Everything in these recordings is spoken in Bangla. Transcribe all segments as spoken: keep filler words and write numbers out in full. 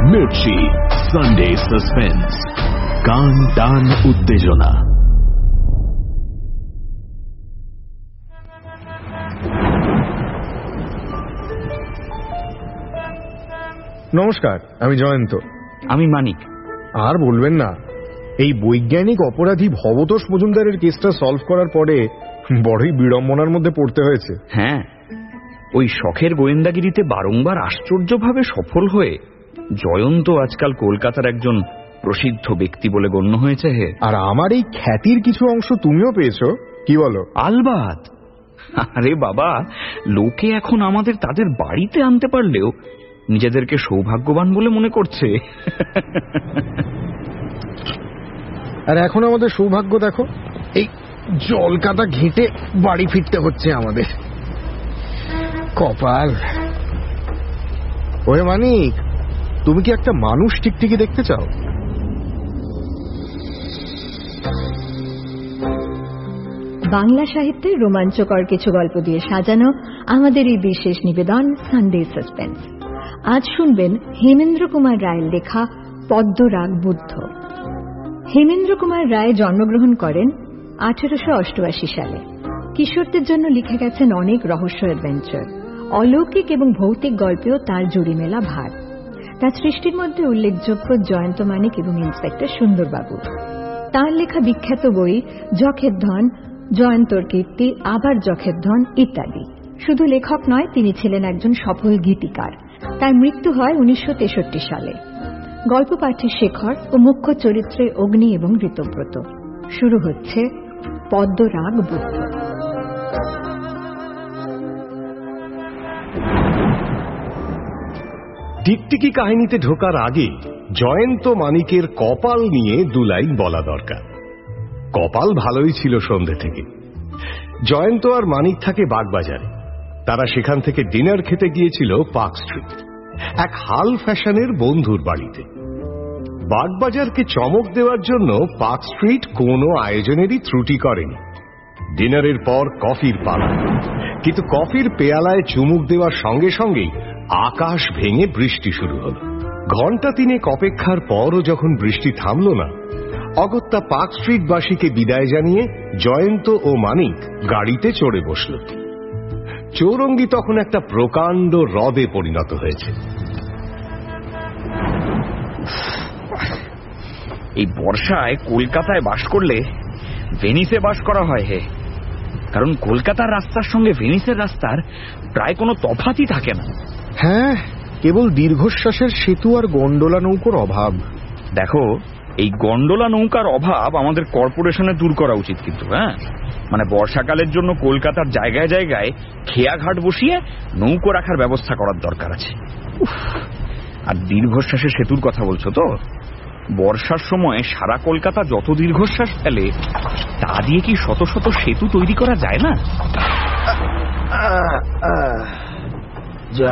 মির্চি সানডে সাসপেন্স, কান টান উত্তেজনা। নমস্কার, আমি জয়ন্ত। আমি মানিক। আর বলবেন না, এই বৈজ্ঞানিক অপরাধী ভবতোষ মজুমদারের কেসটা সলভ করার পরে বড়ই বিড়ম্বনার মধ্যে পড়তে হয়েছে। হ্যাঁ, ওই শখের গোয়েন্দাগিরিতে বারংবার আশ্চর্যভাবে সফল হয়ে জয়ন্ত আজকাল কলকাতার একজন প্রসিদ্ধ ব্যক্তি বলে গণ্য হয়েছে। হে, আর আমার এই খ্যাতির কিছু অংশ তুমিও পেয়েছো, কি বলো? আলবাত। আরে বাবা, লোকে এখন আমাদের তাদের বাড়িতে আনতে পারলেও নিজেদেরকে সৌভাগ্যবান বলে মনে করছে। আর এখন আমাদের সৌভাগ্য দেখো, এই জলকাতা ঘেঁটে বাড়ি ফিরতে হচ্ছে আমাদের। কপাল। ওরে মানিক, তুমি কি একটা মানুষ টিকটিকি দেখতে চাও? বাংলা সাহিত্যের রোমাঞ্চকর কিছু গল্প দিয়ে সাজানো আমাদের এই বিশেষ নিবেদন সানডে সাসপেন্স। আজ শুনবেন হেমেন্দ্র কুমার রায়ের লেখা পদ্মরাগ বুদ্ধ। হেমেন্দ্র কুমার রায় জন্মগ্রহণ করেন আঠেরোশো অষ্টআশি সালে। কিশোরদের জন্য লিখে গেছেন অনেক রহস্য অ্যাডভেঞ্চার। অলৌকিক এবং ভৌতিক গল্পেও তার জুড়ি মেলা ভার। তার সৃষ্টির মধ্যে উল্লেখযোগ্য জয়ন্ত মানিক এবং ইন্সপেক্টর সুন্দরবাবু। তার লেখা বিখ্যাত বই যখের ধন, জয়ন্তর কীর্তি, আবার যখের ধন ইত্যাদি। শুধু লেখক নয়, তিনি ছিলেন একজন সফল গীতিকার। তার মৃত্যু হয় উনিশশো তেষট্টি সালে। গল্প পাঠে শেখর ও মুখ্য চরিত্রে অগ্নি এবং ঋতব্রত। শুরু হচ্ছে পদ্মরাগ বুদ্ধ। টিকটিকি কাহিনীতে ঢোকার আগে জয়ন্ত মানিকের কপাল নিয়ে দু লাইন বলা দরকার। কপাল ভালোই ছিল সন্ধে থেকে। জয়ন্ত আর মানিক থাকে বাগবাজারে। তারা সেখান থেকে ডিনার খেতে গিয়েছিল পার্ক স্ট্রিট, এক হাল ফ্যাশনের বন্ধুর বাড়িতে। বাগবাজারকে চমক দেওয়ার জন্য পার্ক স্ট্রিট কোনো আয়োজনেরই ত্রুটি করেনি। ডিনারের পর কফির পালা, কিন্তু কফির পেয়ালায় চুমুক দেওয়ার সঙ্গে সঙ্গেই আকাশ ভেঙে বৃষ্টি শুরু হল। ঘণ্টা তিনেক অপেক্ষার পরও যখন বৃষ্টি থামল না, অগত্যা পার্ক স্ট্রিটবাসীকে বিদায় জানিয়ে জয়ন্ত ও মানিক গাড়িতে চড়ে বসল। চৌরঙ্গি তখন একটা প্রকাণ্ড হ্রদে পরিণত হয়েছে। এই বর্ষায় কলকাতায় বাস করলে ভেনিসে বাস করা হয়। হে, কারণ কলকাতার রাস্তার সঙ্গে ভেনিসের রাস্তার প্রায় কোনো তফাতই থাকে না। হ্যাঁ, কেবল দীর্ঘশ্বাসের সেতু আর গন্ডোলা নৌকার অভাব। দেখো, এই গন্ডোলা নৌকার অভাব আমাদের কর্পোরেশনে দূর করা উচিত। কিন্তু হ্যাঁ, মানে বর্ষাকালের জন্য কলকাতার জায়গায় জায়গায় খেয়াঘাট বসিয়ে নৌকো রাখার ব্যবস্থা করার দরকার আছে। আর দীর্ঘশ্বাসের সেতুর কথা বলছো তো? বর্ষার সময় সারা কলকাতা যত দীর্ঘশ্বাস ফেলে তা দিয়ে কি শত শত সেতু তৈরি করা যায় না? যা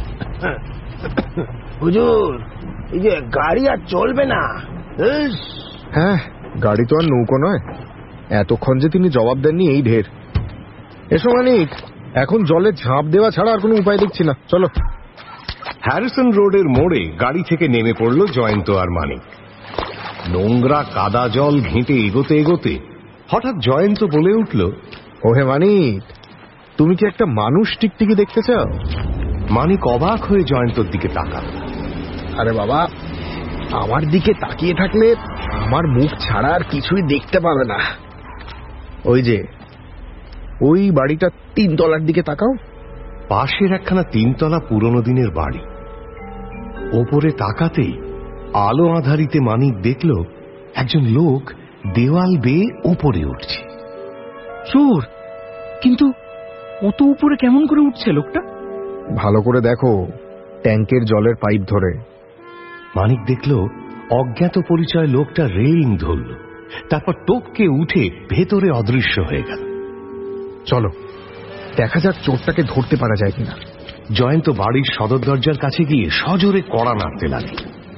হুজুর, এই যে গাড়ি আর চলবে না। হ্যাঁ, গাড়ি তো আর নৌকো নয়। এতক্ষণ যে তিনি জবাব দেননি এই ঢের। এসো মানিক, এখন জলে ঝাঁপ দেওয়া ছাড়া আর কোনো উপায় দেখছি না, চলো। হ্যারিসন রোডের মোড়ে গাড়ি থেকে নেমে পড়ল জয়ন্ত আর মানিক। নোংরা কাদা জল ঘেঁটে এগোতে এগোতে হঠাৎ জয়ন্ত বলে উঠল, ওহে মানিক, তুমি কি একটা মানুষ টিকটিকি দেখতে চাও? মানিক অবাক হয়ে জয়ন্তর দিকে তাকাল। আরে বাবা, আমার দিকে তাকিয়ে থাকলে আমার মুখ ছাড়া আর কিছুই দেখতে পাবে না। ওই যে ওই বাড়িটা তিনতলার দিকে তাকাও। পাশের একখানা তিনতলা পুরনো দিনের বাড়ি। ওপরে তাকাতেই আলো আধারিতে মানিক দেখল একজন লোক দেওয়াল বেয়ে ওপরে উঠছে। চোর! কিন্তু অত উপরে কেমন করে উঠছে লোকটা? ভালো করে দেখো, ট্যাঙ্কের জলের পাইপ ধরে। মানিক দেখল অজ্ঞাত পরিচয় লোকটা রেলিং ধরল, তারপর টপকে উঠে ভেতরে অদৃশ্য হয়ে গেল। চলো দেখা যাক চোরটাকে ধরতে পারা যায় কিনা। জয়ন্ত বাড়ির সদর দরজার কাছে গিয়ে সজোরে কড়া নাড়তে লাগে।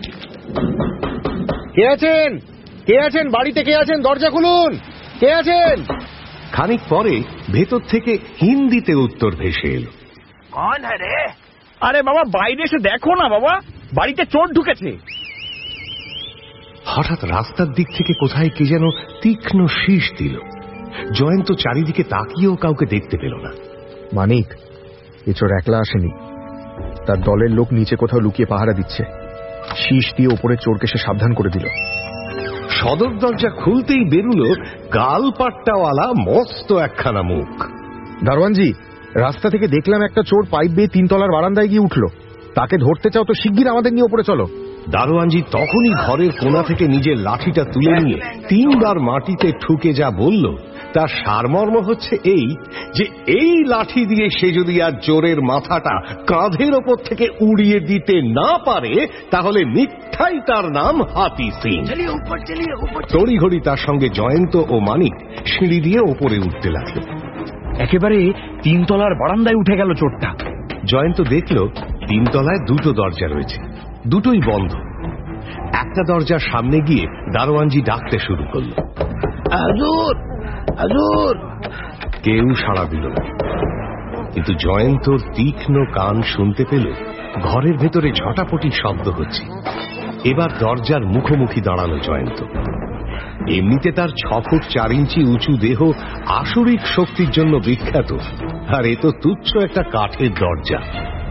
কে আছেন? কে আছেন? বাড়িতে কে আছেন? দরজা খুলুন। কে আছেন? খানিক পরে ভেতর থেকে হিন্দিতে উত্তর ভেসে এলো, कौन है रे? আরে বাবা, বাইরে এসে দেখো না বাবা। বাড়িতে চোর ঢুকেছে। হঠাৎ রাস্তার দিক থেকে কোথায় কে যেন তীক্ষ্ণ শীষ দিল। জয়ন্ত চারিদিকে তাকিয়েও কাউকে দেখতে পেল না। মানিক, এ চোর একলা আসেনি, তার দলের লোক নিচে কোথাও লুকিয়ে পাহারা দিচ্ছে। শীষ দিয়ে ওপরে চোরকে সে সাবধান করে দিল। সদর দরজা খুলতেই বেরুলো গাল পাট্টাওয়ালা মস্ত একখানা মুখ। দারোয়ানজি, রাস্তা থেকে দেখলাম একটা চোর পাইপ বেয়ে তিনতলার বারান্দায় গিয়ে উঠল। তাকে ধরতে চাও তো শিগগির আমাদের নিয়ে ওপরে চলো। দারোয়ানজি তখনই ঘরের কোণা থেকে নিজের লাঠিটা তুলে নিয়ে তিনবার মাটিতে ঠুকে যা বলল তার সারমর্ম হচ্ছে এই যে এই লাঠি দিয়ে সে যদি আর চোরের মাথাটা কাঁধের ওপর থেকে উড়িয়ে দিতে না পারে তাহলে মিথ্যাই তার নাম হাতি সিং। তড়িঘড়ি তার সঙ্গে জয়ন্ত ও মানিক সিঁড়ি দিয়ে ওপরে উঠতে লাগল। একেবারে তিনতলার বারান্দায় উঠে গেল চোরটা। জয়ন্ত দেখল তিনতলায় দুটো দরজা রয়েছে, দুটোই বন্ধ। একটা দরজার সামনে গিয়ে দারোয়ানজি ডাকতে শুরু করল, হুজুর, হুজুর। কেউ সাড়া দিল না, কিন্তু জয়ন্তর তীক্ষ্ণ কান শুনতে পেল ঘরের ভেতরে ঝটাপটি শব্দ হচ্ছে। এবার দরজার মুখোমুখি দাঁড়ালো জয়ন্ত। এমনিতে তার ছ ফুট চার ইঞ্চি উঁচু দেহ আসরিক শক্তির জন্য বিখ্যাত, আর এ তো তুচ্ছ একটা কাঠের দরজা।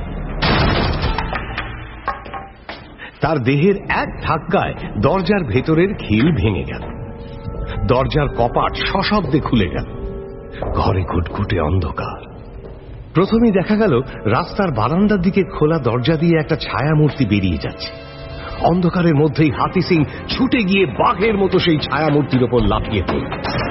তার দেহের এক ধাক্কায় দরজার ভেতরের খিল ভেঙে গেল। দরজার কপাট সশব্দে খুলে গেল। ঘরে ঘুটঘুটে অন্ধকার। প্রথমেই দেখা গেল রাস্তার বারান্দার দিকে খোলা দরজা দিয়ে একটা ছায়ামূর্তি বেরিয়ে যাচ্ছে। অন্ধকারের মধ্যেই হাতি সিং ছুটে গিয়ে বাঘের মতো সেই ছায়ামূর্তির ওপর লাফিয়ে পড়ল।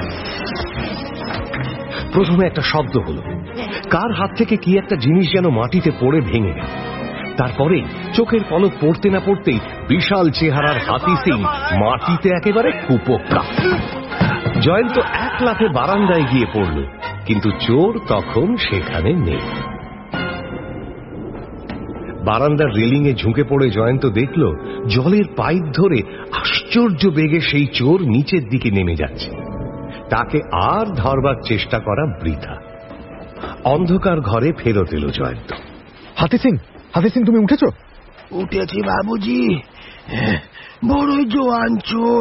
প্রথমে একটা শব্দ হলো, কার হাত থেকে কি একটা জিনিস যেন মাটিতে পড়ে ভেঙে গেল। তারপরে চোখের পলক পড়তে না পড়তেই বিশাল চেহারার হাতি সিং মাটিতে একেবারে কুপোক্কা। জয়ন্ত এক লাফে বারান্দায় গিয়ে পড়ল, কিন্তু চোর তখন সেখানে নেই। বারান্দার রেলিং এ ঝুঁকে পড়ে জয়ন্ত দেখল জলের পাইপ ধরে আশ্চর্য বেগে সেই চোর নিচের দিকে নেমে যাচ্ছে। তাকে আর ধরবার চেষ্টা করা বৃথা। অন্ধকার ঘরে ফেরত এলো জয়ন্ত। হাতি সিং, হাতি সিং, তুমি উঠেছ? উঠেছি বাবুজি, বড়ই জোয়ান চোর,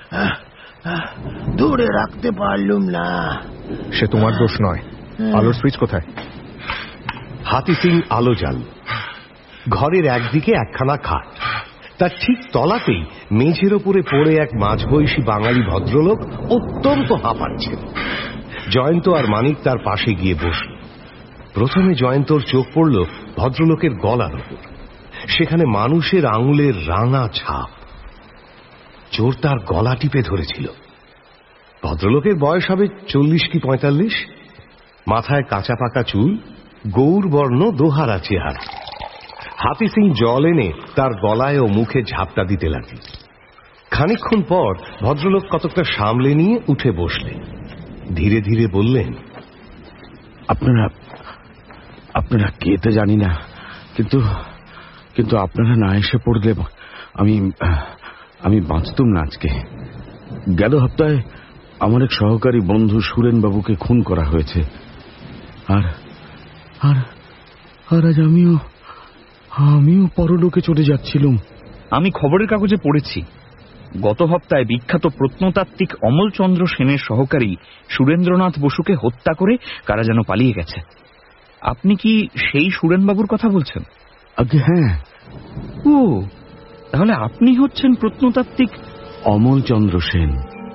ধরে রাখতে পারলুম না। সে তোমার দোষ নয়। আলোর সুইচ কোথায়? হাতি সিং আলো জ্বাল। ঘরের একদিকে একখানা খাট, তার ঠিক তলাতেই মেঝের ওপরে পড়ে এক মাঝবয়সী বাঙালি ভদ্রলোক অত্যন্ত হাঁপাচ্ছেন। জয়ন্ত আর মানিক তার পাশে গিয়ে বসল। প্রথমে জয়ন্তর চোখ পড়ল ভদ্রলোকের গলার ওপর। সেখানে মানুষের আঙুলের রাঙা ছাপ। চোর তার গলা টিপে ধরেছিল। ভদ্রলোকের বয়স হবে চল্লিশ কি পঁয়তাল্লিশ। মাথায় কাঁচা পাকা চুল, গৌরবর্ণ দোহারা চেহারা। হাতি সিং জল এনে তার গলায় ও মুখে ঝাপটা দিতে লাগল। খানিকক্ষণ পর ভদ্রলোক কতকটা সামলে নিয়ে উঠে বসলেন। ধীরে ধীরে বললেন, আপনারা আপনারা কে তা জানি না, কিন্তু কিন্তু আপনারা না এসে পড়লে আমি আমি বাঁচতুম না আজকে। গেল সপ্তাহে আমার এক সহকারী বন্ধু সুরেন বাবুকে খুন করা হয়েছে, আর আর আর আজ আমিও আমিও পরলোকে চলে যাচ্ছিলাম। আমি খবরের কাগজে পড়েছি গত সপ্তাহে বিখ্যাত প্রত্নতাত্ত্বিক অমলচন্দ্র সেনের সহকারী সুরেন্দ্রনাথ বসুকে হত্যা করে কারা যেন পালিয়ে গেছে। আপনি কি সেই সুরেনবাবুর কথা বলছেন? আগে হ্যাঁ। ও, তাহলে আপনি হচ্ছেন প্রত্নতাত্ত্বিক অমলচন্দ্র সেন।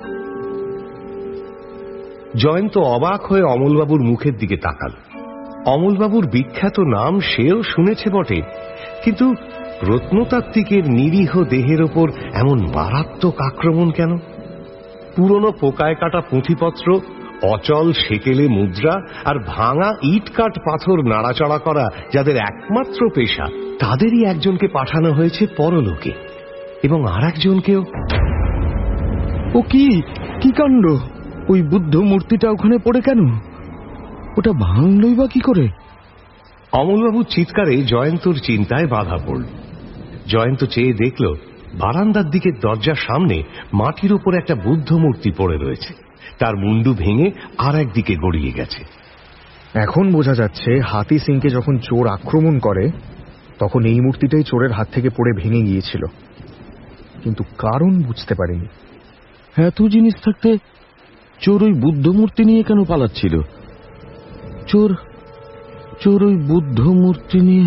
জয়ন্ত অবাক হয়ে অমলবাবুর মুখের দিকে তাকাল। অমলবাবুর বিখ্যাত নাম সেও শুনেছে বটে, কিন্তু প্রত্নতাত্ত্বিকের নিরীহ দেহের ওপর এমন মারাত্মক আক্রমণ কেন? পুরনো পোকায় কাটা পুঁথিপত্র, অচল সেকেলে মুদ্রা আর ভাঙা ইট কাঠ পাথর নাড়াচড়া করা যাদের একমাত্র পেশা, তাদেরই একজনকে পাঠানো হয়েছে পরলোকে, এবং আর একজনকেও। ও কি কি কাণ্ড! ওই বুদ্ধ মূর্তিটা ওখানে পড়ে কেন? ওটা ভাঙলই বা কি করে? অমলবাবুর চিৎকারে জয়ন্তর চিন্তায় বাধা পড়ল। জয়ন্ত চেয়ে দেখল বারান্দার দিকের দরজার সামনে মাটির উপর একটা বুদ্ধ মূর্তি পড়ে রয়েছে। তার মুন্ডু ভেঙে আর একদিকে গড়িয়ে গেছে। এখন বোঝা যাচ্ছে হাতি সিংকে যখন চোর আক্রমণ করে তখন এই মূর্তিটাই চোরের হাত থেকে পড়ে ভেঙে গিয়েছিল, কিন্তু কারণ বুঝতে পারিনি। এত জিনিস থাকতে চোর ওই বুদ্ধ মূর্তি নিয়ে কেন পালাচ্ছিল? চোর চোর ওই বুদ্ধ মূর্তি নিয়ে।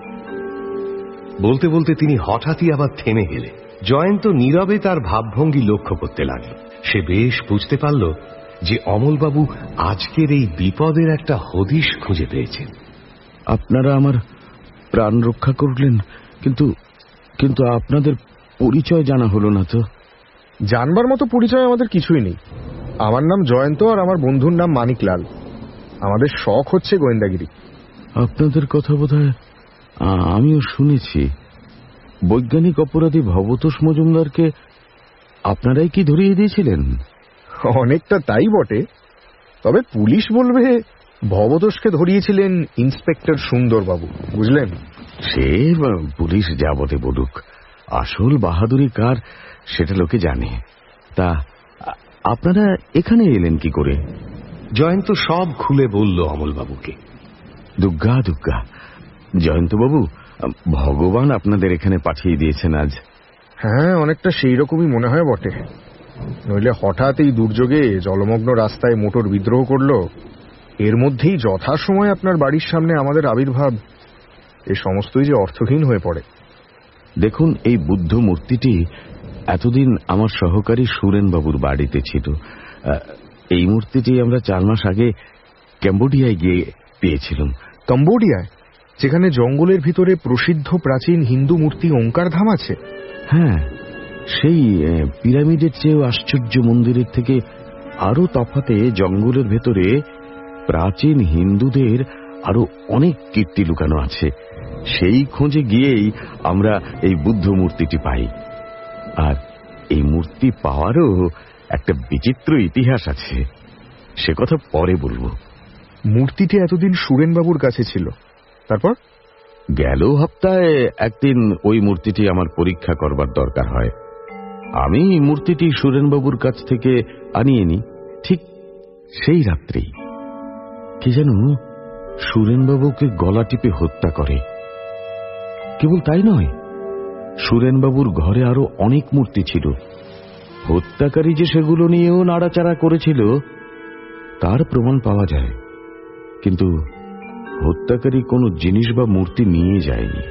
বলতে বলতে তিনি হঠাৎই আবার থেমে গেলেন। জয়ন্ত নীরবে তার ভাবভঙ্গি লক্ষ্য করতে লাগল। সে বেশ বুঝতে পারল যে অমলবাবু আজকের এই বিপদের একটা হদিশ খুঁজে পেয়েছেন। আপনারা আমার প্রাণ রক্ষা করলেন, কিন্তু কিন্তু আপনাদের পরিচয় জানা হলো না তো। জানবার মতো পরিচয় আমাদের কিছুই নেই। আমার নাম জয়ন্ত, আর আমার বন্ধুর নাম মানিকলাল। আমাদের শখ হচ্ছে গোয়েন্দাগিরি। আপনাদের কথা বোধহয় আমিও শুনেছি। বৈজ্ঞানিক অপরাধী ভবতোষ মজুমদারকে আপনারাই কি ধরিয়ে দিয়েছিলেন? অনেকটা তাই বটে, তবে পুলিশ বলবে ভবতোষকে ধরিয়েছিলেন ইন্সপেক্টর সুন্দরবাবু, বুঝলেন? সে পুলিশ যা বলে বলুক, আসল বাহাদুরি কার সেটা লোকে জানে। তা আপনারা এখানে এলেন কি করে? জয়ন্ত সব খুলে বলল অমলবাবুকে। দুর্গা দুর্গা, জয়ন্তবাবু, ভগবান আপনাদের এখানে পাঠিয়ে দিয়েছেন আজ। হ্যাঁ, অনেকটা সেই রকমই মনে হয় বটে। নইলে হঠাৎ এই দুর্যোগে জলমগ্ন রাস্তায় মোটর বিদ্রোহ করল, এর মধ্যেই যথাসময় আপনার বাড়ির সামনে আমাদের আবির্ভাব, এ সমস্তই যে অর্থহীন হয়ে পড়ে। দেখুন, এই বুদ্ধ মূর্তিটি এতদিন আমার সহকারী সুরেনবাবুর বাড়িতে ছিল। এই মূর্তিটি আমরা চার মাস আগে ক্যাম্বোডিয়ায় গিয়ে পেয়েছিলাম। কম্বোডিয়ায়? যেখানে জঙ্গলের ভিতরে প্রসিদ্ধ প্রাচীন হিন্দু মূর্তি ওঙ্কার ধাম আছে? হ্যাঁ, সেই পিরামিডের চেয়েও আশ্চর্য মন্দিরের থেকে আরো তফাতে জঙ্গলের ভেতরে প্রাচীন হিন্দুদের আরো অনেক কীর্তি লুকানো আছে। সেই খোঁজে গিয়েই আমরা এই বুদ্ধ মূর্তিটি পাই। আর এই মূর্তি পাওয়ারও একটা বিচিত্র ইতিহাস আছে, সে কথা পরে বলবো। মূর্তিটি এতদিন সুরেনবাবুর কাছে ছিল, তারপর? গেল সপ্তাহে একদিন ওই মূর্তিটি আমার পরীক্ষা করবার দরকার হয়। আমি মূর্তিটি সুরেনবাবুর কাছ থেকে আনিয়ে নি। ঠিক সেই রাত্রেই কি যেন সুরেনবাবুকে গলা টিপে হত্যা করে। কেবল তাই নয়, সুরেনবাবুর ঘরে আরো অনেক মূর্তি ছিল। হত্যাকারী যে সেগুলো নিয়েও নাড়াচাড়া করেছিল তার প্রমাণ পাওয়া যায়, কিন্তু হত্যাকারী কোনো জিনিস বা মূর্তি নিয়ে যায়নি।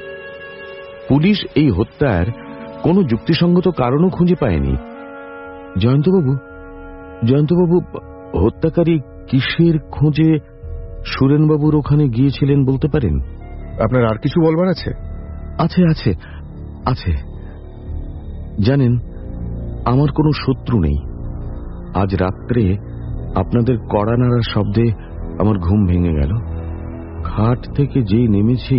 পুলিশ এই হত্যার কোনো যুক্তিসঙ্গত কারণও খুঁজে পায়নি। জয়ন্তবাবু জয়ন্তবাবু হত্যাকারী কিসের খোঁজে সুরেনবাবুর ওখানে গিয়েছিলেন বলতে পারেন? আপনার আর কিছু বলবার আছে? আছে আছে আছে জানেন, আমার কোনো শত্রু নেই। আজ রাত্রে আপনাদের কড়া নাড়ার শব্দে আমার ঘুম ভেঙে গেল। খাট থেকে যেই নেমেছি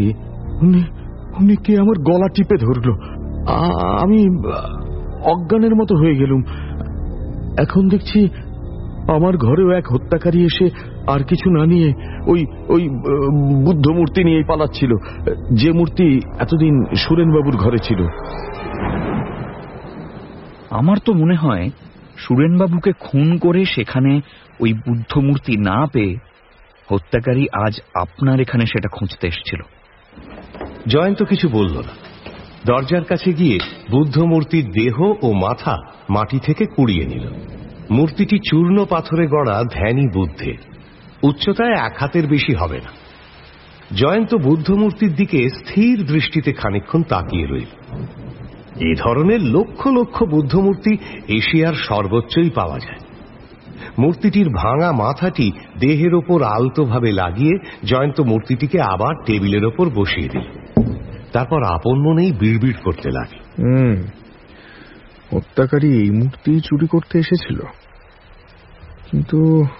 উনি কে আমার গলা টিপে ধরল। আমি অজ্ঞানের মতো হয়ে গেলুম। এখন দেখছি আমার ঘরেও এক হত্যাকারী এসে আর কিছু না নিয়ে ওই ওই বুদ্ধ মূর্তি নিয়েই পালাচ্ছিল, যে মূর্তি এতদিন সুরেনবাবুর ঘরে ছিল। আমার তো মনে হয় সুরেনবাবুকে খুন করে সেখানে ওই বুদ্ধ মূর্তি না পেয়ে হত্যাকারী আজ আপনার এখানে সেটা খুঁজতে এসেছিল। জয়ন্ত কিছু বলল না। দরজার কাছে গিয়ে বুদ্ধ মূর্তির দেহ ও মাথা মাটি থেকে কুড়িয়ে নিল। মূর্তিটি চূর্ণ পাথরে গড়া ধ্যানী বুদ্ধের, উচ্চতায় এক হাতের বেশি হবে না। জয়ন্ত বুদ্ধ মূর্তির দিকে স্থির দৃষ্টিতে খানিকক্ষণ তাকিয়ে রইল। এই ধরনের লক্ষ লক্ষ বুদ্ধ মূর্তি এশিয়ার সর্বোচ্চই পাওয়া যায়। মূর্তিটির ভাঙা মাথাটি দেহের ওপর আলতোভাবে লাগিয়ে জয়ন্ত মূর্তিটিকে আবার টেবিলের ওপর বসিয়ে দিল। তারপর আপন মনেই বিড়বিড় করতে লাগল। হুম হত্যাকারী এই মূর্তি চুরি করতে এসেছিল, কিন্তু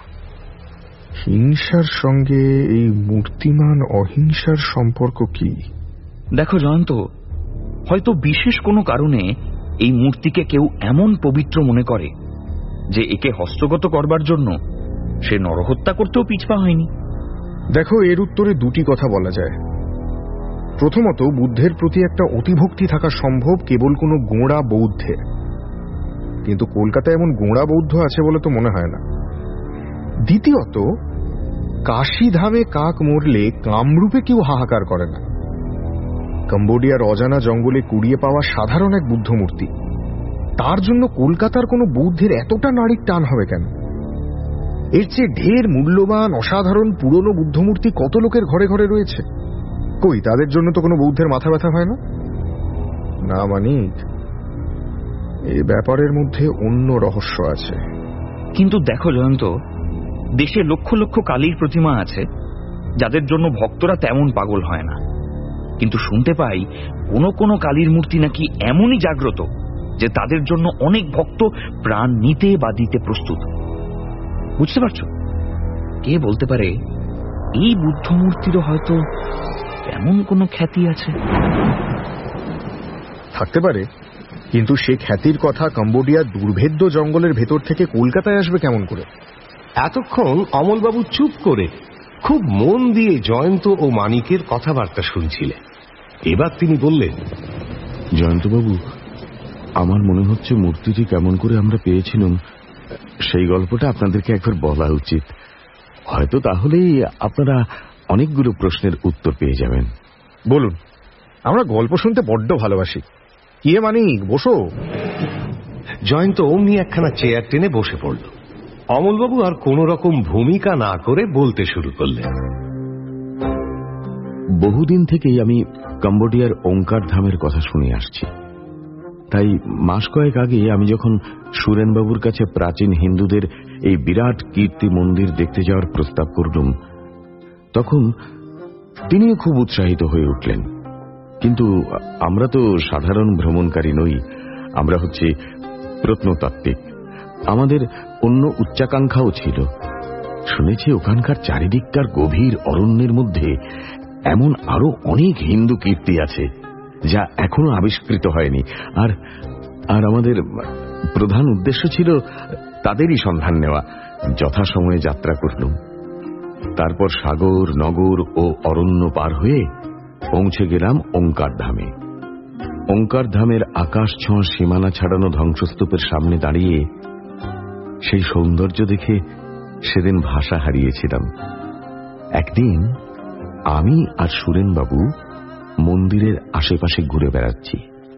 হিংসার সঙ্গে এই মূর্তিমান অহিংসার সম্পর্ক কি? দেখো জয়ন্ত, হয়তো বিশেষ কোনো কারণে এই মূর্তিকে কেউ এমন পবিত্র মনে করে যে একে হস্তগত করবার জন্য সে নরহত্যা করতেও পিছপা হয়নি। দেখো, এর উত্তরে দুটি কথা বলা যায়। প্রথমত, বুদ্ধের প্রতি একটা অতিভক্তি থাকা সম্ভব কেবল কোনো গোঁড়া বৌদ্ধের, কিন্তু কলকাতায় এমন গোঁড়া বৌদ্ধ আছে বলে তো মনে হয় না। দ্বিতীয়ত, কাশীধামে কাক মরলে কামরূপে কেউ হাহাকার করে না। কম্বোডিয়ার অজানা জঙ্গলে কুড়িয়ে পাওয়া সাধারণ এক বুদ্ধ মূর্তি, তার জন্য কলকাতার কোনো বৌদ্ধের এতটা নাড়ির টান হবে কেন? এর চেয়ে ঢের মূল্যবান অসাধারণ পুরনো বুদ্ধমূর্তি কত লোকের ঘরে ঘরে রয়েছে। কই, তাদের জন্য তো কোনো বৌদ্ধের মাথা ব্যথা হয় না? না মানিক, এই ব্যাপারের মধ্যে অন্য রহস্য আছে। কিন্তু দেখো জয়ন্ত, দেশে লক্ষ লক্ষ কালীর প্রতিমা আছে যাদের জন্য ভক্তরা তেমন পাগল হয় না, কিন্তু শুনতে পাই কোনো কোনো কালীর মূর্তি নাকি এমনই জাগ্রত যে তাদের জন্য অনেক ভক্ত প্রাণ নিতে বা দিতে প্রস্তুত। বুঝতে পারছো? কে বলতে পারে এই বুদ্ধ মূর্তিরও হয়তো এমন কোনো খ্যাতি আছে। থাকতে পারে, কিন্তু সে খ্যাতির কথা কম্বোডিয়ার দুর্ভেদ্য জঙ্গলের ভেতর থেকে কলকাতায় আসবে কেমন করে? এতক্ষণ অমলবাবু চুপ করে খুব মন দিয়ে জয়ন্ত ও মানিকের কথাবার্তা শুনছিলেন। এবার তিনি বললেন, জয়ন্তবাবু, আমার মনে হচ্ছে মূর্তিটি কেমন করে আমরা পেয়েছিলাম সেই গল্পটা আপনাদেরকে একবার বলা উচিত। হয়তো তাহলেই আপনারা অনেকগুলো প্রশ্নের উত্তর পেয়ে যাবেন। বলুন, আমরা গল্প শুনতে বড্ড ভালোবাসি। কি মানিক, বসো। জয়ন্ত অমনি একখানা চেয়ার টেনে বসে পড়ল। অমলবাবু আর কোন রকম ভূমিকা না করে বলতে শুরু করলেন। বহুদিন থেকেই আমি কম্বোডিয়ার ওঙ্কার ধামের কথা শুনে আসছি। তাই মাস কয়েক আগে আমি যখন সুরেনবাবুর কাছে প্রাচীন হিন্দুদের এই বিরাট কীর্তি মন্দির দেখতে যাওয়ার প্রস্তাব করলুম, তখন তিনিও খুব উৎসাহিত হয়ে উঠলেন। কিন্তু আমরা তো সাধারণ ভ্রমণকারী নই, আমরা হচ্ছে প্রত্নতাত্ত্বিক। আমাদের অন্য উচ্চাকাঙ্ক্ষাও ছিল। শুনেছি ওখানকার চারিদিককার গভীর অরণ্যের মধ্যে এমন আরো অনেক হিন্দু কীর্তি আছে যা এখনো আবিষ্কৃত হয়নি, আর আর আমাদের প্রধান উদ্দেশ্য ছিল তাদেরই সন্ধান নেওয়া। যথাসময়ে যাত্রা করলুম। তারপর সাগর, নগর ও অরণ্য পার হয়ে পৌঁছে গেলাম ওঙ্কার ধামে। ওঙ্কার ধামের আকাশ ছোঁয়া সীমানা ছাড়ানো ধ্বংসস্তূপের সামনে দাঁড়িয়ে সেই সৌন্দর্য দেখে সেদিন ভাষা হারিয়েছিলাম। একদিন আমি আর সুরেনবাবু মন্দিরের আশেপাশে ঘুরে বেড়াচ্ছি।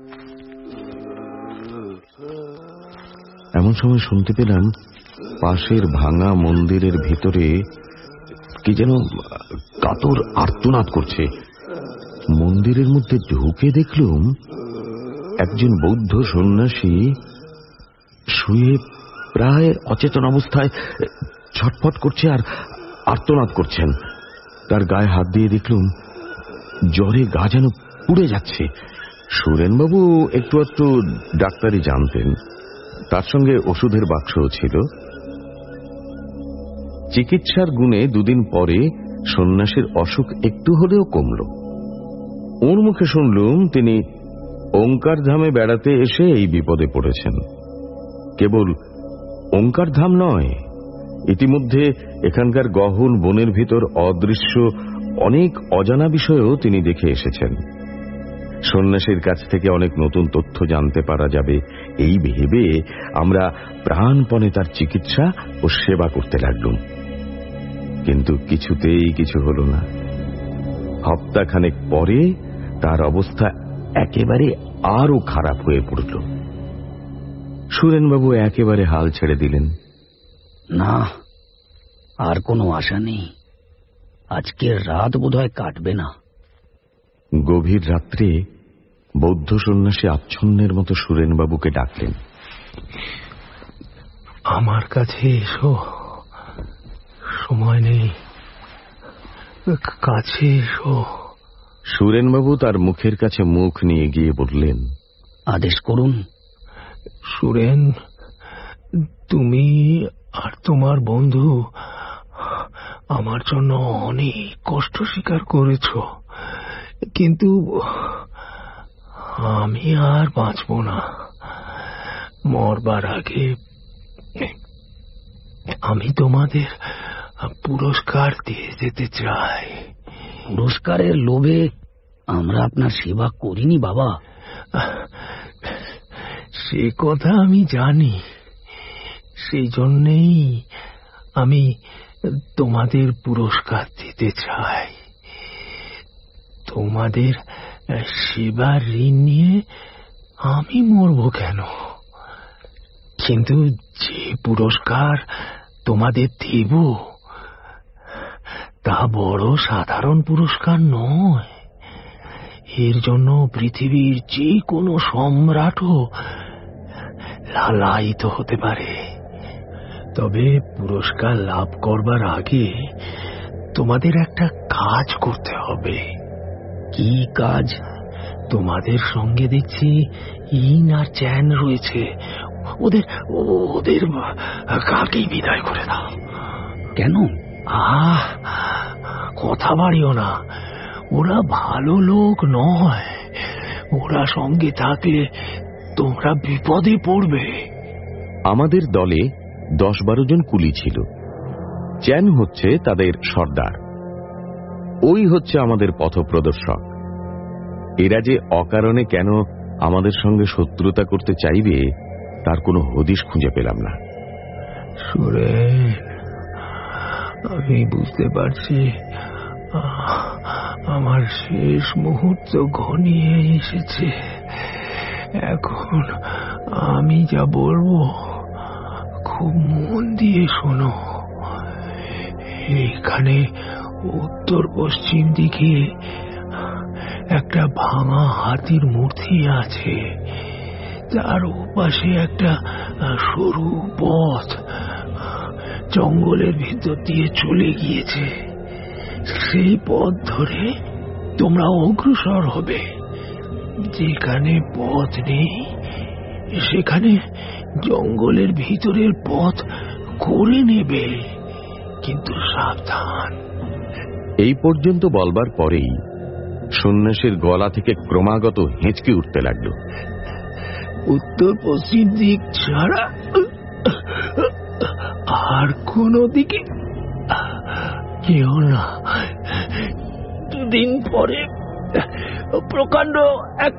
এমন সময় শুনতে পেলাম পাশের ভাঙা মন্দিরের ভিতরে কি যেন কাতর আর্তনাদ করছে। মন্দিরের মধ্যে ঢুকে দেখলুম একজন বৌদ্ধ সন্ন্যাসী শুয়ে প্রায় অচেতন অবস্থায় ছটফট করছে আর আর্তনাদ করছেন। তার গায়ে হাত দিয়ে দেখলুম জ্বরে গা যেন পুড়ে যাচ্ছে। সুরেনবাবু একটু একটু ডাক্তারি জানতেন, তার সঙ্গে ওষুধের বাক্সও ছিল। চিকিৎসার গুণে দুদিন পরে সন্ন্যাসীর অসুখ একটু হলেও কমল। ওর মুখে শুনলুম তিনি ওঙ্কার ধামে বেড়াতে এসে এই বিপদে পড়েছেন। কেবল ওঙ্কার ধাম নয়, ইতিমধ্যে এখানকার গহন বনের ভিতর অদৃশ্য অনেক অজানা বিষয়ও তিনি দেখে এসেছেন। সন্ন্যাসীর কাছ থেকে অনেক নতুন তথ্য জানতে পারা যাবে এই ভেবে আমরা প্রাণপণে তার চিকিৎসা ও সেবা করতে লাগলুম। কিন্তু কিছুতেই কিছু হল না। হপ্তাখানেক পরে তার অবস্থা একেবারে আরো খারাপ হয়ে পড়ল। সুরেনবাবু একেবারে হাল ছেড়ে দিলেন। না, আর কোনো আশা নেই, আজকের রাত বোধহয় কাটবে না। গভীর রাত্রে বৌদ্ধ সন্ন্যাসী আচ্ছন্নের মতো সুরেনবাবুকে ডাকলেন। আমার কাছে এসো, সময় নেই, কাছে এসো। সুরেনবাবু তার মুখের কাছে মুখ নিয়ে গিয়ে বললেন, আদেশ করুন। সুরেন, তুমি আর তোমার বন্ধু আমার জন্য অনেক কষ্ট স্বীকার করেছ, কিন্তু আমি আর বাঁচব না। মরবার আগে আমি তোমাদের পুরস্কার দিয়ে যেতে চাই। পুরস্কারের লোভে আমরা আপনার সেবা করিনি বাবা। সে কথা আমি জানি, সেই জন্যেই আমি তোমাদের পুরস্কার দিতে চাই। তোমাদের সেবার ঋণ নিয়ে আমি মরব কেন? কিন্তু যে পুরস্কার তোমাদের দেব তা বড় সাধারণ পুরস্কার নয়। এর জন্য পৃথিবীর যে কোনো সম্রাটও লালায়িত হতে পারে। তবে পুরস্কার লাভ করবার আগে তোমাদের একটা কাজ করতে হবে। কি কাজ? তোমাদের সঙ্গে দেখছি ইন আর চ্যান রয়েছে, ওদের ওদের কালকেই বিদায় করে দাও। কেন? আহ কথা বাড়িও না, ওরা ভালো লোক নয়। ওরা সঙ্গে থাকলে তোমরা বিপদে পড়বে। আমাদের দলে দশ বারো জন কুলি ছিল। চ্যান হচ্ছে তাদের সর্দার, ওই হচ্ছে আমাদের পথপ্রদর্শক। এরা যে অকারণে কেন আমাদের সঙ্গে শত্রুতা করতে চাইবে তার কোনো হদিশ খুঁজে পেলাম না। সুরেন, আমি বুঝতে পারছি আমার শেষ মুহূর্ত ঘনিয়ে এসেছে। এখন আমি যা বলবো খুব মন দিয়ে শোনো। এখানে উত্তর পশ্চিম দিকে একটা ভাঙা হাতির মূর্তি আছে, তার ওপাশে একটা সরু পথ জঙ্গলের ভিতর দিয়ে চলে গিয়েছে। সেই পথ ধরে তোমরা অগ্রসর হবে। যেখানে পথ নেই সেখানে জঙ্গলের ভিতরের পথ করে নেবে, কিন্তু সাবধান। এই পর্যন্ত বলবার পরেই সন্ন্যাসীর গলা থেকে ক্রমাগত হেঁচকে উঠতে লাগলো। উত্তর পশ্চিম দিক ছাড়া আর কোন দিকে কেউ না। দুদিন পরে প্রকাণ্ড এক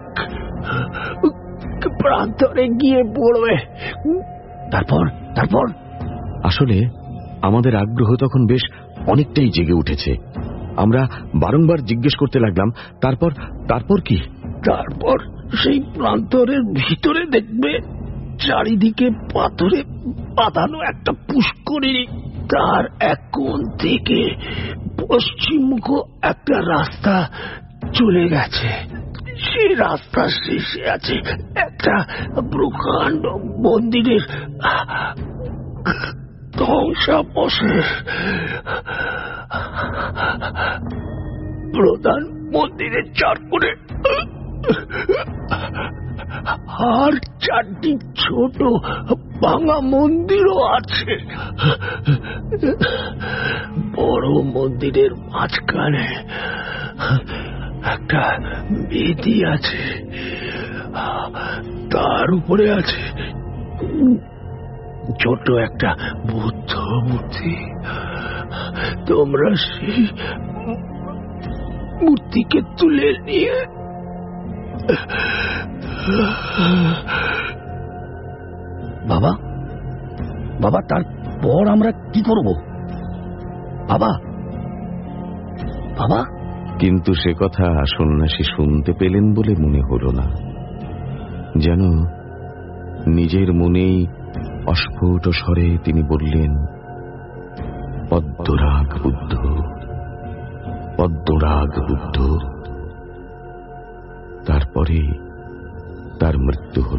প্রান্তরে গিয়ে পড়বে। তারপর তারপর আসলে আমাদের আগ্রহ তখন বেশ অনেকটাই জেগে উঠেছে। আমরা বারংবার জিজ্ঞেস করতে লাগলাম, তারপর তারপর কি? তারপর সেই প্রান্তরের ভিতরে দেখবে চারিদিকে পাথরে বাঁধানো একটা পুষ্করিণী, তার এক কোণ থেকে পশ্চিমমুখ একটা রাস্তা চলে গেছে। সেই রাস্তার শেষে আছে একটা প্রকাণ্ড মন্দিরের ধ্বংসাবশেষ। প্রধান মন্দিরের চার কোণে আর চারটি ছোট ভাঙা মন্দিরও আছে। বড় মন্দিরের মাঝখানে একটা বেদি আছে, তার উপরে আছে ছোট একটা বুদ্ধ মূর্তি। তোমরা সেই মূর্তিকে তুলে নিয়ে বাবা বাবা তারপর আমরা কি করব বাবা? বাবা কিন্তু সে কথা সন্ন্যাসী শুনতে পেলেন বলে মনে হল না। যেন নিজের মনেই অস্ফুট স্বরে তিনি বললেন, পদ্মরাগ বুদ্ধ, পদ্মরাগ বুদ্ধ। তারপরে তার মৃত্যু হল।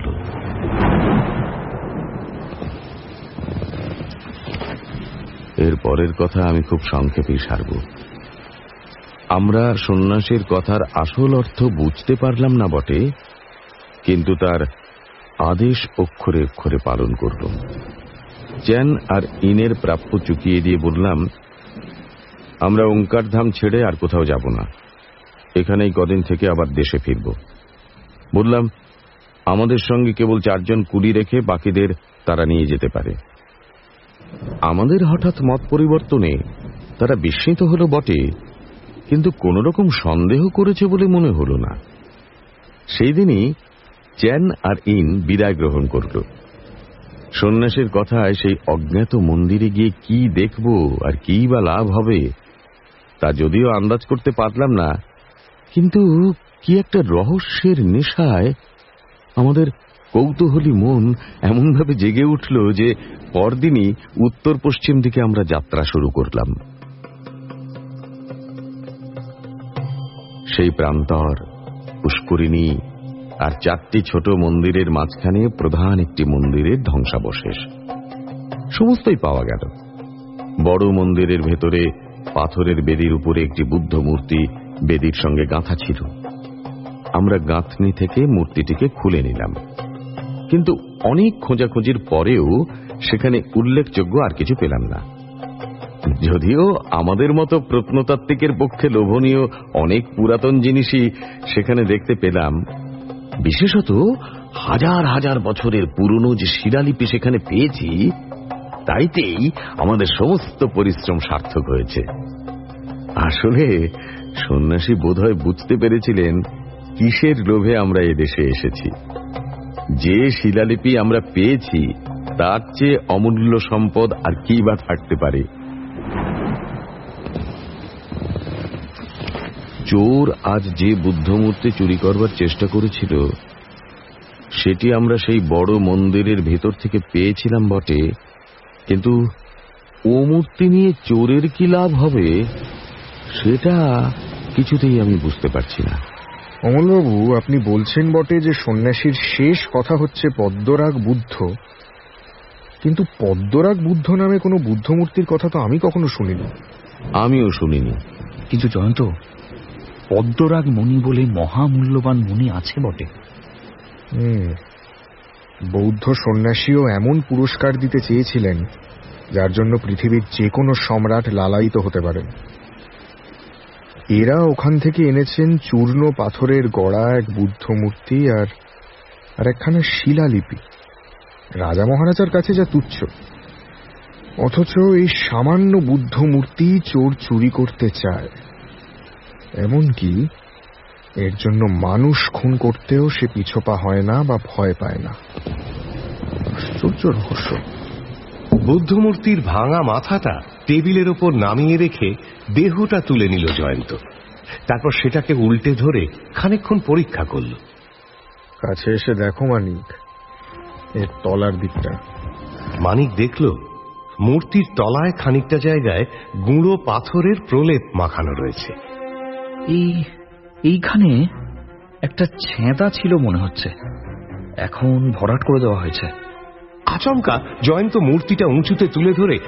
এর পরের কথা আমি খুব সংক্ষেপে সারব। আমরা সন্ন্যাসীর কথার আসল অর্থ বুঝতে পারলাম না বটে, কিন্তু তার আদেশ অক্ষরে অক্ষরে পালন করলাম। চ্যান আর ইনের প্রাপ্য চুকিয়ে দিয়ে বললাম, আমরা ওঙ্কারধাম ছেড়ে আর কোথাও যাব না, এখানেই কদিন থেকে আবার দেশে ফিরব। বললাম, আমাদের সঙ্গে কেবল চারজন কুলি রেখে বাকিদের তারা নিয়ে যেতে পারে। আমাদের হঠাৎ মত পরিবর্তনে তারা বিস্মিত হল বটে, কিন্তু কোন রকম সন্দেহ করেছে বলে মনে হল না। সেই দিনই চ্যান আর ইন বিদায় গ্রহণ করল। সন্ন্যাসীর কথায় সেই অজ্ঞাত মন্দিরে গিয়ে কি দেখব আর কি বা লাভ হবে তা যদিও আন্দাজ করতে পারলাম না, কিন্তু কি একটা রহস্যের নেশায় আমাদের কৌতূহলী মন এমনভাবে জেগে উঠল যে পরদিনই উত্তর পশ্চিম দিকে আমরা যাত্রা শুরু করলাম। সেই প্রান্তর, পুষ্করিণী আর চারটি ছোট মন্দিরের মাঝখানে প্রধান একটি মন্দিরের ধ্বংসাবশেষ সমস্তই পাওয়া গেল। বড় মন্দিরের ভেতরে পাথরের বেদির উপরে একটি বুদ্ধ মূর্তি বেদির সঙ্গে গাঁথা ছিল। আমরা গাঁথনি থেকে মূর্তিটিকে খুলে নিলাম, কিন্তু অনেক খোঁজাখুঁজির পরেও সেখানে উল্লেখযোগ্য আর কিছু পেলাম না। যদিও আমাদের মতো প্রত্নতাত্ত্বিকের পক্ষে লোভনীয় অনেক পুরাতন জিনিসই সেখানে দেখতে পেলাম। বিশেষত হাজার হাজার বছরের পুরনো যে শিলালিপি সেখানে পেয়েছি, তাইতেই আমাদের সমস্ত পরিশ্রম সার্থক হয়েছে। আসলে সন্ন্যাসী বোধহয় বুঝতে পেরেছিলেন কিসের লোভে আমরা এদেশে এসেছি। যে শিলালিপি আমরা পেয়েছি তার চেয়ে অমূল্য সম্পদ আর কি বা থাকতে পারে। চোর আজ যে বুদ্ধমূর্তি চুরি করবার চেষ্টা করেছিল সেটি আমরা সেই বড় মন্দিরের ভেতর থেকে পেয়েছিলাম বটে, কিন্তু ও মূর্তি নিয়ে চোরের কি লাভ হবে সেটা কিছুতেই আমি বুঝতে পারছি না। অমলবাবু, আপনি বলছেন বটে যে সন্ন্যাসীর শেষ কথা হচ্ছে পদ্মরাগ বুদ্ধ, কিন্তু পদ্মরাগ বুদ্ধ নামে কোনো বুদ্ধমূর্তির কথা তো আমি কখনো শুনিনি। আমিও শুনিনি। কিন্তু জয়ন্ত, পদ্মরাগ মুনি বলে মহামূল্যবান মুনি আছে বটে। হুম বৌদ্ধ সন্ন্যাসীও এমন পুরস্কার দিতে চেয়েছিলেন যার জন্য পৃথিবীর যে কোনো সম্রাট লালায়িত হতে পারেন। এরা ওখান থেকে এনেছেন চূর্ণ পাথরের গড়া এক বুদ্ধ মূর্তি আর আর একখানা শিলালিপি। রাজা মহারাজার কাছে যা তুচ্ছ, অথচ এই সামান্য বুদ্ধ মূর্তি চোর চুরি করতে চায়। এমনকি এর জন্য মানুষ খুন করতেও সে পিছপা হয় না বা ভয় পায় না। আশ্চর্য রহস্য। বুদ্ধমূর্তির ভাঙা মাথাটা টেবিলের ওপর নামিয়ে রেখে দেহটা তুলে নিল জয়ন্ত। তারপর সেটাকে উল্টে ধরে খানিকক্ষণ পরীক্ষা করল। কাছে এসে দেখো মানিক, এর তলার দিকটা। মানিক দেখল মূর্তির তলায় খানিকটা জায়গায় গুঁড়ো পাথরের প্রলেপ মাখানো রয়েছে। এই এইখানে একটা ছেঁদা ছিল মনে হচ্ছে, এখন ভরাট করে দেওয়া হয়েছে। আচমকা জয়ন্ত মূর্তিটা উঁচুতে তুলে ধরে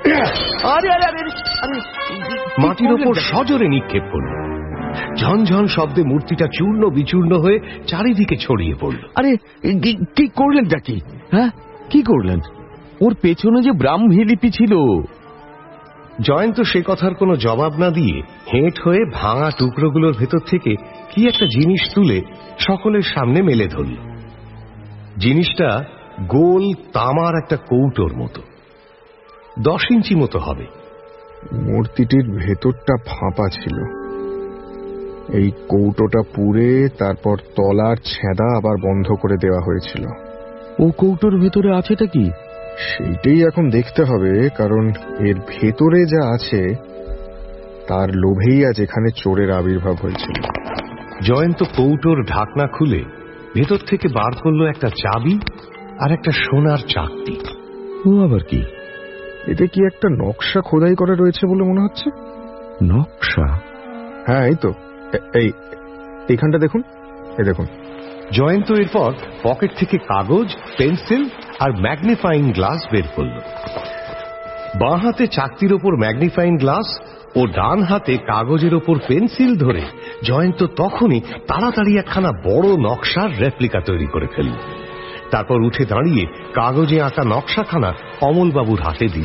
মাটির ওপর সজোরে নিক্ষেপ করল। ঝনঝন শব্দে মূর্তিটা চূর্ণ বিচূর্ণ হয়ে চারিদিকে ছড়িয়ে পড়ল। আরে কি করলেন কি? হ্যাঁ, কি করলেন? ওর পেছনে যে ব্রাহ্মী লিপি ছিল। জয়ন্ত সে কথার কোনো জবাব না দিয়ে হেঁট হয়ে ভাঙা টুকরোগুলোর ভেতর থেকে কি একটা জিনিস তুলে সকলের সামনে মেলে ধরল। জিনিসটা গোল তামার একটা কৌটোর মতো, দশ ইঞ্চি মতো হবে। মূর্তিটির ভেতরটা ফাঁপা ছিল। এই কৌটোটা পুড়ে তারপর তলার ছেঁদা আবার বন্ধ করে দেওয়া হয়েছিল। ও কৌটোর ভেতরে আছেটা কি সেইটাই এখন দেখতে হবে, কারণ এর ভেতরে যা আছে তার লোভেই আজ এখানে চোরের আবির্ভাব হয়েছিল। জয়ন্ত কৌটোর ঢাকনা খুলে ভেতর থেকে বার করলো একটা চাবি আর একটা সোনার চাকতি। ও আবার কি? এতে কি একটা নকশা খোদাই করা রয়েছে বলে মনে হচ্ছে। নকশা? হ্যাঁ, এই তো, এই এইখানটা দেখুন, এই দেখুন। জয়ন্ত এরপর পকেট থেকে কাগজ, পেন্সিল আর ম্যাগনিফাইং গ্লাস বের করল। বাঁ হাতে চাকতির ওপর ম্যাগনিফাইং গ্লাস ও ডান হাতে কাগজের ওপর পেন্সিল ধরে জয়ন্ত তখনই তাড়াতাড়ি একখানা বড় নকশার রেপ্লিকা তৈরি করে ফেলল। তারপর উঠে দাঁড়িয়ে কাগজে আঁকা নকশাখানা অমলবাবুর হাতে দিল।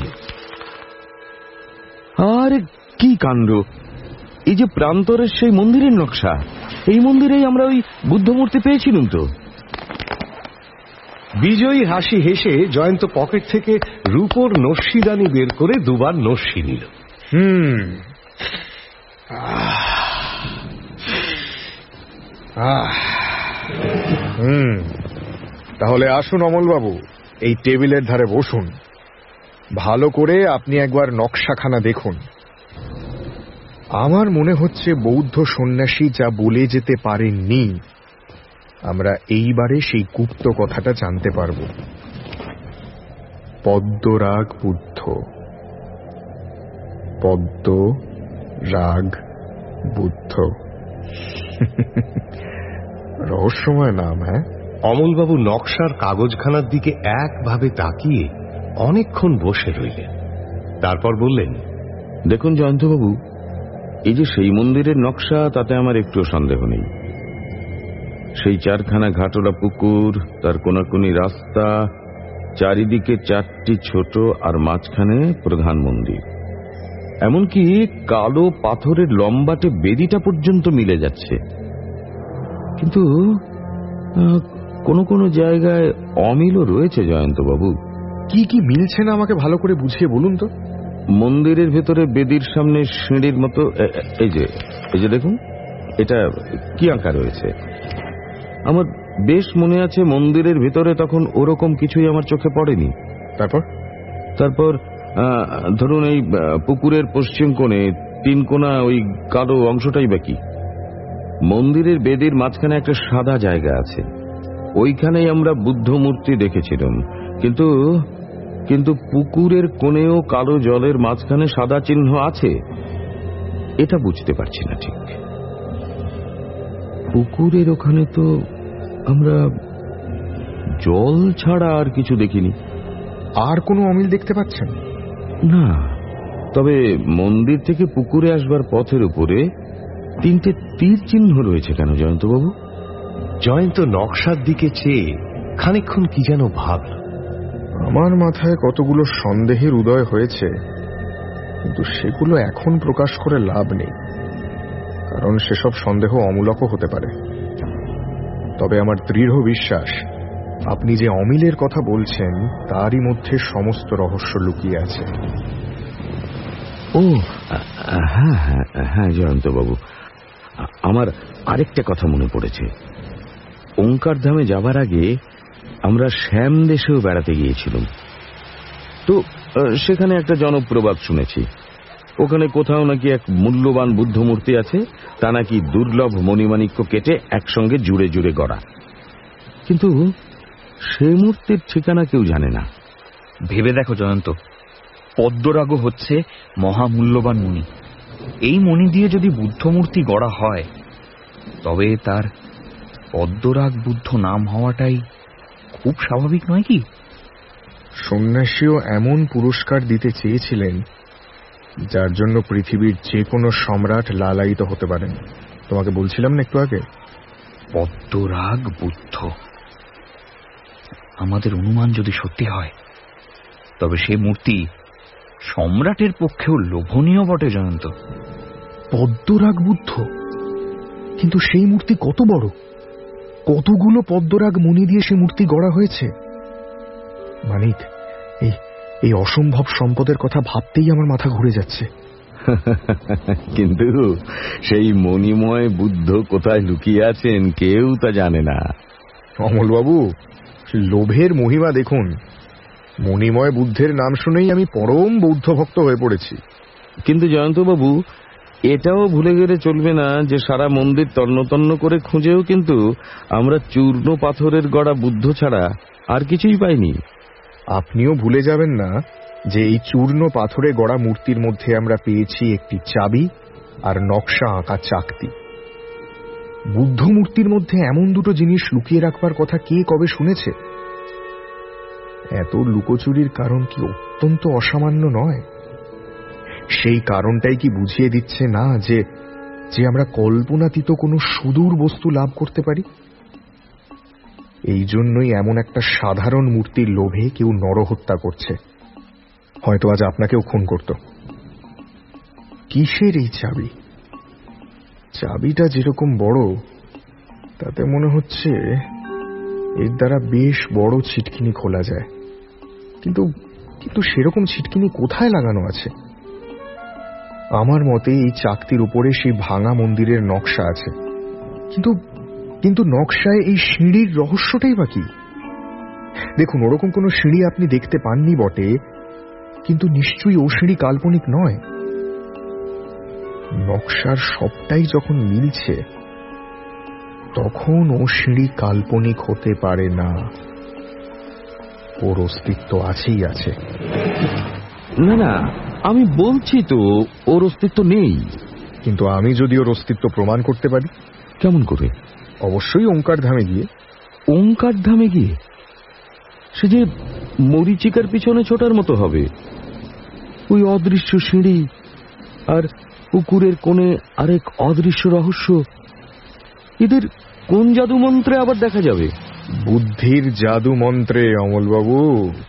আরে কি কাণ্ড! এই যে প্রান্তরের সেই মন্দিরের নকশা, এই মন্দিরেই আমরা ওই বুদ্ধমূর্তি পেয়েছিলাম তো। বিজয়ী হাসি হেসে জয়ন্ত পকেট থেকে রূপোর নস্যিদানি বের করে দুবার নস্যি নিল। হুম হুম তাহলে আসুন অমলবাবু, এই টেবিলের ধারে বসুন। ভালো করে আপনি একবার নকশাখানা দেখুন। আমার মনে হচ্ছে বৌদ্ধ সন্ন্যাসী যা বলে যেতে পারেননি, আমরা এইবারে সেই গুপ্ত কথাটা জানতে পারব। পদ্মরাগ বুদ্ধ, পদ্ম রাগ বুদ্ধ, রহস্যময় নাম। হ্যাঁ, অমলবাবু নকশার কাগজখানার দিকে একভাবে তাকিয়ে অনেকক্ষণ বসে রইলেন। তারপর বললেন, দেখুন জয়ন্তবাবু, এই যে সেই মন্দিরের নকশা, তাতে আমার একটু সন্দেহ নেই। সেই চারখানা ঘাটলা পুকুর, তার কোনাকুনি রাস্তা, চারিদিকে চারটি ছোট আর মাঝখানে প্রধান মন্দির, এমনকি কালো পাথরের লম্বাটে বেদিটা পর্যন্ত মিলে যাচ্ছে। কিন্তু কোনো কোনো জায়গায় অমিলও রয়েছে জয়ন্তবাবু। কি কি মিলছে না আমাকে ভালো করে বুঝিয়ে বলুন তো। মন্দিরের ভেতরে বেদির সামনে সিঁড়ির মতো এই যে এই যে দেখুন, এটা কি আঁকা রয়েছে? আমার বেশ মনে আছে মন্দিরের ভেতরে তখন ওরকম কিছুই আমার চোখে পড়েনি। তারপর তারপর ধরুন এই পুকুরের পশ্চিম কোণে তিন কোণা ওই কালো অংশটাই বাকি। মন্দিরের বেদির মাঝখানে একটা সাদা জায়গা আছে, ওইখানেই আমরা বুদ্ধ মূর্তি দেখেছিলাম। কিন্তু কিন্তু পুকুরের কোণেও কালো জলের মাঝখানে সাদা চিহ্ন আছে, এটা বুঝতে পারছি না ঠিক। পুকুরের ওখানে তো আমরা জল ছাড়া আর কিছু দেখিনি। আর কোনো অমিল দেখতে পাচ্ছেন না, তবে মন্দির থেকে পুকুরে আসবার পথের উপরে তিনটে তীর চিহ্ন রয়েছে। কেন জয়ন্তবাবু? জয়ন্ত নকশার দিকে চেয়ে খানিকক্ষণ কি যেন ভাবল। আমার মাথায় কতগুলো সন্দেহের উদয় হয়েছে, কিন্তু সেগুলো এখন প্রকাশ করে লাভ নেই, কারণ সেসব সন্দেহ অমূলকও হতে পারে। তবে আমার দৃঢ় বিশ্বাস, আপনি যে অমিলের কথা বলছেন তারই মধ্যে সমস্ত রহস্য লুকিয়ে আছে। ও হ্যাঁ হ্যাঁ হ্যাঁ জয়ন্তবাবু, আমার আরেকটা কথা মনে পড়েছে। ওঙ্কার ধামে যাবার আগে আমরা শ্যাম দেশেও বেড়াতে গিয়েছিলাম। তো সেখানে একটা জনপ্রবাদ শুনেছি, ওখানে কোথাও নাকি এক মূল্যবান বুদ্ধ মূর্তি আছে, তা নাকি দুর্লভ মণিমাণিক্য কেটে একসঙ্গে জুড়ে জুড়ে গড়া। কিন্তু সেই মূর্তির ঠিকানা কেউ জানে না। ভেবে দেখো জয়ন্ত, পদ্মরাগ হচ্ছে মহামূল্যবান মণি। এই মণি দিয়ে যদি বুদ্ধ মূর্তি গড়া হয়, তবে তার পদ্মরাগ বুদ্ধ নাম হওয়াটাই খুব স্বাভাবিক নয় কি? সন্ন্যাসীও এমন পুরস্কার দিতে চেয়েছিলেন যার জন্য পৃথিবীর যে কোনো সম্রাট লালায়িত হতে পারেন। তোমাকে বলছিলাম না একটু আগে, পদ্মরাগ বুদ্ধ। আমাদের অনুমান যদি সত্যি হয়, তবে সে মূর্তি সম্রাটের পক্ষেও লোভনীয় বটে জয়ন্ত। পদ্মরাগ বুদ্ধ? কিন্তু সেই মূর্তি কত বড়, কতগুলো পদ্মরাগ মণি দিয়ে সে মূর্তি গড়া হয়েছে। মানিক, এই এই অসম্ভব সম্পদের কথা ভাবতেই আমার মাথা ঘুরে যাচ্ছে। কিন্তু সেই মণিময় বুদ্ধ কোথায় লুকিয়ে আছেন কেউ তা জানে না। অমলবাবু, লোভের মহিমা দেখুন। মণিময় বুদ্ধের নাম শুনেই আমি পরম বৌদ্ধ ভক্ত হয়ে পড়েছি। কিন্তু জয়ন্তবাবু, এটাও ভুলে গেলে চলবে না যে সারা মন্দির তন্ন তন্ন করে খুঁজেও কিন্তু আমরা চূর্ণ পাথরের গড়া বুদ্ধ ছাড়া আর কিছুই পাইনি। আপনিও ভুলে যাবেন না যে এই চূর্ণ পাথরে গড়া মূর্তির মধ্যে আমরা পেয়েছি একটি চাবি আর নকশা আঁকা চাকতি। বুদ্ধ মূর্তির মধ্যে এমন দুটো জিনিস লুকিয়ে রাখবার কথা কে কবে শুনেছে? এত লুকোচুরির কারণ কি অত্যন্ত অসামান্য নয়? সেই কারণটাই কি বুঝিয়ে দিচ্ছে না যে যে আমরা কল্পনাতীত কোনো সুদূর বস্তু লাভ করতে পারি? এই জন্যই এমন একটা সাধারণ মূর্তির লোভে কেউ নরহত্যা করছে। হয়তো আজ আপনাকেও খুন করত। কিসের এই চাবি? চাবিটা যেরকম বড়, তাতে মনে হচ্ছে এর দ্বারা বেশ বড় ছিটকিনি খোলা যায়। কিন্তু কিন্তু সেরকম ছিটকিনি কোথায় লাগানো আছে? আমার মতে এই চাকতির উপরে সেই ভাঙা মন্দিরের নকশা আছে, কিন্তু কিন্তু নকশায় এই সিঁড়ির রহস্যটাই বা কি? দেখুন, ওরকম কোনো সিঁড়ি আপনি দেখতে পাননি বটে, কিন্তু নিশ্চয়ই ও সিঁড়ি কাল্পনিক নয়। নকশার সবটাই যখন মিলছে, তখন ও সিঁড়ি কাল্পনিক হতে পারে না। ওর অস্তিত্ব আছেই আছে। না না, আমি বলছি তো ওর অস্তিত্ব নেই। কিন্তু আমি যদি ওর অস্তিত্ব প্রমাণ করতে পারি। কেমন করে? অবশ্যই ওঙ্কার ধামে গিয়ে। ওঙ্কার ধামে গিয়ে? সে যে মরীচিকার পিছনে ছোটার মতো হবে। ওই অদৃশ্য সিঁড়ি আর পুকুরের কোণে আরেক অদৃশ্য রহস্য, এদের কোন জাদু মন্ত্রে আবার দেখা যাবে? বুদ্ধির জাদু মন্ত্রে অমলবাবু,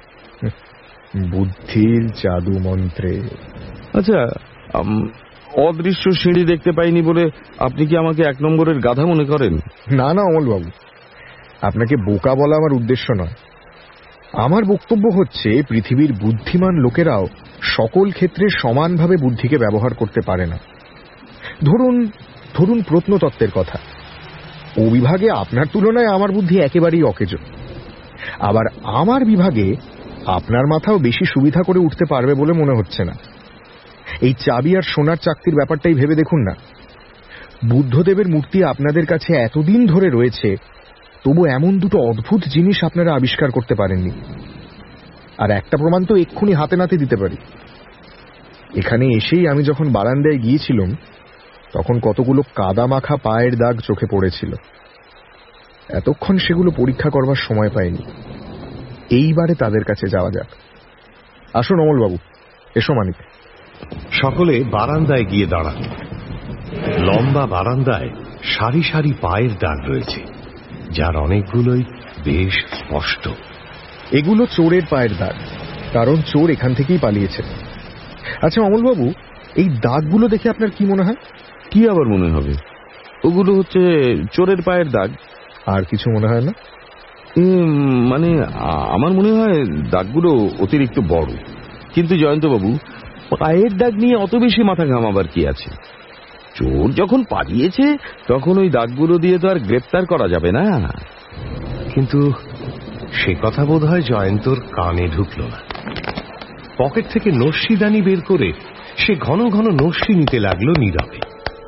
বুদ্ধির জাদু মন্ত্রে। আচ্ছা, অদৃশ্য সিঁড়ি দেখতে পাইনি বলে আপনি কি আমাকে এক নম্বরের গাধা মনে করেন? না না অমলবাবু, আপনাকে বোকা বলা আমার উদ্দেশ্য নয়। আমার বক্তব্য হচ্ছে, পৃথিবীর বুদ্ধিমান লোকেরাও সকল ক্ষেত্রে সমানভাবে বুদ্ধিকে ব্যবহার করতে পারে না। ধরুন ধরুন প্রত্নতত্ত্বের কথা। ও বিভাগে আপনার তুলনায় আমার বুদ্ধি একেবারেই অকেজ। আবার আমার বিভাগে আপনার মাথাও বেশি সুবিধা করে উঠতে পারবে বলে মনে হচ্ছে না। এই চাবি আর সোনার চাকতির ব্যাপারটাই ভেবে দেখুন না। বুদ্ধদেবের মূর্তি আপনাদের কাছে এতদিন ধরে রয়েছে, তবু এমন দুটো অদ্ভুত জিনিস আপনারা আবিষ্কার করতে পারেননি। আর একটা প্রমাণ তো এক্ষুনি হাতে নাতে দিতে পারি। এখানে এসেই আমি যখন বারান্দায় গিয়েছিলাম, তখন কতগুলো কাদা মাখা পায়ের দাগ চোখে পড়েছিল। এতক্ষণ সেগুলো পরীক্ষা করবার সময় পাইনি। এইবারে তাদের কাছে যাওয়া যাক। আসুন অমলবাবু, এসো মানিক। সকলে বারান্দায় গিয়ে দাঁড়ান। লম্বা বারান্দায় সারি সারি পায়ের দাগ রয়েছে, যার অনেকগুলোই বেশ স্পষ্ট। এগুলো চোরের পায়ের দাগ, কারণ চোর এখান থেকেই পালিয়েছে। আচ্ছা অমলবাবু, এই দাগগুলো দেখে আপনার কি মনে হয়? কি আবার মনে হবে? ওগুলো হচ্ছে চোরের পায়ের দাগ। আর কিছু মনে হয় না? মানে আমার মনে হয় দাগগুলো অতিরিক্ত বড়। কিন্তু জয়ন্তবাবু, পায়ের দাগ নিয়ে অত বেশি মাথা ঘামাবার কি আছে? চোর যখন পালিয়েছে, তখন ওই দাগগুলো দিয়ে তো আর গ্রেপ্তার করা যাবে না। কিন্তু সে কথা বোধ হয় জয়ন্তর কানে ঢুকল না। পকেট থেকে নস্যিদানি বের করে সে ঘন ঘন নস্যি নিতে লাগলো নীরবে।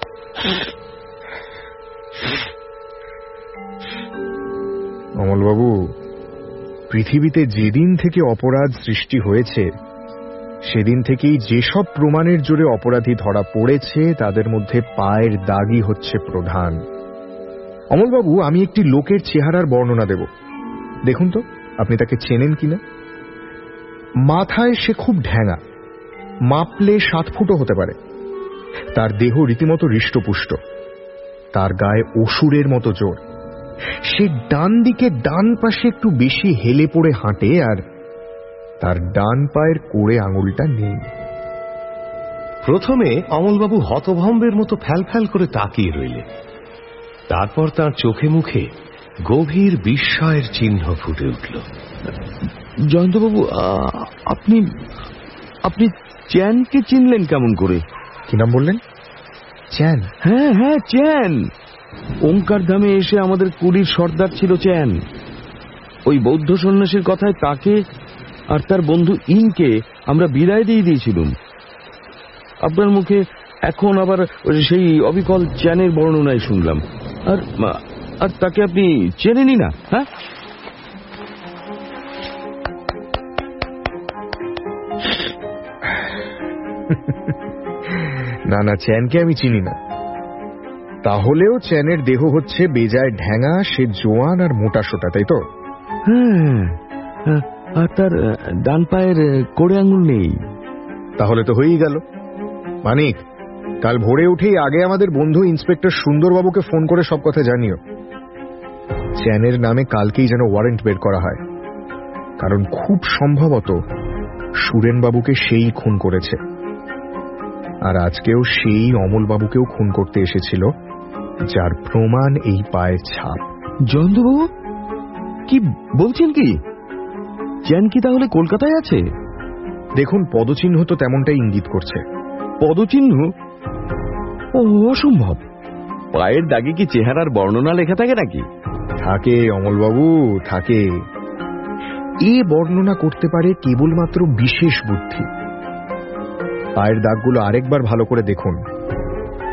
অমলবাবু, পৃথিবীতে যেদিন থেকে অপরাধ সৃষ্টি হয়েছে, সেদিন থেকেই যেসব প্রমাণের জোরে অপরাধী ধরা পড়েছে, তাদের মধ্যে পায়ের দাগই হচ্ছে প্রধান। অমলবাবু, আমি একটি লোকের চেহারার বর্ণনা দেব। দেখুন তো আপনি তাকে চেনেন কিনা। মাথায় সে খুব ঢ্যাঙা, মাপলে সাত ফুটও হতে পারে। তার দেহ রীতিমতো হৃষ্টপুষ্ট, তার গায়ে অসুরের মতো জোর। সে ডান দিকে ডান পাশে একটু বেশি হেলে পড়ে হাঁটে, আর তার ডান পায়ের কোড়ে আঙুলটা নেই। প্রথমে অমলবাবু হতভম্বের মতো ফ্যাল ফ্যাল করে তাকিয়ে রইলেন। তারপর তার চোখে মুখে গভীর বিস্ময়ের চিহ্ন ফুটে উঠল। জয়ন্তবাবু, আপনি আপনি চ্যানকে চিনলেন কেমন করে? কি নাম বললেন? চ্যান? হ্যাঁ হ্যাঁ, চ্যান। ওঙ্কার ধামে এসে আমাদের কুলির সর্দার ছিল চ্যান। ওই বৌদ্ধ সন্ন্যাসীর কথায় তাকে আর তার বন্ধু ইংকে আমরা বিদায় দিয়ে দিয়েছিলাম। আপনার মুখে এখন আবার সেই অবিকল চ্যানের বর্ণনায় শুনলাম। আর আর তাকে আপনি চেনেনই না? হ্যাঁ, না না, চ্যানকে আমি চিনি না। তাহলেও চ্যানের দেহ হচ্ছে বেজায় ঢ্যাঙা, সে জোয়ান আর মোটা সোটা, তাই তো? হ্যাঁ, আর তার ডান পায়ের কোড়ে আঙুল নেই। তাহলে তো হয়েই গেল। মানিক, কাল ভোরে উঠেই আগে আমাদের বন্ধু ইন্সপেক্টর সুন্দরবাবুকে ফোন করে সব কথা জানিও। চ্যানের নামে কালকেই যেন ওয়ারেন্ট বের করা হয়, কারণ খুব সম্ভবত সুরেনবাবুকে সেই খুন করেছে। আর আজকেও সেই অমলবাবুকেও খুন করতে এসেছিল, যার প্রমাণ এই পায়ের ছাপ। জয়ন্তবাবু, কি বলছেন? কি চ্যান কি তাহলে কলকাতায় আছে? দেখুন, পদচিহ্ন তো তেমনটাই ইঙ্গিত করছে। পদচিহ্ন? ও অসম্ভব। পায়ের দাগে কি চেহারার বর্ণনা লেখা থাকে নাকি? থাকে অমলবাবু, থাকে। এ বর্ণনা করতে পারে কেবলমাত্র বিশেষ বুদ্ধি। পায়ের দাগগুলো আরেকবার ভালো করে দেখুন,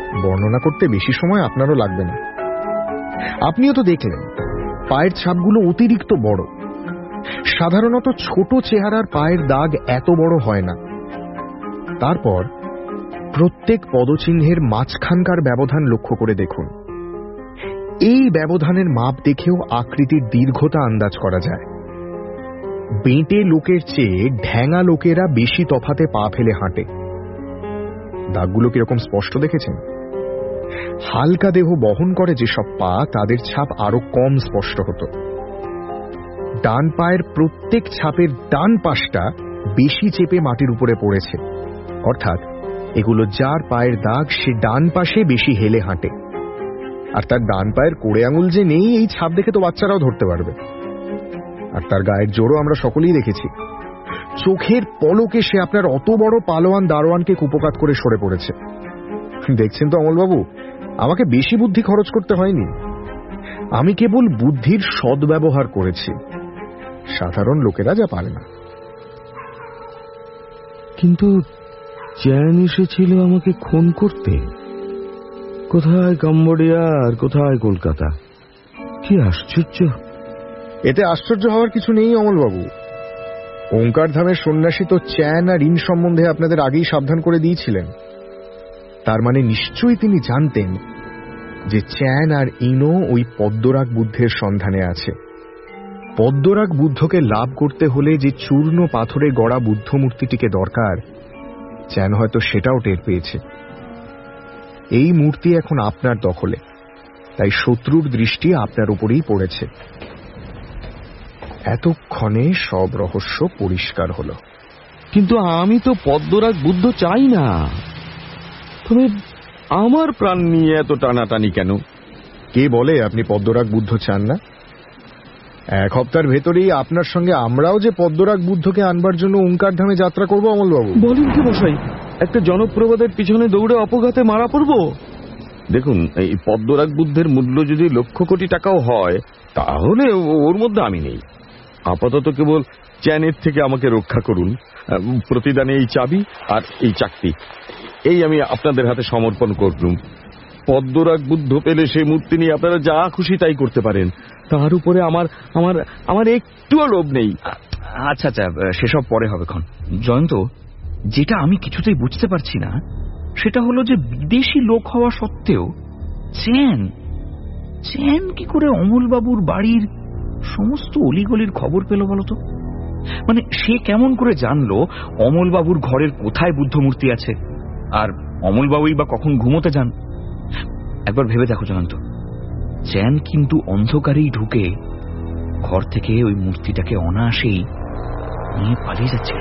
বর্ণনা করতে বেশি সময় আপনারও লাগবে না। আপনিও তো দেখলেন পায়ের ছাপগুলো অতিরিক্ত বড়। সাধারণত ছোট চেহারার পায়ের দাগ এত বড় হয় না। তারপর প্রত্যেক পদচিহ্নের মাঝখানকার ব্যবধান লক্ষ্য করে দেখুন। এই ব্যবধানের মাপ দেখেও আকৃতির দীর্ঘতা আন্দাজ করা যায়। বেঁটে লোকের চেয়ে ঢ্যাঙা লোকেরা বেশি তফাতে পা ফেলে হাঁটে। দাগগুলো কিরকম স্পষ্ট দেখেছেন? হালকা দেহ বহন করে যেসব পা, তাদের ছাপ আরো কম স্পষ্ট হতো। ডান পায়ের প্রত্যেক ছাপের ডান পাশটা বেশি চেপে মাটির উপরে পড়েছে, অর্থাৎ এগুলো যার পায়ের দাগ সে ডান পাশে বেশি হেলে হাঁটে। আর তার ডান পায়ের কোড়ে আঙুল যে নেই, এই ছাপ দেখে তো বাচ্চারাও ধরতে পারবে। আর তার গায়ের জোরও আমরা সকলেই দেখেছি। চোখের পলকে সে আপনার অত বড় পালোয়ান দারোয়ানকে কুপকাত করে সরে পড়েছে। দেখছেন তো অমলবাবু, আমাকে বেশি বুদ্ধি খরচ করতে হয়নি। আমি কেবল বুদ্ধির সদ্ব্যবহার করেছি, সাধারণ লোকেরা যা পারে না। কিন্তু চ্যান এসেছিল আমাকে খুন করতে। কোথায় কম্বোডিয়া আর কোথায় কলকাতা, কি আশ্চর্য! এতে আশ্চর্য হওয়ার কিছু নেই অমলবাবু। ওঙ্কার ধামের সন্ন্যাসী তো চ্যান আর ইন সম্বন্ধে আপনাদের আগেই সাবধান করে দিয়েছিলেন। তার মানে নিশ্চয়ই তিনি জানতেন যে চ্যান আর ইনও ওই পদ্মরাগ বুদ্ধের সন্ধানে আছে। পদ্মরাগ বুদ্ধকে লাভ করতে হলে যে চূর্ণ পাথরে গড়া বুদ্ধ মূর্তিটিকে দরকার, চ্যান হয়তো সেটাও টের পেয়েছে। এই মূর্তি এখন আপনার দখলে, তাই শত্রুর দৃষ্টি আপনার উপরেই পড়েছে। এতক্ষণে সব রহস্য পরিষ্কার হলো। কিন্তু আমি তো পদ্মরাগ বুদ্ধ চাই না। তবে আমার প্রাণ নিয়ে এত টানাটানি কেন? কে বলে আপনি পদ্মরাগ বুদ্ধ চান না? এক সপ্তাহের ভেতরেই আপনার সঙ্গে আমরাও যে পদ্মরাগ বুদ্ধকে আনবার জন্য ওঙ্কার ধামে যাত্রা করব অমলবাবু। বলেন কি মশাই, একটা জনপ্রবাদের পিছনে দৌড়ে অপঘাতে মারা পড়ব? দেখুন, এই পদ্মরাগ বুদ্ধের মূল্য যদি লক্ষ কোটি টাকাও হয়, তাহলে ওর মধ্যে আমি নেই। আপাতত কেবল চ্যানের থেকে আমাকে রক্ষা করুন। প্রতিদানে এই চাবি আর এই চাকতি, এই আমি আপনাদের হাতে সমর্পণ করলুম। পদ্মরাগ বুদ্ধ পেলে সেই মূর্তি নিয়ে আপনারা যা খুশি তাই করতে পারেন। তার উপরে আমার আমার আমার একটুও লোভ নেই। আচ্ছা আচ্ছা, সেসব পরে হবে ক্ষণ। জয়ন্ত, যেটা আমি কিছুতেই বুঝতে পারছি না সেটা হলো যে বিদেশি লোক হওয়া সত্ত্বেও চ্যান চ্যান কি করে অমলবাবুর বাড়ির সমস্ত অলিগলির খবর পেল বলতো? মানে সে কেমন করে জানলো অমলবাবুর ঘরের কোথায় বুদ্ধ মূর্তি আছে, আর অমলবাবুই বা কখন ঘুমোতে যান? একবার ভেবে দেখো জয়ন্ত, চ্যান কিন্তু অন্ধকারেই ঢুকে ঘর থেকে ওই মূর্তিটাকে অনায়াসেই নিয়ে পালিয়ে যাচ্ছিল।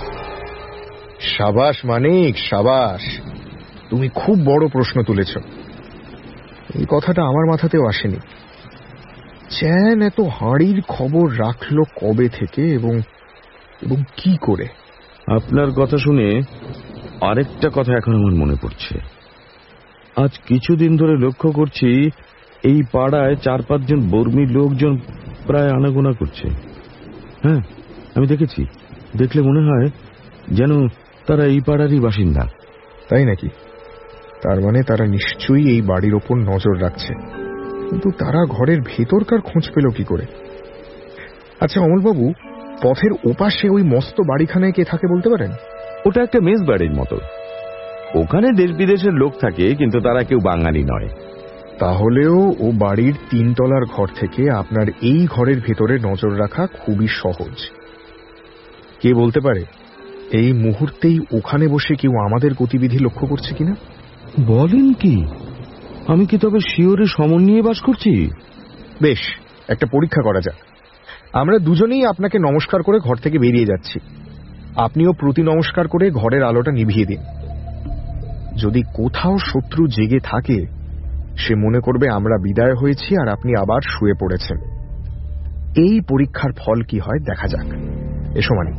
সাবাস মানিক, সাবাস, তুমি খুব বড় প্রশ্ন তুলেছ। এই কথাটা আমার মাথাতেও আসেনি। চ্যান এত হাঁড়ির খবর রাখলো কবে থেকে এবং এবং কি করে? আপনার কথা শুনে আরেকটা কথা এখন আমার মনে পড়ছে। আজ কিছুদিন ধরে লক্ষ্য করছি এই পাড়ায় চার পাঁচজন বর্মী লোকজন প্রায় আনাগোনা করছে। হ্যাঁ, আমি দেখেছি। দেখলে মনে হয় যেন তারা এই পাড়ারই বাসিন্দা। তাই নাকি? তার মানে তারা নিশ্চয়ই এই বাড়ির ওপর নজর রাখছে। কিন্তু তারা ঘরের ভেতরকার খোঁজ পেল কি করে? আচ্ছা অমলবাবু, পথের ওপাশে ওই মস্ত বাড়িখানায় কে থাকে বলতে পারেন? ওটা একটা মেস বাড়ির মতো। ওখানে দেশ বিদেশের লোক থাকে, কিন্তু তারা কেউ বাঙালি নয়। তাহলেও ও বাড়ির তিনতলার ঘর থেকে আপনার এই ঘরের ভেতরে নজর রাখা খুবই সহজ। কে বলতে পারে এই মুহূর্তেই ওখানে বসে কেউ আমাদের গতিবিধি লক্ষ্য করছে কিনা? বলেন কি? আমি কি তবে শিওরে সমন্বয়ে বাস করছি? বেশ, একটা পরীক্ষা করা যাক। আমরা দুজনেই আপনাকে নমস্কার করে ঘর থেকে বেরিয়ে যাচ্ছি। আপনিও প্রতি নমস্কার করে ঘরের আলোটা নিভিয়ে দিন। যদি কোথাও শত্রু জেগে থাকে, সে মনে করবে আমরা বিদায় হয়েছি আর আপনি আবার শুয়ে পড়েছেন। এই পরীক্ষার ফল কি হয় দেখা যাক। এসো মানিক।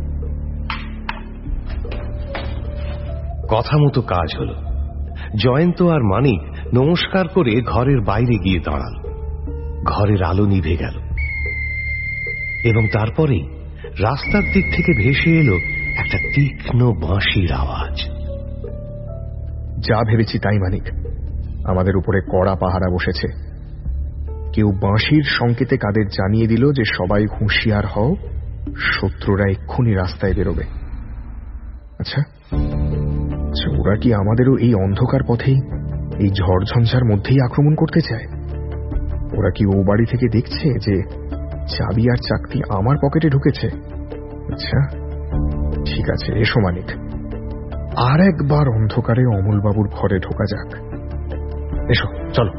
কথা মতো কাজ হলো। জয়ন্ত আর মানিক নমস্কার করে ঘরের বাইরে গিয়ে দাঁড়াল। ঘরের আলো নিভে গেল এবং তারপরে রাস্তার দিক থেকে ভেসে এলো একটা তীক্ষ্ণ বাঁশির আওয়াজ। যা ভেবেছি তাই মানিক, আমাদের উপরে কড়া পাহারা বসেছে। কেউ বাঁশির সংকেতে কাদের জানিয়ে দিল যে সবাই হুঁশিয়ার হও, শত্রুরা এক্ষুনি রাস্তায় বেরোবে। আচ্ছা আচ্ছা ওরা কি আমাদেরও এই অন্ধকার পথেই, এই ঝড়ঝঞ্ঝার মধ্যেই আক্রমণ করতে চায়? ওরা কি ও বাড়ি থেকে দেখছে যে চাবি আর চাকতি আমার পকেটে ঢুকেছে? আচ্ছা ঠিক আছে, এসো মানিক, আর একবার অন্ধকারে অমলবাবুর ঘরে ঢোকা যাক। এসো চলো।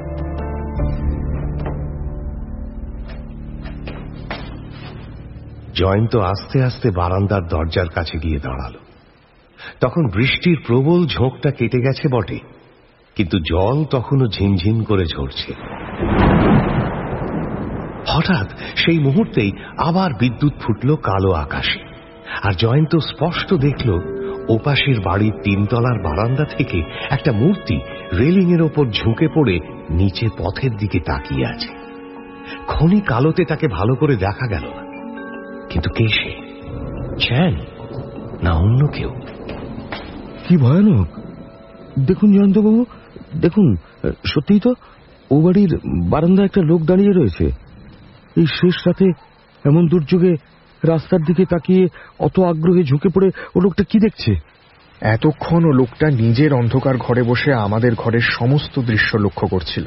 জয়ন্ত আস্তে আস্তে বারান্দার দরজার কাছে গিয়ে দাঁড়াল। তখন বৃষ্টির প্রবল ঝোঁকটা কেটে গেছে বটে, কিন্তু জল তখনও ঝিনঝিন করে ঝরছে। হঠাৎ সেই মুহূর্তেই আবার বিদ্যুৎ ফুটল কালো আকাশে, আর জয়ন্ত স্পষ্ট দেখল ওপাশের বাড়ির তিনতলার বারান্দা থেকে একটা মূর্তি রেলিং এর ওপর ঝুঁকে পড়ে নিচে পথের দিকে তাকিয়ে আছে। খনি কালোতে তাকে ভালো করে দেখা গেল না, কিন্তু কে সে? চ্যান না অন্য কেউ? কি ভয়ানক! দেখুন জয়ন্তবাবু, দেখুন, সত্যিই তো ও বাড়ির বারান্দায় একটা লোক দাঁড়িয়ে রয়েছে। এই শেষ রাতে এমন দুর্যোগে রাস্তার দিকে তাকিয়ে অত আগ্রহে ঝুঁকে পড়ে ও লোকটা কি দেখছে? এতক্ষণ ও লোকটা নিজের অন্ধকার ঘরে বসে আমাদের ঘরের সমস্ত দৃশ্য লক্ষ্য করছিল।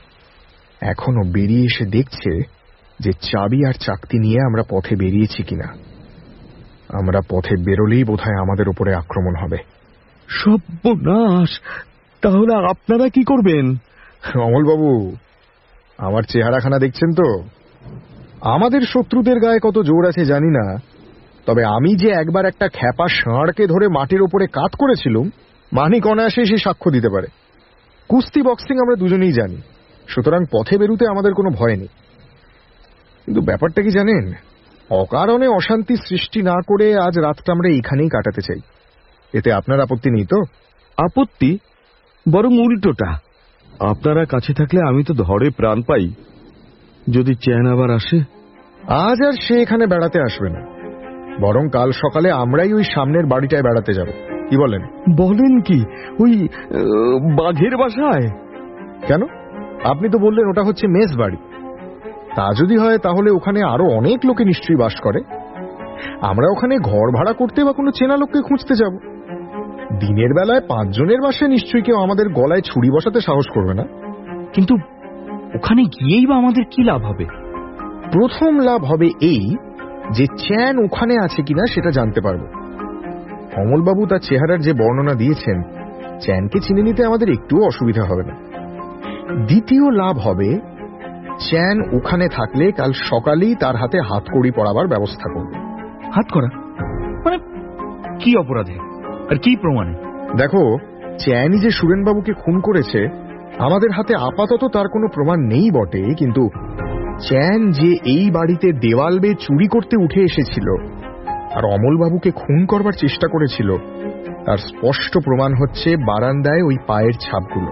এখনো বেরিয়ে এসে দেখছে যে চাবি আর চাকতি নিয়ে আমরা পথে বেরিয়েছি কিনা। আমরা পথে বেরোলেই বোধহয় আমাদের উপরে আক্রমণ হবে। সর্বনাশ! তাহলে আপনারা কি করবেন? অমলবাবু, আমার চেহারাখানা দেখছেন তো? আমাদের শত্রুদের গায়ে কত জোর আছে জানি না, তবে আমি যে একবার একটা খ্যাপা ষাঁড়কে ধরে মাটির ওপরে কাত করেছিলাম, মানিক অনায়াসে সে সাক্ষ্য দিতে পারে। কুস্তি বক্সিং আমরা দুজনেই জানি, সুতরাং পথে বেরুতে আমাদের কোনো ভয় নেই। কিন্তু ব্যাপারটা কি জানেন, অকারণে অশান্তি সৃষ্টি না করে আজ রাতটা আমরা এইখানেই কাটাতে চাই। এতে আপনার আপত্তি নেই তো? আপত্তি? বরং উল্টোটা। আপনারা কাছে থাকলে আমি তো ধরে প্রাণ পাই। যদি চ্যান আবার আসে? আজ আর সে এখানে বেড়াতে আসবে না, বরং কাল সকালে আমরাই ওই সামনের বাড়িটায় বেড়াতে যাব। কি বলেন? বলেন কি? ওই বাঘের বাসায়? কেন? আপনি তো বললেন ওটা হচ্ছে মেস বাড়ি। তা যদি হয় তাহলে ওখানে আরো অনেক লোকে নিশ্চয়ই বাস করে। আমরা ওখানে ঘর ভাড়া করতে বা কোনো চেনা লোককে খুঁজতে যাব। দিনের বেলায় পাঁচজনের বাসে নিশ্চয়ই কেউ আমাদের গলায় ছুরি বসাতে সাহস করবে না। কিন্তু ওখানে গিয়েই বা আমাদের কি লাভ হবে? প্রথম লাভ হবে এই যে চ্যান ওখানে আছে কিনা সেটা জানতে পারবো। অমলবাবু তার চেহারার যে বর্ণনা দিয়েছেন, চ্যানকে চিনে নিতে আমাদের একটুও অসুবিধা হবে না। দ্বিতীয় লাভ হবে, চ্যান ওখানে থাকলে কাল সকালেই তার হাতে হাতকড়ি পরাবার ব্যবস্থা করবে। হাত করা মানে কি অপরাধে আর কি প্রমাণে? দেখো, চ্যানই যে সুরেনবাবুকে খুন করেছে আমাদের হাতে আপাতত তার কোনো প্রমাণ নেই বটে, কিন্তু চ্যান যে এই বাড়িতে দেওয়াল বেয়ে চুরি করতে উঠে এসেছিল আর অমলবাবুকে খুন করবার চেষ্টা করেছিল, তার স্পষ্ট প্রমাণ হচ্ছে বারান্দায় ওই পায়ের ছাপগুলো।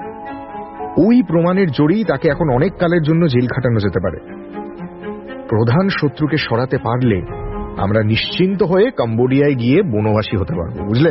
ওই প্রমাণের জোরেই তাকে এখন অনেক কালের জন্য জেল খাটানো যেতে পারে। প্রধান শত্রুকে সরাতে পারলে আমরা নিশ্চিন্ত হয়ে কম্বোডিয়ায় গিয়ে বনবাসী হতে পারবো, বুঝলে?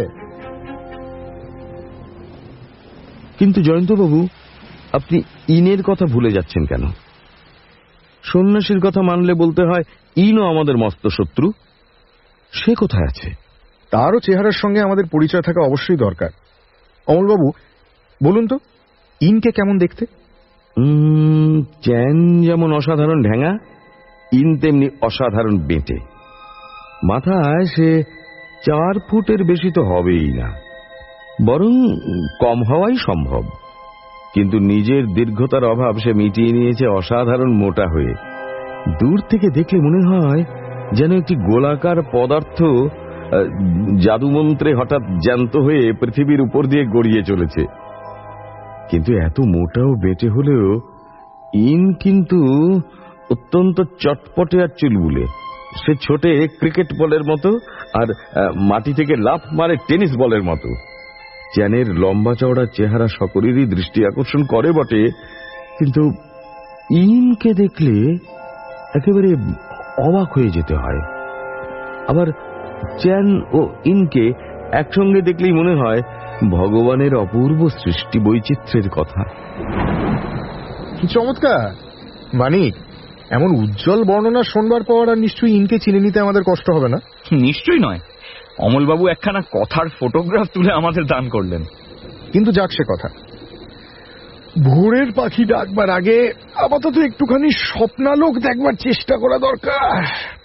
কিন্তু জয়ন্তবাবু, আপনি ইনের কথা ভুলে যাচ্ছেন কেন? সন্ন্যাসীর কথা মানলে বলতে হয় ইনও আমাদের মস্ত শত্রু। সে কোথায় আছে? তারও চেহারার সঙ্গে আমাদের পরিচয় থাকা অবশ্যই দরকার। অমলবাবু বলুন তো, ইনকে কেমন দেখতে? চ্যান যেমন অসাধারণ ঢ্যাঙা, ইন তেমনি অসাধারণ বেঁটে। মাথায় সে চার ফুটের বেশি তো হবেই না, বরং কম হওয়াই সম্ভব। কিন্তু নিজের দীর্ঘতার অভাব সে মিটিয়ে নিয়েছে অসাধারণ মোটা হয়ে। দূর থেকে দেখলে মনে হয় যেন একটি গোলাকার পদার্থ জাদুমন্ত্রে হঠাৎ জ্যান্ত হয়ে পৃথিবীর উপর দিয়ে গড়িয়ে চলেছে। কিন্তু এত মোটা ও বেঁটে হলেও ইন কিন্তু অত্যন্ত চটপটে আর চুলবুলে। সে ছোটে ক্রিকেট বলের মতো আর মাটি থেকে লাফ মারে টেনিস বলের মতো। চ্যানের লম্বা চওড়া চেহারা সকলেরই দৃষ্টি আকর্ষণ করে বটে, কিন্তু ইনকে দেখলে একেবারে অবাক হয়ে যেতে হয়। আবার চ্যান ও ইনকে একসঙ্গে দেখলেই মনে হয় ভগবানের অপূর্ব সৃষ্টি বৈচিত্র্যের কথা। কি চমৎকার! মানিক, এমন উজ্জ্বল বর্ণনা শোনবার পর আর নিশ্চয়ই ইনকে চিনে নিতে আমাদের কষ্ট হবে না। নিশ্চয়ই নয়, অমলবাবু একখানা কথার ফটোগ্রাফ তুলে আমাদের দান করলেন। কিন্তু যাক সে কথা, ভোরের পাখি ডাকবার আগে আপাতত একটুখানি স্বপ্নালোক দেখবার চেষ্টা করা দরকার।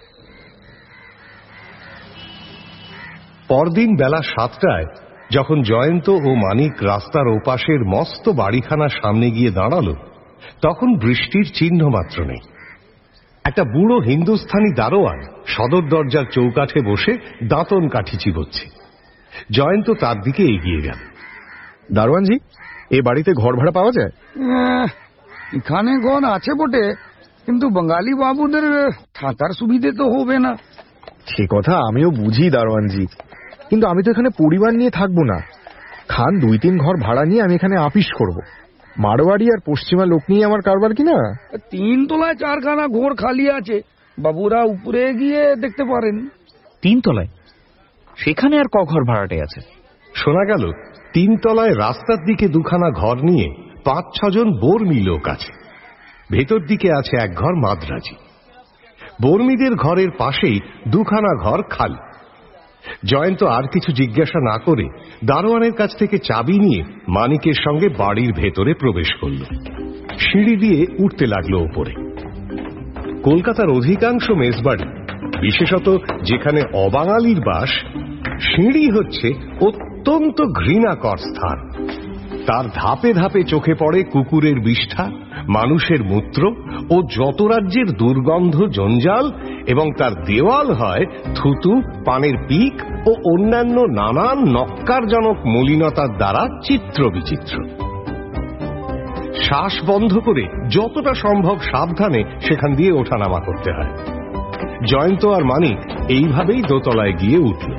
পরদিন বেলা সাতটায় যখন জয়ন্ত ও মানিক রাস্তার ওপাশের মস্ত বাড়িখানার সামনে গিয়ে দাঁড়ালো, তখন বৃষ্টির চিহ্ন মাত্র নেই। একটা বুড়ো হিন্দুস্থানি দারোয়ান সদর দরজার চৌকাঠে বসে দাঁতন কাঠি চিবোচ্ছে। জয়ন্ত তার দিকে এগিয়ে গেল। দারোয়ানজি, এ বাড়িতে ঘর ভাড়া পাওয়া যায়? এখানে ঘর আছে বটে, কিন্তু বাঙালি বাবুদের থাকার সুবিধে তো হবে না। সে কথা আমিও বুঝি দারোয়ানজি, কিন্তু আমি তো এখানে পরিবার নিয়ে থাকবো না। খান দুই তিন ঘর ভাড়া নিয়ে আমি এখানে আপিস করব। মারোয়াড়ি আর পশ্চিমা লোক নিয়ে আমার কারবার কিনা। তিন তলায় চারখানা ঘর খালি আছে, বাবুরা উপরে গিয়ে দেখতে পারেন। তিন তলায়? সেখানে আর ক ঘর ভাড়াটে আছে? শোনা গেল তিন তলায় রাস্তার দিকে দুখানা ঘর নিয়ে পাঁচ ছজন বর্মী লোক আছে। ভেতর দিকে আছে এক ঘর মাদ্রাজি। বর্মীদের ঘরের পাশেই দুখানা ঘর খালি। জয়ন্ত আর কিছু জিজ্ঞাসা না করে দারোয়ানের কাছ থেকে চাবি নিয়ে মানিকের সঙ্গে বাড়ির ভেতরে প্রবেশ করল। সিঁড়ি দিয়ে উঠতে লাগলো ওপরে। কলকাতার অধিকাংশ মেসবাড়ি, বিশেষত যেখানে অবাঙালির বাস, সিঁড়ি হচ্ছে অত্যন্ত ঘৃণাকর স্থান। তার ধাপে ধাপে চোখে পড়ে কুকুরের বিষ্ঠা, মানুষের মূত্র ও যত রাজ্যের দুর্গন্ধ জঞ্জাল, এবং তার দেওয়াল হয় থুতু, পানের পিক ও অন্যান্য নানান নক্কারজনক মলিনতার দ্বারা চিত্র বিচিত্র। শ্বাস বন্ধ করে যতটা সম্ভব সাবধানে সেখান দিয়ে ওঠানামা করতে হয়। জয়ন্ত আর মানিক এইভাবেই দোতলায় গিয়ে উঠল।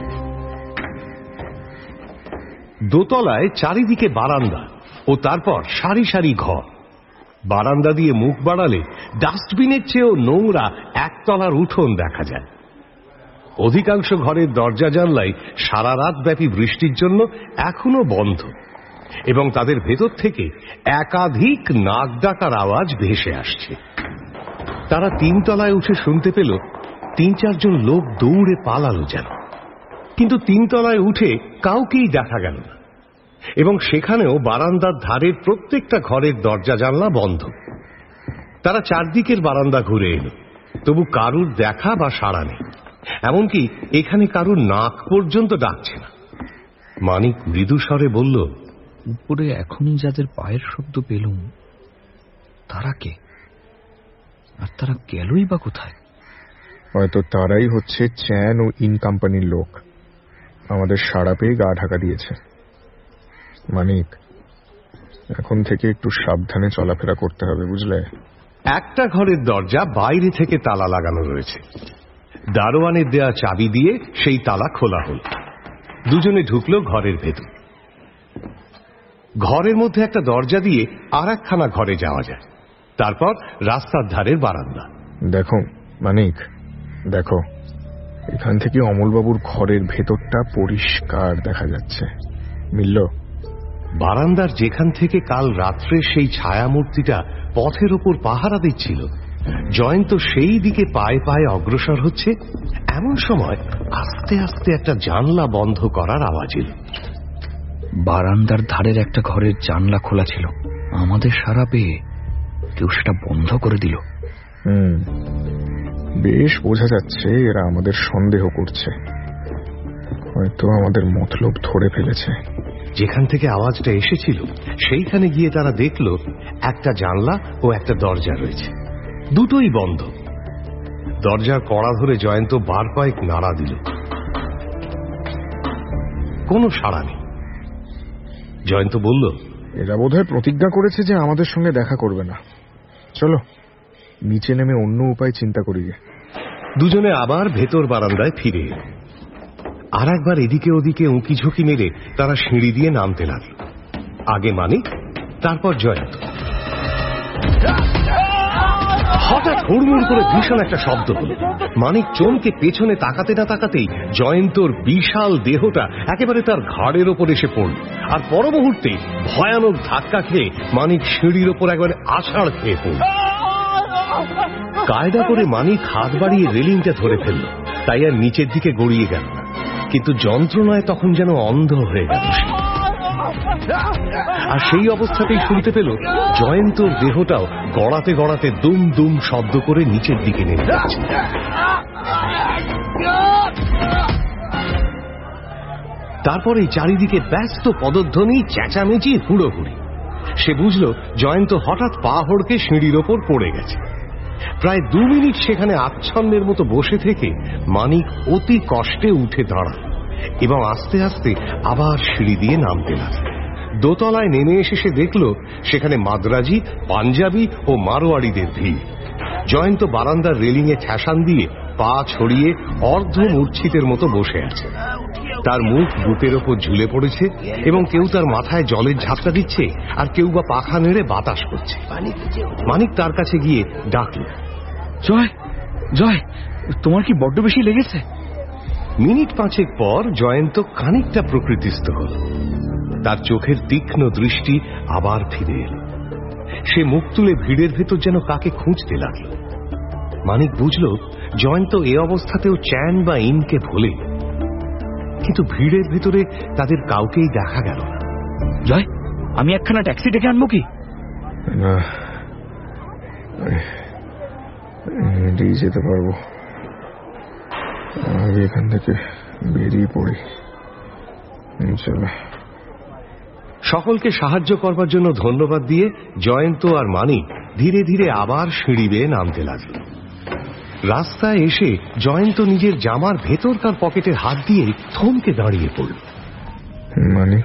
দোতলায় চারিদিকে বারান্দা ও তারপর সারি সারি ঘর। বারান্দা দিয়ে মুখ বাড়ালে ডাস্টবিনের চেয়েও নোংরা একতলার উঠোন দেখা যায়। অধিকাংশ ঘরের দরজা জানলাই সারা রাত ব্যাপী বৃষ্টির জন্য এখনো বন্ধ, এবং তাদের ভেতর থেকে একাধিক নাক ডাকার আওয়াজ ভেসে আসছে। তারা তিনতলায় উঠে শুনতে পেল তিন চারজন লোক দৌড়ে পালালো যেন, কিন্তু তিনতলায় উঠে কাউকেই দেখা গেল না, এবং সেখানেও বারান্দার ধারের প্রত্যেকটা ঘরের দরজা জানলা বন্ধ। তারা চারদিকের বারান্দা ঘুরে এলো, তবু কারুর দেখা বা সাড়া নেই, এমনকি এখানে কারুর নাক পর্যন্ত ডাকছে না। মানিক মৃদু স্বরে বলল, উপরে এখনই যাদের পায়ের শব্দ পেলুম, তারা কে? আর তারা গেলই বা কোথায়? হয়তো তারাই হচ্ছে চ্যান ও ইন কোম্পানির লোক। আমাদের সাড়া পেয়ে গা ঢাকা দিয়েছে। মানিক, এখন থেকে একটু সাবধানে চলাফেরা করতে হবে, বুঝলে? একটা ঘরের দরজা বাইরে থেকে তালা লাগানো রয়েছে। দারোয়ানের দেয়া চাবি দিয়ে সেই তালা খোলা হল। দুজনে ঢুকলো ঘরের ভেতর। ঘরের মধ্যে একটা দরজা দিয়ে আর একখানা ঘরে যাওয়া যায়, তারপর রাস্তার ধারের বারান্দা। দেখো মানিক, দেখো, এখান থেকে অমলবাবুর ঘরের ভেতরটা পরিষ্কার দেখা যাচ্ছে। মিলল? বারান্দার যেখান থেকে কাল রাত্রে সেই ছায়ামূর্তিটা পথের ওপর পাহারা দিচ্ছিল, জয়ন্ত সেই দিকে পায়ে পায়ে অগ্রসর হচ্ছে। এমন সময় আস্তে আস্তে একটা জানলা বন্ধ করার আওয়াজ এলো। বারান্দার ধারের একটা ঘরের জানলা খোলা ছিল। আমাদের সারা পেয়ে কেউ সেটা বন্ধ করে দিল। হুম, বেশ বোঝা যাচ্ছে এরা আমাদের সন্দেহ করছে। হয়তো আমাদের মতলব ধরে ফেলেছে। যেখান থেকে আওয়াজটা এসেছিল সেইখানে গিয়ে তারা দেখল একটা জানলা ও একটা দরজা রয়েছে, দুটোই বন্ধ। দরজার কড়া ধরে জয়ন্ত বার কয়েক নাড়া দিল, কোনো সাড়া নেই। জয়ন্ত বলল, এরা বোধহয় প্রতিজ্ঞা করেছে যে আমাদের সঙ্গে দেখা করবে না। চলো নিচে নেমে অন্য উপায় চিন্তা করি। দুজনে আবার ভেতর বারান্দায় ফিরে এল। আর একবার এদিকে ওদিকে উঁকি ঝুঁকি মেরে তারা সিঁড়ি দিয়ে নামতে লাগল। আগে মানিক, তারপর জয়ন্ত। হঠাৎ হুড়মুড় করে ভীষণ একটা শব্দ হল। মানিক চমকে পেছনে তাকাতে না তাকাতেই জয়ন্তর বিশাল দেহটা একেবারে তার ঘাড়ের ওপর এসে পড়ল, আর পর মুহূর্তে ভয়ানক ধাক্কা খেয়ে মানিক সিঁড়ির ওপর একবারে আছাড় খেয়ে পড়ল। কায়দা করে মানিক হাত বাড়িয়ে রেলিংটা ধরে ফেলল, তাই আর নিচের দিকে গড়িয়ে গেল না, কিন্তু যন্ত্রণায় তখন যেন অন্ধ হয়ে গেল। আর সেই অবস্থাতেই শুনতে পেল জয়ন্তর দেহটাও গড়াতে গড়াতে দুম দুম শব্দ করে নিচের দিকে নেমে যাচ্ছে। তারপরে চারিদিকে ব্যস্ত পদধ্বনি, চেঁচামেচি, হুড়োহুড়ি। সে বুঝল জয়ন্ত হঠাৎ পা হড়কে সিঁড়ির ওপর পড়ে গেছে। প্রায় দু মিনিট সেখানে আচ্ছন্নের মতো বসে থেকে মানিক অতি কষ্টে উঠে দাঁড়াল এবং আস্তে আস্তে আবার সিঁড়ি দিয়ে নামতে লাগল। দোতলায় নেমে এসে সে দেখল সেখানে মাদ্রাজি, পাঞ্জাবি ও মারোয়াড়িদের ভিড়। জয়ন্ত বারান্দার রেলিংয়ে ঠেসান দিয়ে পা ছড়িয়ে অর্ধ মূর্ছিতের মতো বসে আছে। তার মুখ বুকের ওপর ঝুলে পড়েছে এবং কেউ তার মাথায় জলের ঝাপটা দিচ্ছে, আর কেউ বা পাখা নেড়ে বাতাস করছে। মানিক তার কাছে গিয়ে ডাকল, জয়, জয়, তোমার কি বড্ড বেশি লেগেছে? মিনিট পাঁচেক পর জয়ন্ত খানিকটা প্রকৃতিস্থ হল। তার চোখের তীক্ষ্ণ দৃষ্টি আবার ফিরে এল। সে মুখ তুলে ভিড়ের ভেতর যেন কাকে খুঁজতে লাগল। মানিক বুঝল জয়ন্ত এ অবস্থাতেও চ্যান বা ইনকে ভোলে, কিন্তু ভিড়ের ভেতরে তাদের কাউকেই দেখা গেল না। জয়, আমি একখানা ট্যাক্সি ডেকে আনবো কি? না, এটাই যেতে পারবো। আগে এখান থেকে বেরিয়ে পড়ি। চলো। সকলকে সাহায্য করবার জন্য ধন্যবাদ দিয়ে জয়ন্ত আর মানিক ধীরে ধীরে আবার সিঁড়ি বেয়ে নামতে লাগল। রাস্তায় এসে জয়ন্ত নিজের জামার ভেতরকার পকেটে হাত দিয়ে থমকে দাঁড়িয়ে পড়ল। মানিক,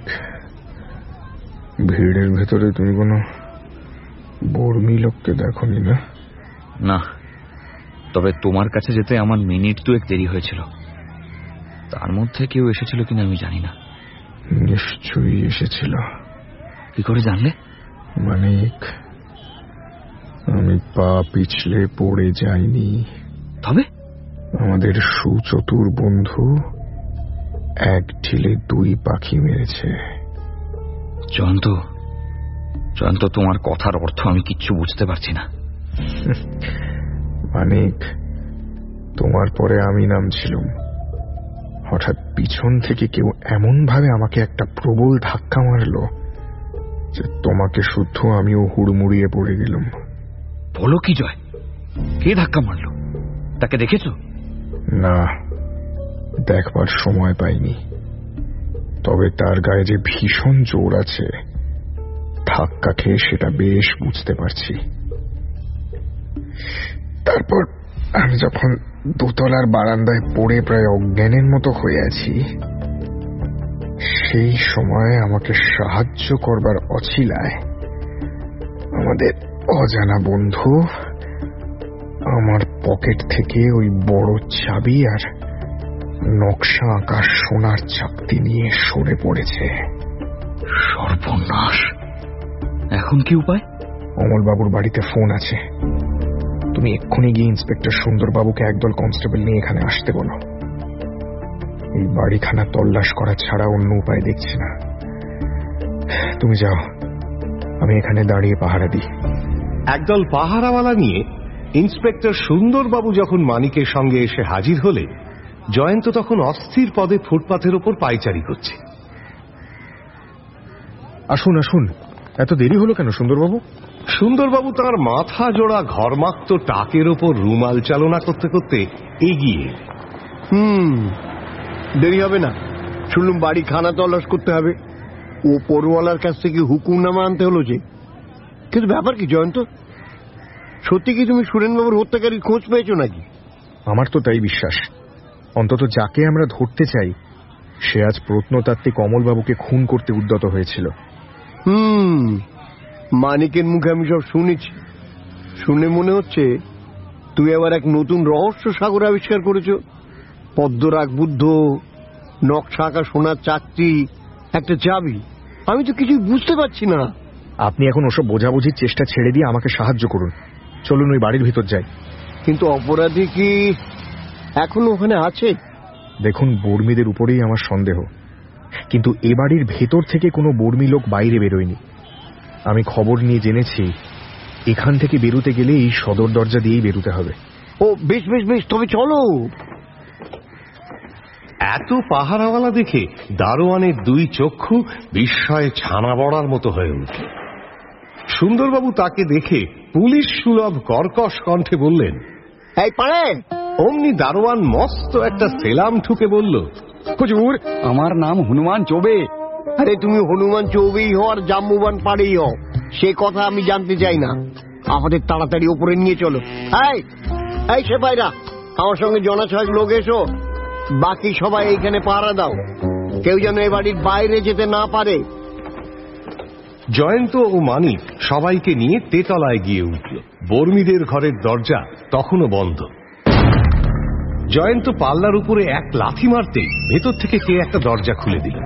ভিড়ের ভেতরে তুমি কোনো বর্মী লোককে দেখোনি না? না, তবে তোমার কাছে যেতে আমার মিনিট দুয়েক দেরি হয়েছিল। তার মধ্যে কেউ এসেছিল কিনা আমি জানি না। নিশ্চয়ই এসেছিল। কি করে জানলে? মানিক, আমি পা পিছলে পড়ে যাইনি। তবে আমাদের সুচতুর বন্ধু এক ঢিলে দুই পাখি মেরেছে। জয়ন্ত, জয়ন্ত, তোমার কথার অর্থ আমি কিচ্ছু বুঝতে পারছি না। মানিক, তোমার পরে আমি নামছিলাম, হঠাৎ পিছন থেকে কেউ এমন ভাবে আমাকে একটা প্রবল ধাক্কা মারলো যে তোমাকে শুদ্ধ আমিও হুড়মুড়িয়ে পড়ে গেলাম। বলো কি জয়? কে ধাক্কা মারলো? তাকে দেখেছো? না, দেখবার সময় পাইনি, তবে তার গায়ে যে ভীষণ জোর আছে ধাক্কা খেয়ে সেটা বেশ বুঝতে পারছি। তারপর আমি যখন দোতলার বারান্দায় পড়ে প্রায় অজ্ঞানের মতো হয়ে আছি, সেই সময় আমাকে সাহায্য করবার অছিলায় আমাদের অজানা বন্ধু আমার পকেট থেকে ওই বড় চাবি আর নকশা আঁকা সোনার চাকতি নিয়ে সরে পড়েছে। সর্বনাশ! এখন কি উপায়? অমলবাবুর বাড়িতে ফোন আছে। তুমি এক্ষুনি গিয়ে ইন্সপেক্টর সুন্দরবাবুকে একদল কনস্টেবল নিয়ে এখানে আসতে বলো। এই বাড়িখানা তল্লাশ করা ছাড়া অন্য উপায় দেখছি না। তুমি যাও, আমি এখানে দাঁড়িয়ে পাহারা দিই। একদল পাহারাওয়ালা নিয়ে ইন্সপেক্টর সুন্দরবাবু যখন মানিকের সঙ্গে এসে হাজির হলে, জয়ন্ত তখন অস্থির পদে ফুটপাথের ওপর পায়চারি করছে। আসুন আসুন, এত দেরি হলো কেন সুন্দরবাবু? সুন্দরবাবু তার মাথা জোড়া ঘরমাক্ত টাকের ওপর রুমাল চালনা করতে করতে এগিয়ে। হুম দেরি হবে না, শুনলুম বাড়ি খানা তল্লাশ করতে হবে। ও পরওয়ালার কাছ থেকে হুকুমনামা আনতে হলো যে। কিন্তু ব্যাপার কি জয়ন্ত, সত্যি কি তুমি সুরেনবাবুর হত্যাকারীর খোঁজ পেয়েছো নাকি? আমার তো তাই বিশ্বাস। অন্তত যাকে আমরা ধরতে চাই সে আজ প্রত্নতাত্ত্বিক অমলবাবুকে খুন করতে উদ্যত হয়েছিল। হুম মানিকের মুখে আমি সব শুনেছি। শুনে মনে হচ্ছে তুই আবার এক নতুন রহস্য সাগর আবিষ্কার করেছ। পদ্মরাগ বুদ্ধ, নকশা আঁকা সোনার চাকতি, একটা চাবি। আমি তো কিছুই বুঝতে পারছি না। আপনি এখন ওসব বোঝাবুঝির চেষ্টা ছেড়ে দিয়ে আমাকে সাহায্য করুন। চলুন ওই বাড়ির ভিতর যাই। কিন্তু অপরাধী কি এখন ওখানে আছে? দেখুন, বর্মীদের উপরেই আমার সন্দেহ, কিন্তু এ বাড়ির ভেতর থেকে কোনো বর্মী লোক বাইরে বেরোয়নি। আমি খবর নিয়ে জেনেছি এখান থেকে বেরোতে গেলে এই সদর দরজা দিয়েই বেরোতে হবে। ও বেশ বেশ বেশ, তবে চলো। এত পাহারাওয়ালা দেখে দারোয়ানের দুই চক্ষু বিস্ময়ে ছানা বড়ার মতো হয়ে উঠল। সুন্দরবাবু তাকে দেখে পুলিশ সুলভ কর্কশ কণ্ঠে বললেন, এই পারে। অমনি দারোয়ান মস্ত একটা সেলাম ঠুকে বলল, হুজুর, আমার নাম হনুমান চৌবে। আরে তুমি হনুমান চৌবেই হও আর জাম্বুবান পাড়েই হও, সে কথা আমি জানতে চাই না। আমাদের তাড়াতাড়ি উপরে নিয়ে চলো। এই এই সেপাইরা, আমার সঙ্গে জনা ছয়েক লোক এসো। বাকি সবাই এইখানে পাহারা দাও, কেউ যেন এ বাড়ির বাইরে যেতে না পারে। জয়ন্ত ও মানিক সবাইকে নিয়ে তেতলায় গিয়ে উঠল। বর্মীদের ঘরের দরজা তখনও বন্ধ। জয়ন্ত পাল্লার উপরে এক লাথি মারতে ভেতর থেকে কে একটা দরজা খুলে দিল।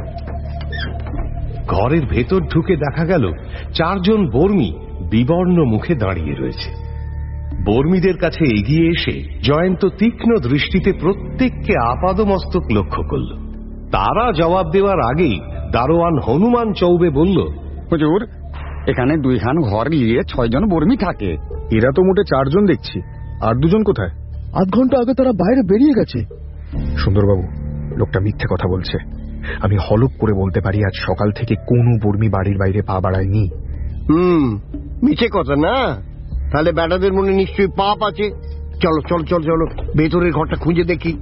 ঘরের ভেতর ঢুকে দেখা গেল চারজন বর্মী বিবর্ণ মুখে দাঁড়িয়ে রয়েছে। বর্মীদের কাছে এগিয়ে এসে জয়ন্ত তীক্ষ্ণ দৃষ্টিতে প্রত্যেককে আপাদমস্তক লক্ষ্য করল। তারা জবাব দেওয়ার আগেই দারোয়ান হনুমান চৌবে বলল, হুজুর, এখানে দুইখান ঘর নিয়ে ছয়জন বর্মী থাকে। এরা তো মোটে চারজন দেখছি, আর দুজন কোথায়? আধ ঘন্টা আগে তারা বাইরে বেরিয়ে গেছে। সুন্দরবাবু, লোকটা মিথ্যে কথা বলছে। আমি হলপ করে বলতে পারি আজ সকাল থেকে কোনো বর্মী বাড়ির বাইরে পা বাড়ায়নি। হুম, মিছে কথা না? তাহলে বেটাদের মনে নিশ্চয়ই পাপ আছে। চলো চলো চলো চলো, ভেতরের ঘরটা খুঁজে দেখি।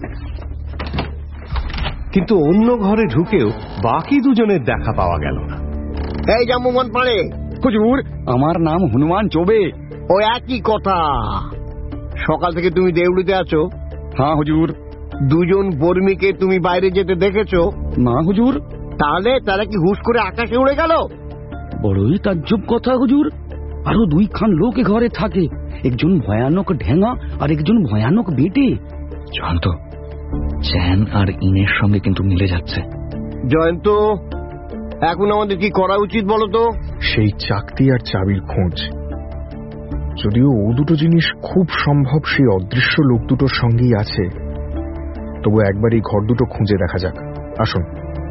কিন্তু অন্য ঘরে ঢুকেও বাকি দুজনের দেখা পাওয়া গেল না। এই জাম্বুবান পাড়ে। হুজুর, আমার নাম হনুমান চৌবে। ও একই কথা। সকাল থেকে তুমি দেউড়িতে আছো? হ্যাঁ হুজুর। দুজন বর্মীকে তুমি বাইরে যেতে দেখেছো? না হুজুর। তাহলে তারা কি হুশ করে আকাশে উড়ে গেল? বড়ই তাজ্জব কথা হুজুর। আরো দুইখান লোক ঘরে থাকে, একজন ভয়ানক ঢেঙা আর একজন ভয়ানক বেটে। জয়ন্ত, চ্যান আর ইনের সঙ্গে কিন্তু মিলে যাচ্ছে। জয়ন্ত, এখন আমাদের কি করা উচিত বলো তো? সেই চাকতি আর চাবির খোঁজ। যদিও ও দুটো জিনিস খুব সম্ভব সেই অদৃশ্য লোক দুটোর সঙ্গেই আছে, তবু একবার এই ঘর দুটো খুঁজে দেখা যাক। আসুন।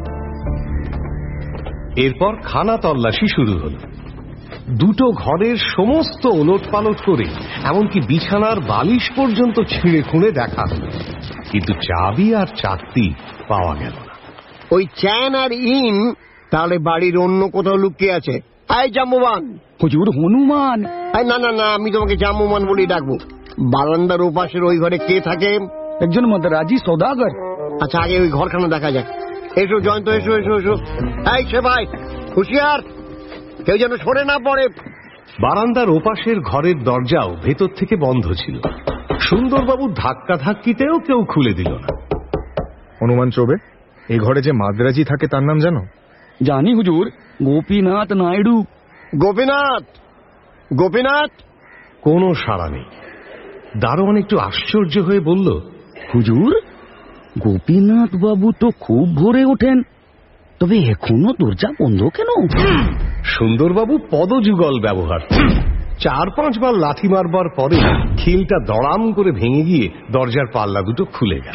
এরপর খানা তল্লাশি শুরু হল। দুটো ঘরের সমস্ত ওলট পালট করে এমনকি বিছানার বালিশ পর্যন্ত ছিঁড়ে খুঁড়ে দেখা হল, কিন্তু চাবি আর চাকতি পাওয়া গেল না। ওই চ্যান আর ইন তাহলে বাড়ির অন্য কোথাও লুকিয়ে আছে। এই জাম্বুবান। হুজুর, হনুমান। না না না, আমি তোমাকে জাম্বুবান বলি ডাকবো। বারান্দার ওপাশের ওই ঘরে কে থাকে? একজন মাদ্রাজি সৌদাগর। আচ্ছা, আগে ওই ঘরখানা দেখা যাক। এসো জয়ন্ত, এসো এসো এসো। এই সে ভাই, হুঁশিয়ার, কেউ যেন সরে না পড়ে। বারান্দার ওপাশের ঘরের দরজাও ভেতর থেকে বন্ধ ছিল। সুন্দরবাবুর ধাক্কা ধাক্কিতেও কেউ খুলে দিল না। হনুমান চৌবে, এই ঘরে যে মাদ্রাজি থাকে তার নাম জানো? জানি হুজুর, গোপীনাথ নাইডু। গোপীনাথ? গোপীনাথ? কোনো সাড়া নেই। দারোয়ান একটু আশ্চর্য হয়ে বলল, হুজুর, গোপীনাথ বাবু তো খুব ভোরে ওঠেন, তবে এখনো দরজা বন্ধ কেন? সুন্দরবাবু পদযুগল ব্যবহার। চার পাঁচবার লাথি মারবার পরে খিলটা দড়াম করে ভেঙে গিয়ে দরজার পাল্লা দুটো খুলে গেল।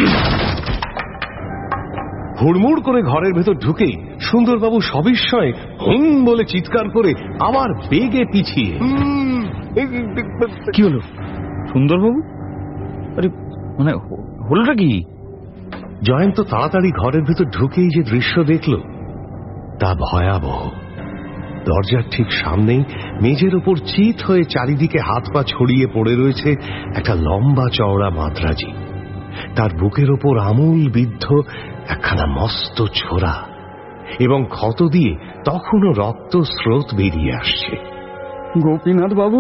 হুড়মুড় করে ঘরের ভেতর ঢুকেই সুন্দরবাবু সবিস্ময়ে হুম বলে চিৎকার করে আবার বেগে পিছিয়ে। কি হলো সুন্দরবাবু? আরে মানে হলোটা কি? জয়ন্ত তাড়াতাড়ি ঘরের ভেতর ঢুকেই যে দৃশ্য দেখল তা ভয়াবহ। দরজার ঠিক সামনেই মেঝের ওপর চিত হয়ে চারিদিকে হাত পা ছড়িয়ে পড়ে রয়েছে একটা লম্বা চওড়া মাদ্রাজি। তার বুকের ওপর আমূল বিদ্ধ একখানা মস্ত ছোরা, এবং ক্ষত দিয়ে তখনও রক্ত স্রোত বেরিয়ে আসছে। গোপীনাথ বাবু,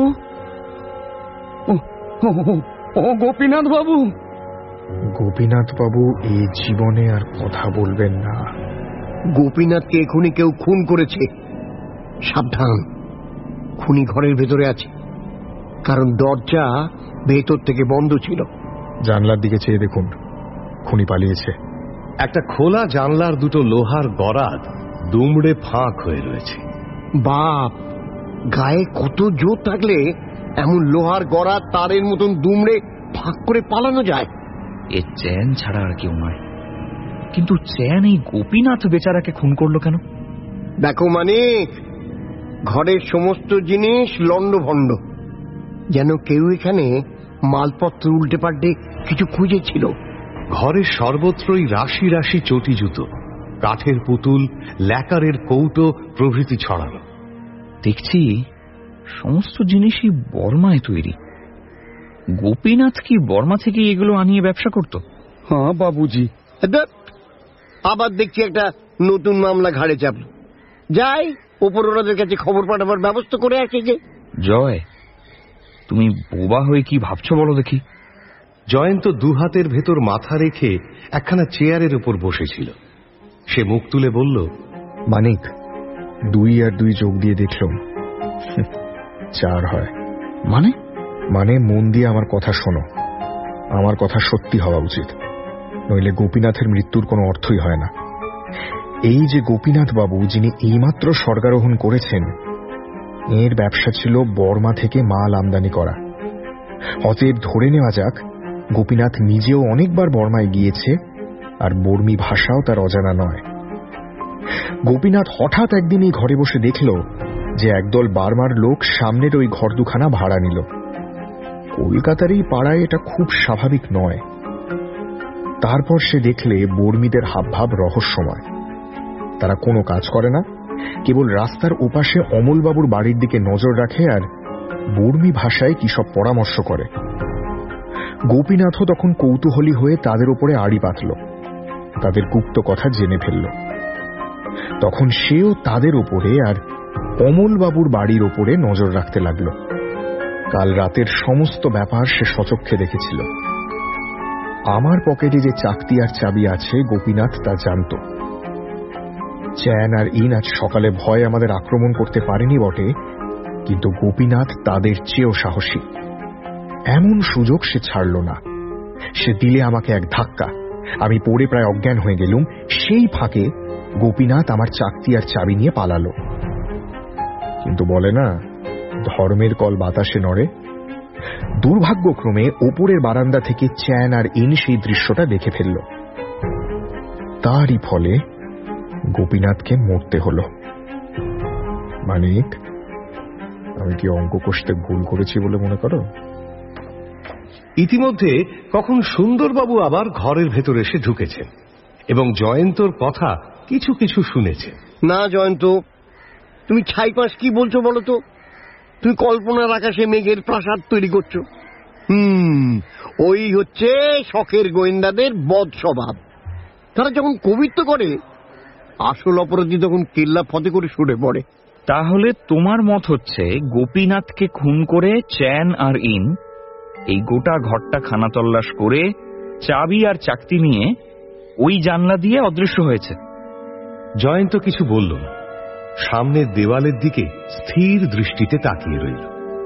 ও গোপীনাথ বাবু। গোপীনাথ বাবু এই জীবনে আর কথা বলবেন না। গোপীনাথকে এখনই কেউ খুন করেছে। সাবধান, খুনি ঘরের ভেতরে আছে, কারণ দরজা ভেতর থেকে বন্ধ ছিল। জানলার দিকে চেয়ে দেখুন, খুনি পালিয়েছে। একটা খোলা জানলার দুটো লোহার গরাদ দুমড়ে ফাঁক হয়ে রয়েছে। বাপ, গায়ে কত জোর থাকলে এমন লোহার গড়া তারের মতন দুমড়ে ফাঁক করে পালানো যায়? এ চ্যান ছাড়া আর কেউ নয়। কিন্তু চ্যান এই গোপীনাথ বেচারাকে খুন করলো কেন? দেখো মানিক, ঘরের সমস্ত জিনিস লন্ডভন্ড, যেন কেউ এখানে মালপত্র উল্টে পাল্টে কিছু খুঁজেছিল। ঘরের সর্বত্রই রাশি রাশি চটি জুতো, কাঠের পুতুল, ল্যাকারের কৌটো প্রভৃতি ছড়ানো। দেখছি সমস্ত জিনিসই বর্মায় তৈরি। গোপীনাথ কি বর্মা থেকে এগুলো আনিয়ে ব্যবসা করত? হ্যাঁ বাবুজি। আবার দেখছি একটা নতুন মামলা ঘাড়ে চাপল। যাই ওপরওয়ালাদের কাছে খবর পাঠাবার ব্যবস্থা করে আসে। যে জয়, তুমি বোবা হয়ে কি ভাবছো বলো দেখি? জয়ন্ত দুহাতের ভেতর মাথা রেখে একখানা চেয়ারের উপর বসেছিল। সে মুখ তুলে বলল, মানিক, দুই আর দুই যোগ দিয়ে দেখলাম চার হয়। মানে? মানে মন দিয়ে আমার কথা শোনো। আমার কথা সত্যি হওয়া উচিত, নইলে গোপীনাথের মৃত্যুর কোনো অর্থই হয় না। এই যে গোপীনাথ বাবু, যিনি এইমাত্র স্বর্গারোহণ করেছেন, এর ব্যবসা ছিল বর্মা থেকে মাল আমদানি করা। অতএব ধরে নেওয়া যাক গোপীনাথ নিজেও অনেকবার বর্মায় গিয়েছে, আর বর্মী ভাষাও তার অজানা নয়। গোপীনাথ হঠাৎ একদিন এই ঘরে বসে দেখল যে একদল বার্মার লোক সামনের ওই ঘর দুখানা ভাড়া নিল। কলকাতার এই পাড়ায় এটা খুব স্বাভাবিক নয়। তারপর সে দেখলে বর্মীদের হাবভাব রহস্যময়। তারা কোনো কাজ করে না, কেবল রাস্তার ওপাশে অমলবাবুর বাড়ির দিকে নজর রাখে আর বর্মী ভাষায় কি সব পরামর্শ করে। গোপীনাথও তখন কৌতূহলী হয়ে তাদের উপরে আড়ি পাতল, তাদের গুপ্ত কথা জেনে ফেলল। তখন সেও তাদের ওপরে আর অমলবাবুর বাড়ির ওপরে নজর রাখতে লাগল। কাল রাতের সমস্ত ব্যাপার সে সচক্ষে দেখেছিল। আমার পকেটে যে চাকতি আর চাবি আছে গোপীনাথ তা জানত। চ্যান আর ইন আজ সকালে ভয়ে আমাদের আক্রমণ করতে পারেনি বটে, কিন্তু গোপীনাথ তাদের চেয়েও সাহসী। এমন সুযোগ সে ছাড়ল না। সে দিলে আমাকে এক ধাক্কা, আমি পড়ে প্রায় অজ্ঞান হয়ে গেলুম। সেই ফাঁকে গোপীনাথ আমার চাকতি আর চাবি নিয়ে পালালো। কিন্তু বলে না, ধর্মের কল বাতাসে নড়ে। দুর্ভাগ্যক্রমে ওপরের বারান্দা থেকে চ্যান আর ইন সেই দৃশ্যটা দেখে ফেলল। তারই ফলে গোপীনাথকে মরতে হল। মানিক, আমি কি অঙ্ক কষতে ভুল করেছি বলে মনে করো? ইতিমধ্যে কখন সুন্দরবাবু আবার ঘরের ভেতর এসে ঢুকেছেন এবং জয়ন্তর কথা কিছু কিছু শুনেছে। না জয়ন্ত, তুমি ছাইপাশ কি বলছো বলো তো? তুমি কল্পনার আকাশে মেঘের প্রাসাদ তৈরি করছো। হুম ওই হচ্ছে শখের গোয়েন্দাদের বদ স্বভাব। তারা যখন কবিত্ব করে, আসল অপরাধী তখন কেল্লা ফতে করে সরে পড়ে। তাহলে তোমার মত হচ্ছে গোপীনাথকে খুন করে চ্যান আর ইন এই গোটা ঘরটা খানাতল্লাশ করে চাবি আর চাকতি নিয়ে ওই জানলা দিয়ে অদৃশ্য হয়েছে। জয়ন্ত কিছু বলল না, সামনের দেওয়ালের দিকে স্থির দৃষ্টিতে তাকিয়ে রইল।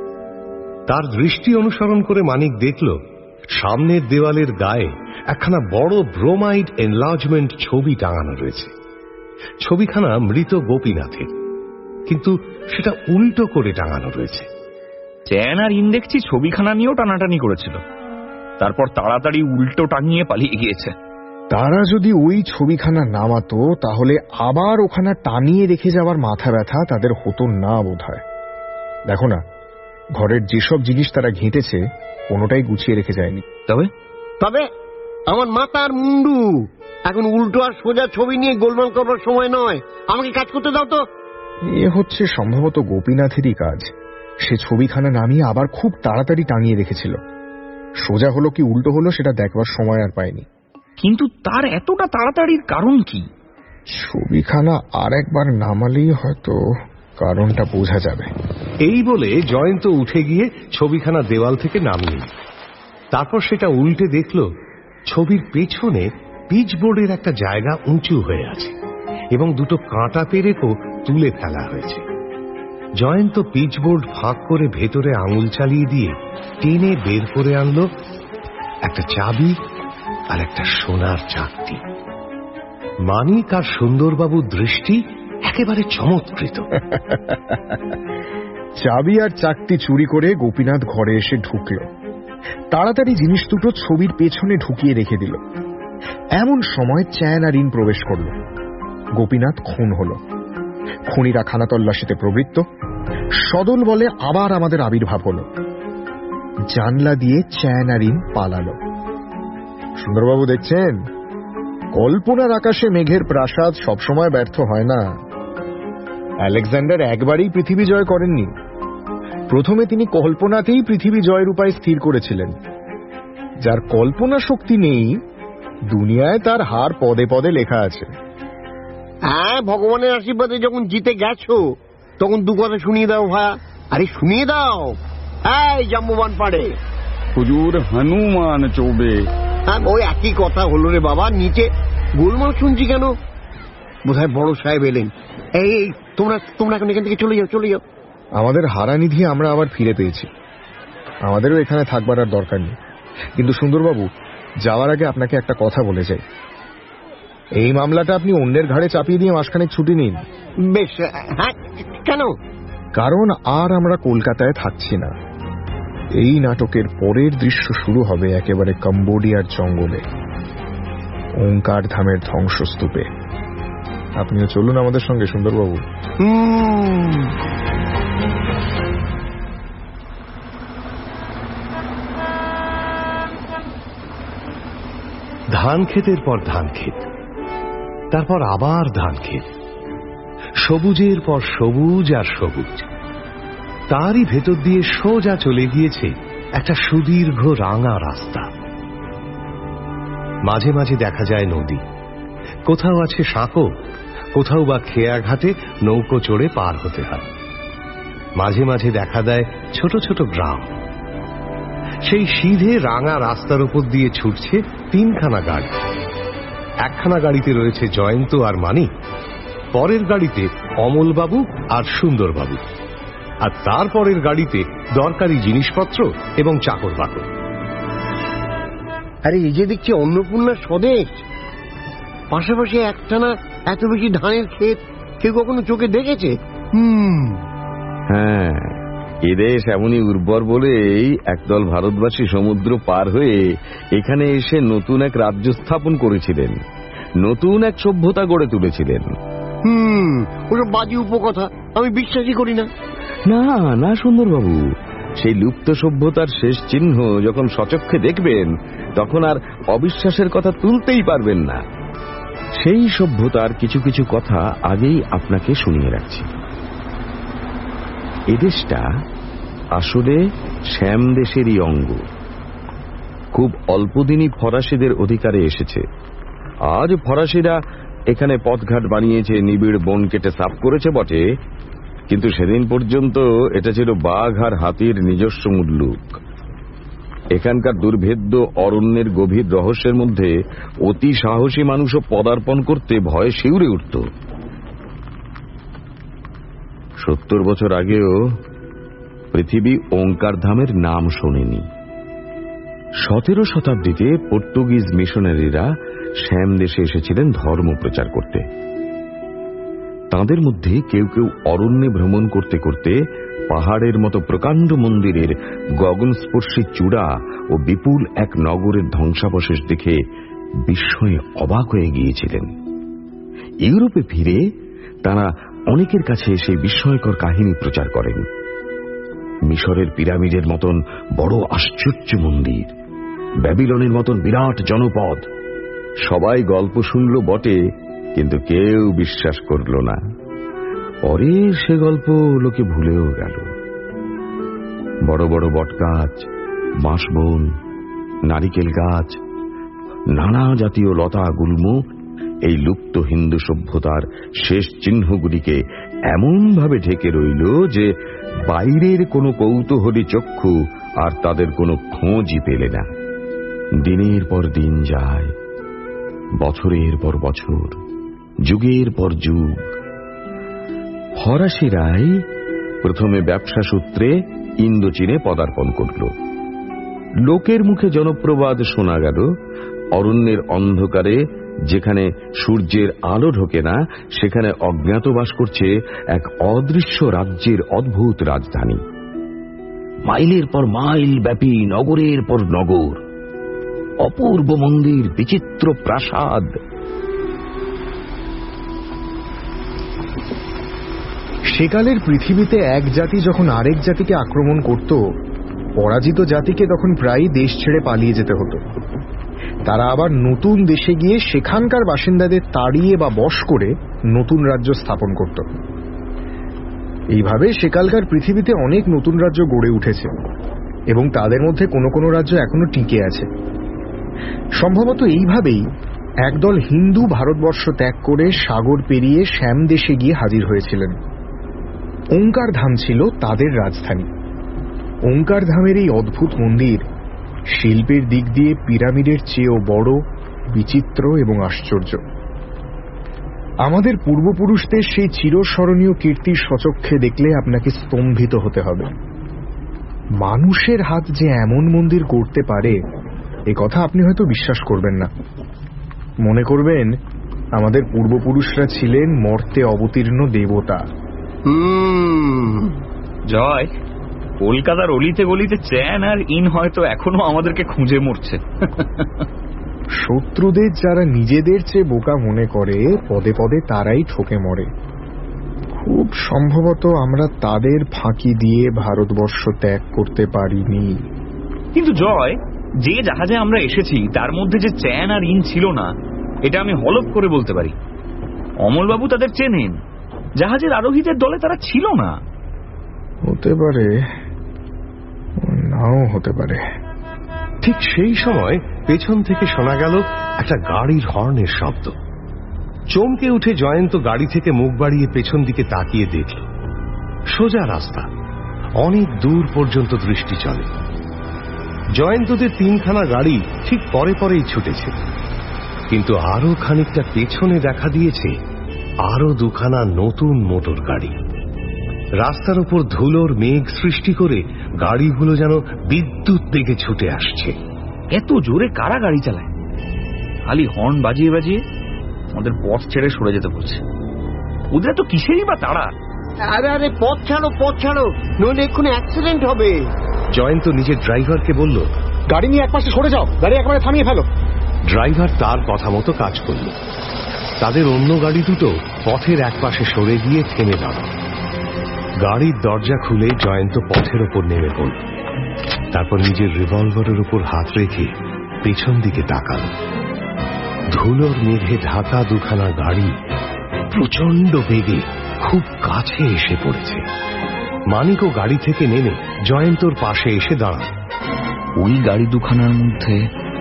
তার দৃষ্টি অনুসরণ করে মানিক দেখল সামনের দেওয়ালের গায়ে একখানা বড় ব্রোমাইড এনলার্জমেন্ট ছবি টাঙানো রয়েছে। ছবিখানা মৃত গোপীনাথের, কিন্তু সেটা উল্টো করে টাঙানো রয়েছে। চ্যান আর ইন দেখছি ছবিখানা নিয়েও টানাটানি করেছিল, তারপর তাড়াতাড়ি উল্টো টাঙিয়ে পালিয়ে গিয়েছে। তারা যদি ওই ছবিখানা নামাতো, তাহলে আবার ওখানে টানিয়ে রেখে যাওয়ার মাথা ব্যথা তাদের হতো না বোধ হয়। দেখো না, ঘরের যেসব জিনিস তারা ঘেঁটেছে কোনোটাই গুছিয়ে রেখে যায়নি। তবে তবে আমার মাথার মুন্ডু, এখন উল্টো আর সোজা ছবি নিয়ে গোলমাল করবার সময় নয়। আমাকে কাজ করতে দাও তো। এ হচ্ছে সম্ভবত গোপীনাথেরই কাজ। সে ছবিখানা নামিয়ে আবার খুব তাড়াতাড়ি টাঙিয়ে রেখেছিল। সোজা হলো কি উল্টো হলো সেটা দেখবার সময় আর পায়নি। কিন্তু তার এতটা তাড়াতাড়ির কারণ কি? ছবিখানা আর একবার নামালেই হয়তো কারণটা বোঝা যাবে। এই বলে জয়ন্ত উঠে গিয়ে ছবিখানা দেওয়াল থেকে নামিয়ে, তারপর সেটা উল্টে দেখল ছবির পেছনে পিচবোর্ডের একটা জায়গা উঁচু হয়ে আছে এবং দুটো কাঁটা পেরেকও তুলে ফেলা হয়েছে। জয়ন্ত পিচবোর্ড ফাঁক করে ভেতরে আঙুল চালিয়ে দিয়ে টেনে বের করে আনলো একটা চাবি আর একটা সোনার চাকতি। মানিক আর সুন্দরবাবুর দৃষ্টি একেবারে চমৎকৃত। চাবি আর চাকতি চুরি করে গোপীনাথ ঘরে এসে ঢুকল। তাড়াতাড়ি জিনিস দুটো ছবির পেছনে ঢুকিয়ে রেখে দিল। এমন সময় চ্যান আর ইন প্রবেশ করল। গোপীনাথ খুন হল। খুনিরা খানা তল্লাশিতে প্রবৃত্ত। সদল বলে আবার আমাদের আবির্ভাব হল। জানলা দিয়ে চ্যান আর ইন পালালো। সুন্দরবাবু দেখছেন, কল্পনার আকাশে মেঘের প্রাসাদ সবসময় ব্যর্থ হয় না। আলেকজান্ডার একবারই পৃথিবী জয় করেননি। প্রথমে তিনি কল্পনাতেই পৃথিবী জয়ের উপায় স্থির করেছিলেন। যার কল্পনা শক্তি নেই, দুনিয়ায় তার হার পদে পদে লেখা আছে। হ্যাঁ, ভগবানের আশীর্বাদে যখন জিতে গেছো তখন দু কথা শুনিয়ে দাও ভায়া। আরে শুনিয়ে দাও। এই জাম্বুবান পাড়ে হুজুর, হনুমান চৌবে। হ্যাঁ, ওই একই কথা হলো রে বাবা। নিচে গোলমাল শুনছি কেন? বোধহয় বড় সাহেব এলেন। এই তোমরা তোমরা এখন এখান থেকে চলে যাও, চলে যাও। আমাদের হারানিধি আমরা আবার ফিরে পেয়েছি। আমাদেরও এখানে থাকবার আর দরকার নেই। কিন্তু সুন্দরবাবু, যাওয়ার আগে আপনাকে একটা কথা বলে যাই। এই মামলাটা আপনি অন্যের ঘাড়ে চাপিয়ে দিয়ে মাসখানেক ছুটি নিন। বেশ। হ্যাঁ, কেন? কারণ আর আমরা কলকাতায় থাকছি না। এই নাটকের পরের দৃশ্য শুরু হবে একেবারে কম্বোডিয়ার জঙ্গলে, ওঙ্কার ধামের ধ্বংসস্তূপে। আপনিও চলুন আমাদের সঙ্গে সুন্দরবাবু। ধান ক্ষেতের পর ধান ক্ষেত, তারপর আবার ধান ক্ষেত, সবুজের পর সবুজ আর সবুজ। তারই ভেতর দিয়ে সোজা চলে গিয়েছে একটা সুদীর্ঘ রাঙা রাস্তা। মাঝে মাঝে দেখা যায় নদী, কোথাও আছে সাঁকো, কোথাও বা খেয়া ঘাটে নৌকো চড়ে পার হতে হয়। মাঝে মাঝে দেখা দেয় ছোট ছোট গ্রাম। সেই সিধে রাঙা রাস্তার উপর দিয়ে ছুটছে তিনখানা গাড়ি। একখানা গাড়িতে রয়েছে জয়ন্ত আর মানিক, পরের গাড়িতে অমলবাবু আর সুন্দরবাবু, আর তারপরের গাড়িতে দরকারি জিনিসপত্র এবং চাকর বাকর। আরে এই যে দেখছি অন্নপূর্ণা স্বদেশ। পাশাপাশি একটানা এত বেশি ধানের ক্ষেত কেউ কখনো চোখে দেখেছে? হুম হ্যাঁ, এদেশ এমনই উর্বর বলেই একদল ভারতবাসী সমুদ্র পার হয়ে এখানে এসে নতুন এক রাজ্য স্থাপন করেছিলেন, নতুন এক সভ্যতা গড়ে তুলেছিলেন। হুম ওসব বাজে উপকথা আমি বিশ্বাসই করি না। না না সুন্দরবাবু, সেই লুপ্ত সভ্যতার শেষ চিহ্ন যখন সচক্ষে দেখবেন তখন আর অবিশ্বাসের কথা তুলতেই পারবেন না। সেই সভ্যতার কিছু কিছু কথা আগেই আপনাকে শুনিয়ে রাখছি। এদেশটা আসলে শ্যাম দেশেরই অঙ্গ। খুব অল্পদিনই ফরাসিদের অধিকারে এসেছে। আজ ফরাসিরা এখানে পথঘাট বানিয়েছে, নিবিড় বন কেটে সাফ করেছে বটে, কিন্তু সেদিন পর্যন্ত এটা ছিল বাঘ আর হাতির নিজস্ব মুল্লুক। এখানকার দুর্ভেদ্য অরণ্যের গভীর রহস্যের মধ্যে অতি সাহসী মানুষও পদার্পণ করতে ভয়ে শিউরে উঠত। সত্তর বছর আগেও পৃথিবী ওঙ্কার ধামের নাম শোনেনি। সতেরো শতাব্দীতে পর্তুগিজ মিশনারিরা শ্যাম দেশে এসেছিলেন ধর্ম প্রচার করতে। তাদের মধ্যে কেউ কেউ অরণ্যে ভ্রমণ করতে করতে পাহাড়ের মতো প্রকাণ্ড মন্দিরের গগনস্পর্শী চূড়া ও বিপুল এক নগরের ধ্বংসাবশেষ দেখে বিস্ময়ে অবাক হয়ে গিয়েছিলেন। ইউরোপে ফিরে তারা অনেকের কাছে সেই বিস্ময়কর কাহিনী প্রচার করেন। মিশরের পিরামিডের মতন বড় আশ্চর্য মন্দির, ব্যাবিলনের মতন বিরাট জনপদ। সবাই গল্প শুনল বটে, কিন্তু কেউ বিশ্বাস করল না। পরে সে গল্প লোকে ভুলেও গেল। বড় বড় বটগাছ, বাঁশবন, নারিকেল গাছ, নানা জাতীয় লতা গুল্ম এই লুপ্ত হিন্দু সভ্যতার শেষ চিহ্নগুলিকে এমনভাবে ঢেকে রইল যে বাইরের কোনো কৌতূহলী চক্ষু আর তাদের কোনো খোঁজই পেলে না। দিনের পর দিন যায়, বছরের পর বছর, যুগের পর যুগ। ফরাসিরাই প্রথমে ব্যবসা সূত্রে ইন্দোচীনে পদার্পণ করল। লোকের মুখে জনপ্রবাদ শোনা গেল, অরণ্যের অন্ধকারে যেখানে সূর্যের আলো ঢোকে না, সেখানে অজ্ঞাতবাস করছে এক অদৃশ্য রাজ্যের অদ্ভুত রাজধানী। মাইলের পর মাইল ব্যাপী, নগরের পর নগর, অপূর্ব মন্দির, বিচিত্র প্রাসাদ। সেকালের পৃথিবীতে এক জাতি যখন আরেক জাতিকে আক্রমণ করত, পরাজিত জাতিকে তখন প্রায়ই দেশ ছেড়ে পালিয়ে যেতে হতো। তারা আবার নতুন দেশে গিয়ে সেখানকার বাসিন্দাদের তাড়িয়ে বা বশ করে নতুন রাজ্য স্থাপন করত। এইভাবে সেকালকার পৃথিবীতে অনেক নতুন রাজ্য গড়ে উঠেছে এবং তাদের মধ্যে কোনো কোনো রাজ্য এখনো টিকে আছে। সম্ভবত এইভাবেই একদল হিন্দু ভারতবর্ষ ত্যাগ করে সাগর পেরিয়ে শ্যাম দেশে গিয়ে হাজির হয়েছিলেন। ওঙ্কার ধাম ছিল তাদের রাজধানী। ওঙ্কার ধামের এই অদ্ভুত মন্দির শিল্পের দিক দিয়ে পিরামিডের চেয়েও বড়, বিচিত্র এবং আশ্চর্য। আমাদের পূর্বপুরুষদের সেই চিরস্মরণীয় কীর্তির সচক্ষে দেখলে আপনাকে স্তম্ভিত হতে হবে। মানুষের হাত যে এমন মন্দির করতে পারে, এ কথা আপনি হয়তো বিশ্বাস করবেন না। মনে করবেন আমাদের পূর্বপুরুষরা ছিলেন মর্তে অবতীর্ণ দেবতা। জয়, কলকাতার অলিতে গলিতে চ্যান আর ইন হয়তো এখনো আমাদেরকে খুঁজে মরছে। শত্রুদের যারা নিজেদের চেয়ে বোকা মনে করে, পদে পদে তারাই ঠকে মরে। খুব সম্ভবত আমরা তাদের ফাঁকি দিয়ে ভারতবর্ষ ত্যাগ করতে পারিনি। কিন্তু জয়, যে জাহাজে আমরা এসেছি তার মধ্যে যে চ্যান আর ইন ছিল না, এটা আমি হলফ করে বলতে পারি। অমলবাবু তাদের চেনেন, জাহাজের আরোহীদের দলে তারা ছিল না। হতে পারে, নাও হতে পারে। ঠিক সেই সময় পেছন থেকে শোনা গেল একটা গাড়ির হর্নের শব্দ। চমকে উঠে জয়ন্ত গাড়ি থেকে মুখ বাড়িয়ে পেছন দিকে তাকিয়ে দেখল সোজা রাস্তা, অনেক দূর পর্যন্ত দৃষ্টি চলে। জয়ন্তদের তিনখানা গাড়ি ঠিক পরে পরেই ছুটেছে, কিন্তু আরো খানিকটা পেছনে দেখা দিয়েছে আরো দুখানা নতুন মোটর গাড়ি। রাস্তার উপর ধুলোর মেঘ সৃষ্টি করে গাড়িগুলো যেন বিদ্যুৎ বেগে ছুটে আসছে। এত জোরে কারা গাড়ি চালায়? খালি হর্ন বাজিয়ে বাজিয়ে আমাদের পথ ছেড়ে সরে যেতে বলছে। ওদের তো কিসেরই বা তাড়া? আরে আরে পথ ছাড়ো, পথ ছাড়ো, নইলে এক্ষুনি অ্যাক্সিডেন্ট হবে। জয়ন্ত নিজের ড্রাইভারকে বলল, গাড়ি নিয়ে একপাশে সরে যাও, গাড়ি একেবারে থামিয়ে ফেলো। ড্রাইভার তার কথা মতো কাজ করল। তাদের অন্য গাড়ি দুটো পথের একপাশে সরে গিয়ে থেমে দাঁড়াল। গাড়ির দরজা খুলে জয়ন্ত পথের ওপর নেমে পড়ল। তারপর নিজের রিভলভারের উপর হাত রেখে পেছন দিকে তাকাল। ধুলোর মেঘে ঢাকা দুখানা গাড়ি প্রচন্ড বেগে খুব কাছে এসে পড়েছে। মানিকও গাড়ি থেকে নেমে জয়ন্তর পাশে এসে দাঁড়াল। ওই গাড়ি দুখানার মধ্যে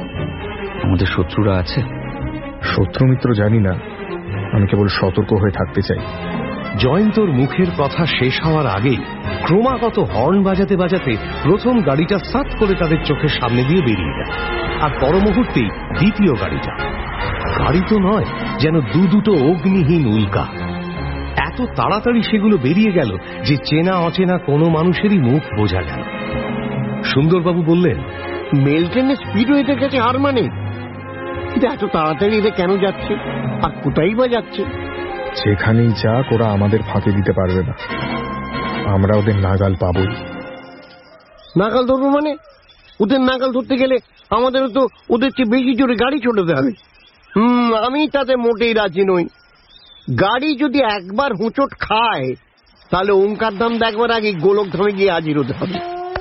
আমাদের শত্রুরা আছে? শত্রু মিত্র জানি না, আমি কেবল সতর্ক হয়ে থাকতে চাই। জয়ন্তর মুখের কথা শেষ হওয়ার আগেই ক্রমাগত হর্ন বাজাতে বাজাতে প্রথম গাড়িটা সাত করে তাদের চোখের সামনে দিয়ে বেরিয়ে গেল, আর পর মুহূর্তেই দ্বিতীয় গাড়িটা। গাড়ি তো নয়, যেন দু দুটো অগ্নিহীন উল্কা। এত তাড়াতাড়ি সেগুলো বেরিয়ে গেল যে চেনা অচেনা কোনো মানুষেরই মুখ বোঝা গেল। সুন্দরবাবু বললেন, মেল ট্রেনের স্পিড এদের কাছে হার মানে? এত তাড়াতাড়ি এদের কেন যাচ্ছে, আর কোথায় বা যাচ্ছে? যেখানেই যাক, ওরা আমাদের ফাঁকি দিতে পারবে না। আমরা ওদের নাগাল পাবই। নাগাল ধরবো মানে? ওদের নাগাল ধরতে গেলে আমাদেরও তো ওদের চেয়ে বেশি জোরে গাড়ি ছোটাতে হবে। হম আমি তাতে মোটেই রাজি নই। গাড়ি যদি একবার হোঁচট খায়, তাহলে ওঙ্কার ধাম দেখবার আগে গোলক ধামে গিয়ে হাজির হতে হবে।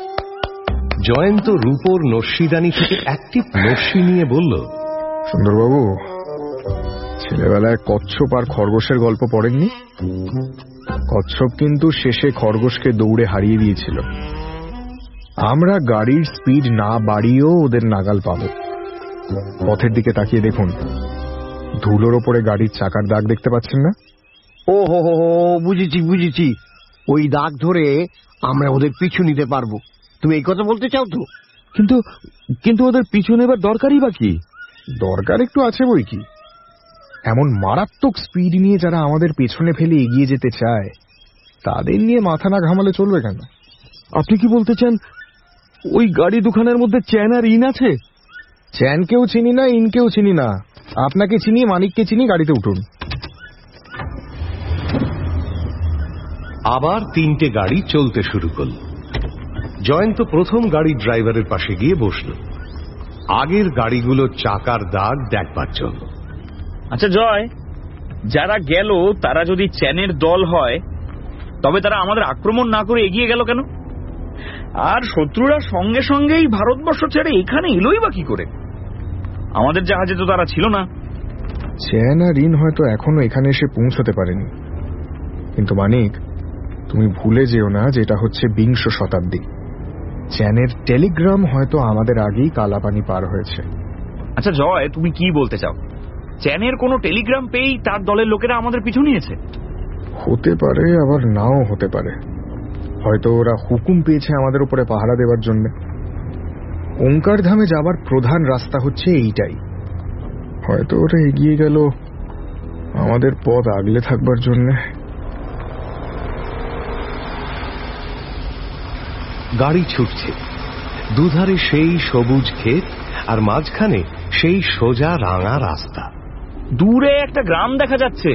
জয়ন্ত রূপোর নস্যিদানি থেকে একটি নস্যি নিয়ে বলল, সুন্দরবাবু, ছেলেবেলায় কচ্ছপ আর খরগোশের গল্প পড়েননি? কচ্ছপ কিন্তু শেষে খরগোশকে দৌড়ে হারিয়ে দিয়েছিল। আমরা গাড়ির স্পিড না বাড়িয়েও ওদের নাগাল পাব। পথের দিকে তাকিয়ে দেখুন, ধুলোর ওপরে গাড়ির চাকার দাগ দেখতে পাচ্ছেন না? ও হো হো হো, বুঝেছি বুঝেছি। ওই দাগ ধরে আমরা ওদের পিছু নিতে পারবো। তুমি এই কথা বলতে চাও তো? কিন্তু কিন্তু ওদের পিছু নেবার দরকারই বা কি? দরকার একটু আছে বই কি। এমন মারাত্মক স্পিড নিয়ে যারা আমাদের পেছনে ফেলে এগিয়ে যেতে চায়, তাদের নিয়ে মাথা না ঘামালে চলবে কেন? আপনি কি বলতে চান ওই গাড়ি দুখানের মধ্যে চ্যান আর ইন আছে? চ্যানকেও চিনি না, ইনকেও চিনি না, আপনাকে চিনি, মানিককে চিনি, গাড়িতে উঠুন। আবার তিনটে গাড়ি চলতে শুরু করল। জয়ন্ত প্রথম গাড়ির ড্রাইভারের পাশে গিয়ে বসল, আগের গাড়িগুলোর চাকার দাগ দেখবার জন্য। আচ্ছা জয়, যারা গেল তারা যদি চ্যানের দল হয় তবে তারা আমাদের আক্রমণ না করে এগিয়ে গেল কেন? আর শত্রুরা সঙ্গে সঙ্গেই ভারতবর্ষ ছেড়ে এখানে এলোই বা কি করে? আমাদের জাহাজে তো তারা ছিল না। চ্যান আর রিন হয়তো এখনো এখানে এসে পৌঁছতে পারেনি, কিন্তু মানিক তুমি ভুলে যেও না যে এটা হচ্ছে বিংশ শতাব্দী। চ্যানের টেলিগ্রাম হয়তো আমাদের আগেই কালাপানি পার হয়েছে। আচ্ছা জয়, তুমি কি বলতে চাও? চ্যানের কোনো টেলিগ্রাম পেয়েই তার দলের লোকেরা আমাদের পিছু নিয়েছে? হতে পারে, আবার নাও হতে পারে। হয়তো ওরা হুকুম পেয়েছে আমাদের উপরে পাহারা দেওয়ার জন্য। ওঙ্কার ধামে যাবার প্রধান রাস্তা হচ্ছে এইটাই। হয়তো ওরা এগিয়ে গেল আমাদের পথ আগলে থাকবার জন্য। গাড়ি ছুটছে, দুধারে সেই সবুজ ক্ষেত আর মাঝখানে সেই সোজা রাঙা রাস্তা। দূরে একটা গ্রাম দেখা যাচ্ছে।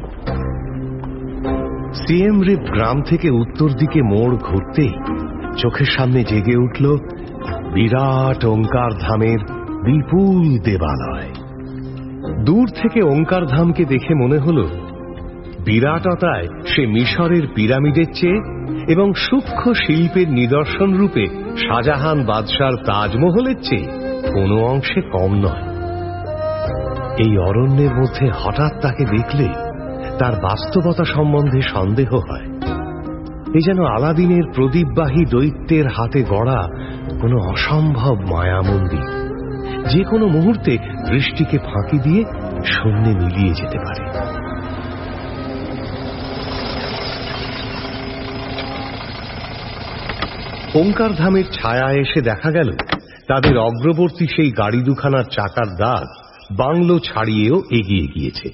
সিএম রিপ গ্রাম থেকে উত্তর দিকে মোড় ঘুরতেই চোখের সামনে জেগে উঠল বিরাট ওঙ্কার ধামের বিপুল দেবালয়। দূর থেকে ওঙ্কার ধামকে দেখে মনে হল বিরাটতায় সে মিশরের পিরামিডের চেয়ে এবং সূক্ষ্ম শিল্পের নিদর্শন রূপে শাহজাহান বাদশার তাজমহলের চেয়ে কোনো অংশে কম নয়। এই অরণ্যের মধ্যে হঠাৎ তাকে দেখলে তার বাস্তবতা সম্বন্ধে সন্দেহ হয়। এ যেন আলাদিনের প্রদীপবাহী দৈত্যের হাতে গড়া কোনো অসম্ভব মায়ামন্দির, যে কোনো মুহূর্তে দৃষ্টিকে ফাঁকি দিয়ে শূন্যে মিলিয়ে যেতে পারে। ওঙ্কার ধামের ছায়া এসে দেখা গেল তাদের অগ্রবর্তী সেই গাড়ি দুখানার চাকার দাগ বাংলো ছাড়িয়েও এগিয়ে গিয়েছে।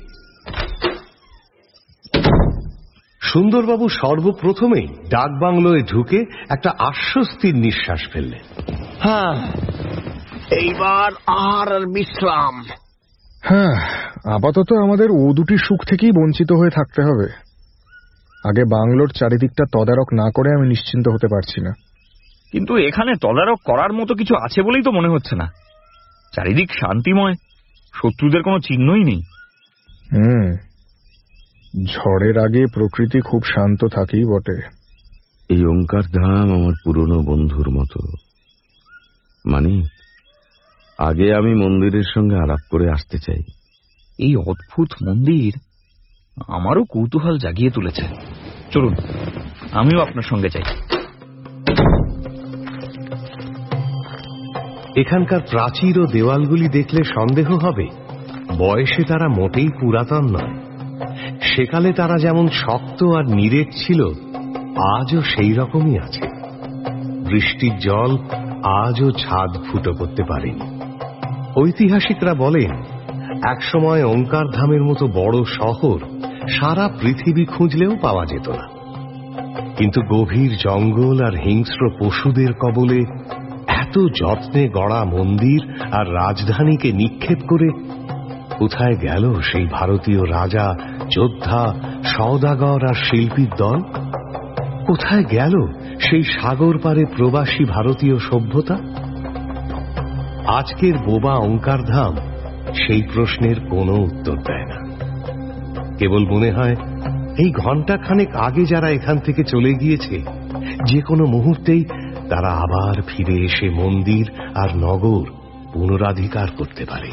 সুন্দরবাবু সর্বপ্রথমেই ডাক বাংলোয় ঢুকে একটা আশ্বস্তির নিঃশ্বাস ফেললেন। হ্যাঁ, এইবার আর বিশ্রাম। হ্যাঁ, আপাতত আমাদের ও দুটি সুখ থেকেই বঞ্চিত হয়ে থাকতে হবে। আগে বাংলোর চারিদিকটা তদারক না করে আমি নিশ্চিন্ত হতে পারছি না। কিন্তু এখানে তদারক করার মতো কিছু আছে বলেই তো মনে হচ্ছে না। চারিদিক শান্তিময়, শত্রুদের কোনো চিহ্নই নেই। হুম, ঝড়ের আগে প্রকৃতি খুব শান্ত থাকেই বটে। এই ওঙ্কার ধাম আমার পুরনো বন্ধুর মতো। মানে আগে আমি মন্দিরের সঙ্গে আলাপ করে আসতে চাই। এই অদ্ভুত মন্দির আমারও কৌতূহল জাগিয়ে তুলেছে। চলুন, আমিও আপনার সঙ্গে যাই। এখানকার প্রাচীর ও দেওয়ালগুলি দেখলে সন্দেহ হবে বয়সে তারা মোটেই পুরাতন নয়। সেকালে তারা যেমন শক্ত আর নিরেট ছিল, আজও সেই রকমই আছে। বৃষ্টির জল আজও ছাদ ফুটো করতে পারেনি। ঐতিহাসিকরা বলেন একসময় ওঙ্কার ধামের মতো বড় শহর সারা পৃথিবী খুঁজলেও পাওয়া যেত না। কিন্তু গভীর জঙ্গল আর হিংস্র পশুদের কবলে এত যত্নে গড়া মন্দির আর রাজধানীকে নিক্ষেপ করে কোথায় গেল সেই ভারতীয় রাজা, যোদ্ধা, সওদাগর আর শিল্পীর দল? কোথায় গেল সেই সাগর পারে প্রবাসী ভারতীয় সভ্যতা? আজকের বোবা ওঙ্কার ধাম সেই প্রশ্নের কোনো উত্তর দেয় না। কেবল মনে হয় এই ঘণ্টা খানেক আগে যারা এখান থেকে চলে গিয়েছে, যে কোনো মুহূর্তেই তারা আবার ফিরে এসে মন্দির আর নগর পুনরাধিকার করতে পারে।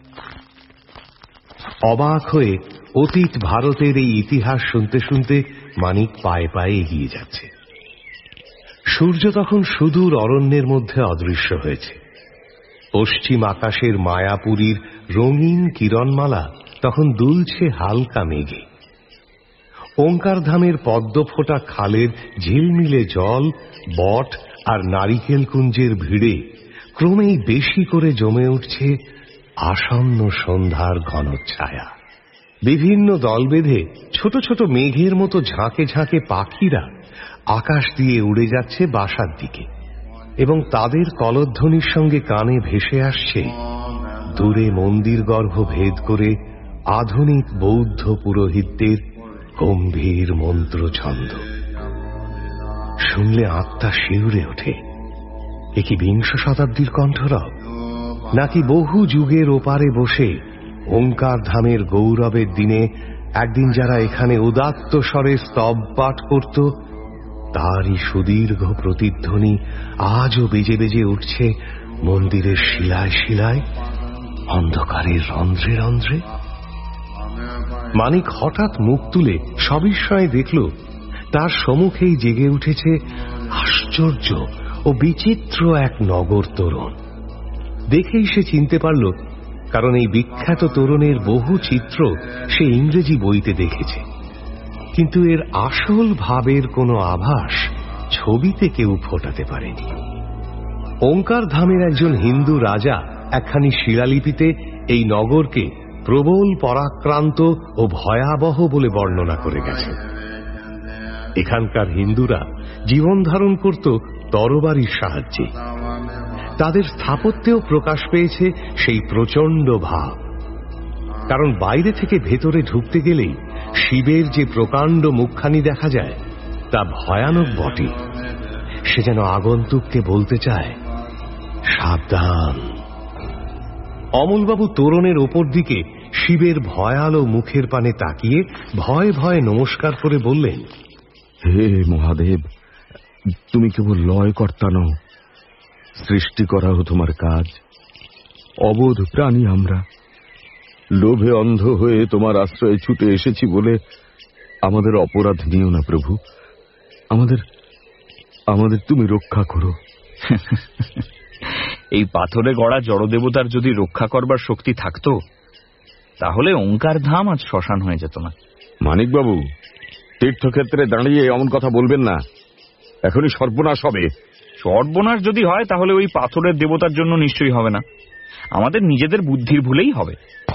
অবাক হয়ে অতীত ভারতের এই ইতিহাস শুনতে শুনতে মানিক পায়ে পায়ে এগিয়ে যাচ্ছে। সূর্য তখন সুদূর অরণ্যের মধ্যে অদৃশ্য হয়েছে। পশ্চিম আকাশের মায়াপুরীর রঙিন কিরণমালা তখন দুলছে হালকা মেঘে। ওঙ্কার ধামের পদ্মফোঁটা খালের ঝিলমিলে জল বট আর নারিকেল কুঞ্জের ভিড়ে ক্রমেই বেশি করে জমে উঠছে আসন্ন সন্ধ্যার ঘন ছায়া। বিভিন্ন দল বেঁধে ছোট ছোট মেঘের মতো ঝাঁকে ঝাঁকে পাখিরা আকাশ দিয়ে উড়ে যাচ্ছে বাসার দিকে, এবং তাদের কলধ্বনির সঙ্গে কানে ভেসে আসছে দূরে মন্দির গর্ভ ভেদ করে আধুনিক বৌদ্ধ পুরোহিতদের গম্ভীর মন্ত্র ছন্দ শুনলে আত্মা শিউরে ওঠে। এ কি বিংশ শতাব্দীর কণ্ঠরব, নাকি বহু যুগের ওপারে বসে ওঙ্কার ধামের গৌরবের দিনে একদিন যারা এখানে উদাত্ত স্বরে স্তব পাঠ করত তারই সুদীর্ঘ প্রতিধ্বনি আজও বেজে বেজে উঠছে মন্দিরের শিলায় শিলায়, অন্ধকারের রন্ধ্রে রন্ধ্রে? মানিক হঠাৎ মুখ তুলে সবিস্ময়ে দেখল তার সম্মুখেই জেগে উঠেছে আশ্চর্য ও বিচিত্র এক নগর তোরণ। দেখেই সে চিনতে পারল, কারণ এই বিখ্যাত তোরণের বহু চিত্র সে ইংরেজি বইতে দেখেছে, কিন্তু এর আসল ভাবের কোনো আভাস ছবিতে কেউ ফোটাতে পারেনি। ওঙ্কার ধামের একজন হিন্দু রাজা একখানি শিলালিপিতে এই নগরকে প্রবল পরাক্রান্ত ও ভয়াবহ বলে বর্ণনা করে গেছে। এখানকার হিন্দুরা জীবন ধারণ করত তরবারির সাহায্যে। তাদের স্থাপত্যেও প্রকাশ পেয়েছে সেই প্রচণ্ড ভাব, কারণ বাইরে থেকে ভেতরে ঢুকতে গেলেই শিবের যে প্রকাণ্ড মুখখানি দেখা যায় তা ভয়ানক বটে। সে যেন আগন্তুককে বলতে চায়, সাবধান। অমলবাবু তোরণের ওপর দিকে শিবের ভয়ালো মুখের পানে তাকিয়ে ভয়ে ভয়ে নমস্কার করে বললেন, হে মহাদেব, তুমি কেবল লয় কর্তা নও, সৃষ্টি করাও তোমার কাজ। অবোধ প্রাণী আমরা, লোভে অন্ধ হয়ে তোমার আশ্রয়ে ছুটে এসেছি বলে আমাদের অপরাধ নিও না প্রভু। আমাদের আমাদের তুমি রক্ষা করো। এই পাথরে গড়া জড়দেবতার যদি রক্ষা করবার শক্তি থাকতো তাহলে ওঙ্কার ধাম আজ শ্মশান হয়ে যেত না। মানিকবাবু, তীর্থক্ষেত্রে দাঁড়িয়ে এমন কথা বলবেন না, এখনই সর্বনাশ হবে। সর্বনাশ যদি হয় তাহলে ওই পাথরের দেবতার জন্য নিশ্চয়ই হবে না, আমাদের নিজেদের বুদ্ধির ভুলেই হবে।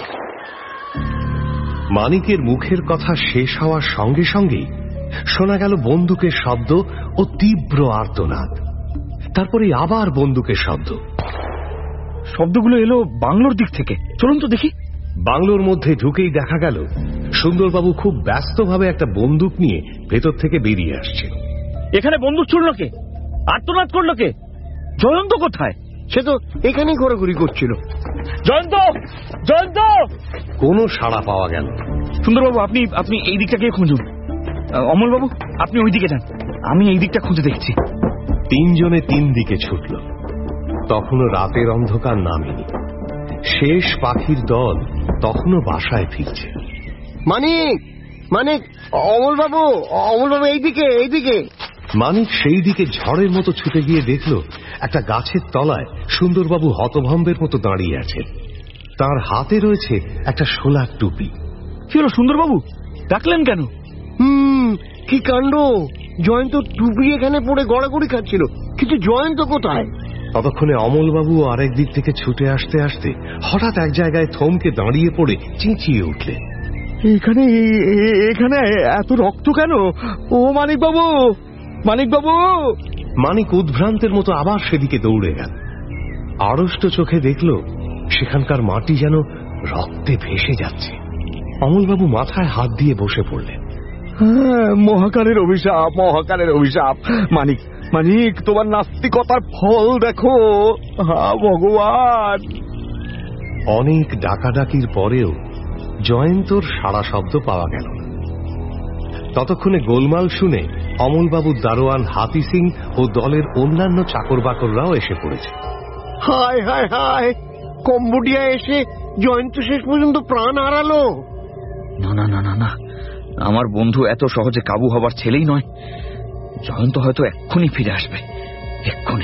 মানিকের মুখের কথা শেষ হওয়ার সঙ্গে সঙ্গেই শোনা গেল বন্দুকের শব্দ ও তীব্র আর্তনাদ। তারপরে আবার বন্দুকের শব্দ। শব্দগুলো এলো বাংলোর দিক থেকে। চলুন তো দেখি। বাংলোর মধ্যে ঢুকেই দেখা গেল সুন্দরবাবু খুব ব্যস্তভাবে একটা বন্দুক নিয়ে ভেতর থেকে বেরিয়ে আসছে। এখানে বন্দুক ছুড়ল কে? আর্তনাদ করলো কে? জয়ন্ত কোথায়? সে তো এখানেই ঘোরাঘুরি করছিল। জয়ন্ত! জয়ন্ত! কোনো সাড়া পাওয়া গেল। সুন্দরবাবু, আপনি আপনি এই দিকটা গিয়ে খুঁজুন। অমলবাবু, আপনি ওই দিকে যান, আমি এই দিকটা খুঁজে দেখছি। তিনজনে তিন দিকে ছুটল। তখনও রাতের অন্ধকার নামেনি। শেষ পাখির দল তখনও বাসায় ফিরছে। মানিক, মানিক, অমলবাবু, অমলবাবু এইদিকে, এইদিকে। মানিক সেই দিকে ঝড়ের মতো ছুটে গিয়ে দেখল একটা গাছের তলায় সুন্দরবাবু হতভম্বের মতো দাঁড়িয়ে আছেন। তার হাতে রয়েছে একটা শোলার টুপি। কি হলো সুন্দরবাবু, ডাকলেন কেন? হুম কি কাণ্ড! জয়ন্ত টুপি এখানে পড়ে গড়াগড়ি খাচ্ছিল, কিন্তু জয়ন্ত কোথায়? ততক্ষণে অমলবাবু আরেক দিক থেকে ছুটে আসতে আসতে হঠাৎ এক জায়গায় থমকে দাঁড়িয়ে পড়ে চেঁচিয়ে উঠলেন, এখানে এখানে এত রক্ত কেন? ও মানিকবাবু, মানিকবাবু! মানিক উদ্ভ্রান্তের মতো আবার সেদিকে দৌড়ে গেল। আড়ষ্ট চোখে দেখল সেখানকার মাটি যেন রক্তে ভেসে যাচ্ছে। অমলবাবু মাথায় হাত দিয়ে বসে পড়লেন। মহাকালের অভিশাপ, মহাকালের অভিশাপ। মানিক, মানিক, তোমার নাস্তিকতার ফল দেখো। হা ভগবান! অনেক ডাকাডাকির পরেও জয়ন্তর সাড়া শব্দ পাওয়া গেল না। ততক্ষণে গোলমাল শুনে অমলবাবুর দারোয়ান হাতি সিং ও দলের অন্যান্য চাকর বাকররাও এসে পড়েছে। হায় হায় হায়! কম্বোডিয়া এসে জয়ন্ত শেষ পর্যন্ত প্রাণ হারালো। না না না না না, আমার বন্ধু এত সহজে কাবু হবার ছেলেই নয়। জয়ন্ত হয়তো এক্ষুনি ফিরে আসবে, এক্ষুনি।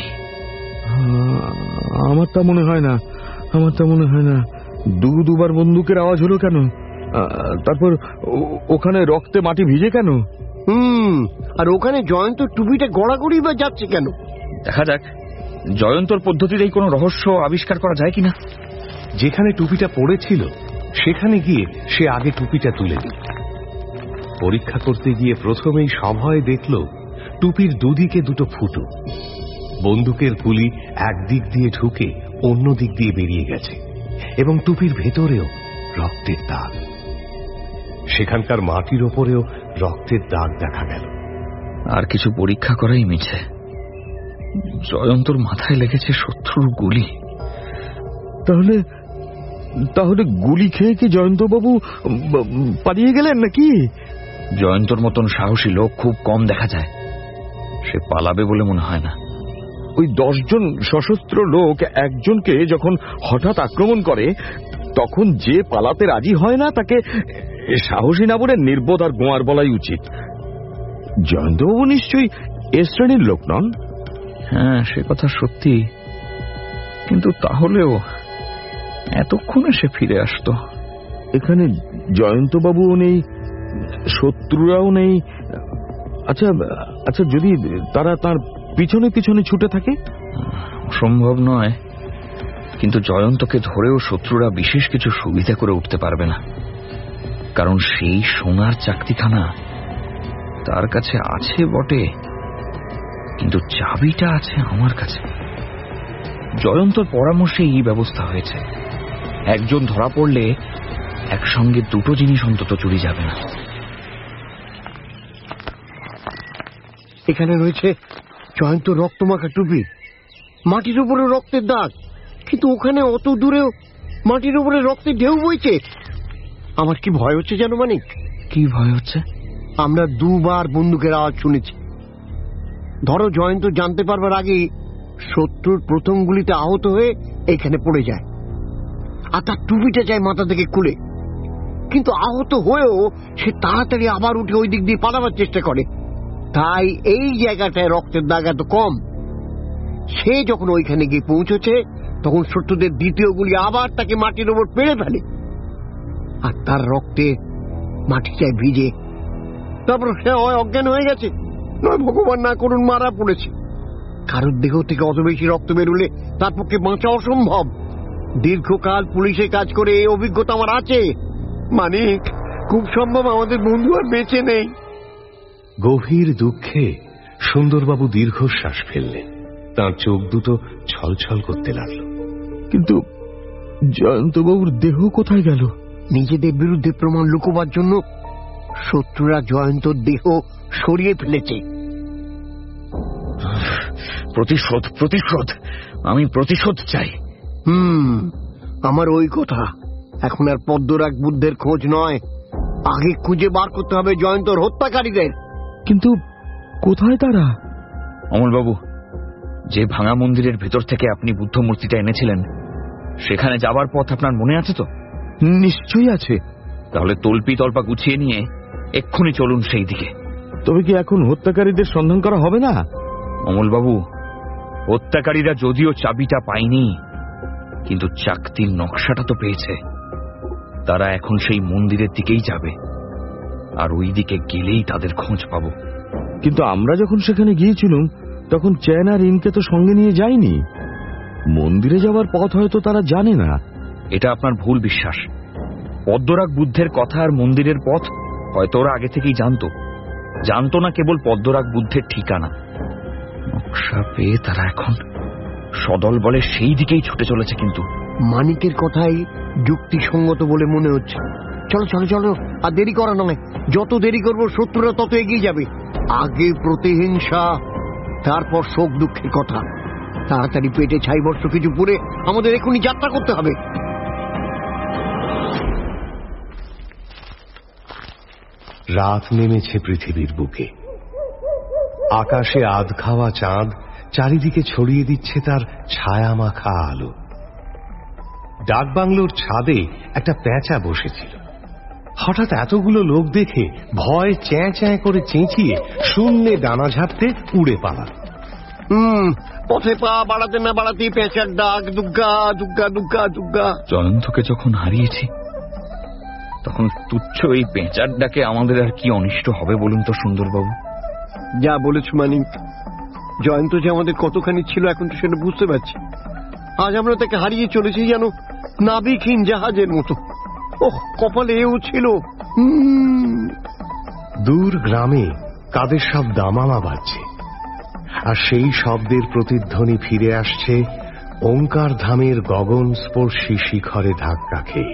আমার তা মনে হয় না, আমার তা মনে হয় না। দু দুবার বন্দুকের আওয়াজ হলো কেন? তারপর ওখানে রক্তে মাটি ভিজে কেন? হুম আর ওখানে জয়ন্ত টুপিটা গড়াগড়ি বা যাচ্ছে কেন? দেখা যাক জয়ন্তর পদ্ধতিতেই কোনো রহস্য আবিষ্কার করা যায় কিনা। যেখানে টুপিটা পড়েছিল সেখানে গিয়ে সে আগে টুপিটা তুলে দিল। পরীক্ষা করতে গিয়ে প্রথমেই সভয়ে দেখল টুপির দুদিকে দুটো ফুটো। বন্দুকের গুলি এক দিক দিয়ে ঢুকে অন্য দিক দিয়ে বেরিয়ে গেছে। এবং টুপির ভেতরেও রক্তের দাগ। সেখানকার মাটির ওপরেও রক্তের দাগ দেখা গেল। আর কিছু পরীক্ষা করাই মিছে। জয়ন্তর মাথায় লেগেছে শত্রুর গুলি। তাহলে তাহলে গুলি খেয়ে কি জয়ন্তবাবু পালিয়ে গেলেন নাকি? জয়ন্তর মতন সাহসী লোক খুব কম দেখা যায়, সে পালাবে বলে মনে হয় না। ওই দশজন সশস্ত্র লোক একজনকে যখন হঠাৎ আক্রমণ করে, তখন যে পালাতে রাজি হয় না তাকে সাহসী না বলে নির্বোধ আর গোয়ার বলাই উচিত। জয়ন্তবাবু নিশ্চয়ই এ শ্রেণীর লোক নন। হ্যাঁ, সে কথা সত্যি, কিন্তু তাহলেও এতক্ষণে সে ফিরে আসতো। এখানে জয়ন্তবাবুও নেই, শত্রুরাও নেই। আচ্ছা আচ্ছা যদি তারা তার পিছনে পিছনে ছুটে থাকে? অসম্ভব নয়, কিন্তু জয়ন্তকে ধরেও শত্রুরা বিশেষ কিছু সুবিধা করে উঠতে পারবে না, কারণ সেই সোনার চাকতিখানা তার কাছে আছে বটে, কিন্তু চাবিটা আছে আমার কাছে। জয়ন্তর পরামর্শে এই ব্যবস্থা হয়েছে। একজন ধরা পড়লে একসঙ্গে দুটো জিনিস অন্তত চুরি যাবে না। এখানে রয়েছে জয়ন্ত রক্তমাখা টুপি, মাটির উপরে রক্তের দাগ, কিন্তু ওখানে অত দূরেও মাটির উপরে রক্তের ঢেউ বইছে। আমার কি ভয় হচ্ছে জানো মানিক? কি ভয় হচ্ছে? আমরা দুবার বন্দুকের আওয়াজ শুনেছি। ধরো জয়ন্ত জানতে পারবার আগেই শত্রুর প্রথম গুলিতে আহত হয়ে এখানে পড়ে যায়, আর তার টুপিটা যায় মাথা থেকে খুলে, কিন্তু আহত হয়েও সে তাড়াতাড়ি আবার উঠে ওই দিক দিয়ে পালাবার চেষ্টা করে। তাই এই জায়গাটায় রক্তের দাগ এত কম। সে যখন ওইখানে গিয়ে পৌঁছেছে, তখন শত্রুদের দ্বিতীয় গুলি আবার তাকে মাটির ওপর পেড়ে ফেলে, আর তার রক্তে মাটি চায় ভিজে। তারপর সে হয় অজ্ঞান হয়ে গেছে, নয় ভগবান না করুন মারা পড়েছে। কারোর দেহ থেকে অত বেশি রক্ত বেরোলে তার পক্ষে বাঁচা অসম্ভব। দীর্ঘকাল পুলিশে কাজ করে এই অভিজ্ঞতা আমার আছে মানিক। খুব সম্ভব আমাদের বন্ধু আর বেঁচে নেই। গভীর দুঃখে সুন্দরবাবু দীর্ঘশ্বাস ফেললেন। তাঁর চোখ দুটো ছলছল করতে লাগল। কিন্তু জয়ন্তবাবুর দেহ কোথায় গেল? নিজেদের বিরুদ্ধে প্রমাণ লুকোবার জন্য শত্রুরা জয়ন্তর দেহ সরিয়ে ফেলেছে। প্রতিশোধ, প্রতিশোধ, আমি প্রতিশোধ চাই। হুম আমার ওই কথা। এখন আর পদ্মরাগ বুদ্ধের খোঁজ নয়, আগে খুঁজে বার করতে হবে জয়ন্তর হত্যাকারীদের। কিন্তু কোথায় তারা? অমলবাবু, যে ভাঙা মন্দিরের ভেতর থেকে আপনি বুদ্ধ মূর্তিটা এনেছিলেন, সেখানে যাবার পথ আপনার মনে আছে তো? নিশ্চয়ই আছে। তাহলে তল্পি তল্পা গুছিয়ে নিয়ে এক্ষুনি চলুন সেই দিকে। তবে কি এখন হত্যাকারীদের সন্ধান করা হবে না? অমলবাবু, হত্যাকারীরা যদিও চাবিটা পায়নি, কিন্তু চাকতির নকশাটা তো পেয়েছে। তারা এখন সেই মন্দিরের দিকেই যাবে, আর ওই দিকে গেলেই তাদের খোঁজ পাবো। কিন্তু আমরা যখন সেখানে গিয়েছিলাম, তখন চ্যান আর ইনকে তো সঙ্গে নিয়ে যায়নি। মন্দিরে যাওয়ার পথ হয়তো তারা জানে না। এটা আপনার ভুল বিশ্বাস। পদ্মরাগ বুদ্ধের কথা আর মন্দিরের পথ হয়তো ওরা আগে থেকেই জানতো। জানতো না কেবল পদ্মরাগ বুদ্ধের ঠিকানা। নকশা পেয়ে তারা এখন সদল বলে সেই দিকেই ছুটে চলেছে। কিন্তু মানিকের কথাই যুক্তিসঙ্গত বলে মনে হচ্ছে। চলো চলো চলো, আর দেরি করা নয়। যত দেরি করবো শত্রুরা তত এগিয়ে যাবে। আগে প্রতিহিংসা, তারপর শোক দুঃখের কথা। তাড়াতাড়ি পেটে ছাই বর্ষ কিছু পুরে আমাদের এখনই যাত্রা করতে হবে। রাত নেমেছে পৃথিবীর বুকে। আকাশে আধ খাওয়া চাঁদ চারিদিকে ছড়িয়ে দিচ্ছে তার ছায়া মাখা আলো। ডাকবাংলোর ছাদে একটা পেঁচা বসেছিল। হঠাৎ এতগুলো লোক দেখে ভয় চ্যাঁ চ্যাঁ করে চেঁচিয়ে শূন্যে ডানা ঝাপতে উড়ে পালাল। হুম পথে পা বাড়াতে না বাড়াতে পেঁচার ডাক, দুগ্গা দুগ্গা দুগ্গা দুগ্গা। জয়ন্তকে যখন হারিয়েছি, তখন তুচ্ছ এই পেঁচার ডাকে আমাদের আর কি অনিষ্ট হবে বলুন তো সুন্দরবাবু? যা বলেছ মানিক, জয়ন্ত যে আমাদের কতখানি ছিল এখন তো সেটা বুঝতে পারছি। আজ আমরা তাকে হারিয়ে চলেছি যেন নাবিকহীন জাহাজের মতো। ওহ, কপালে এও ছিল। দূর গ্রামে কাদের সব দামামা বাজছে, আর সেই শব্দের প্রতিধ্বনি ফিরে আসছে ওঙ্কার ধামের গগন স্পর্শী শিখরে ধাক্কা খেয়ে।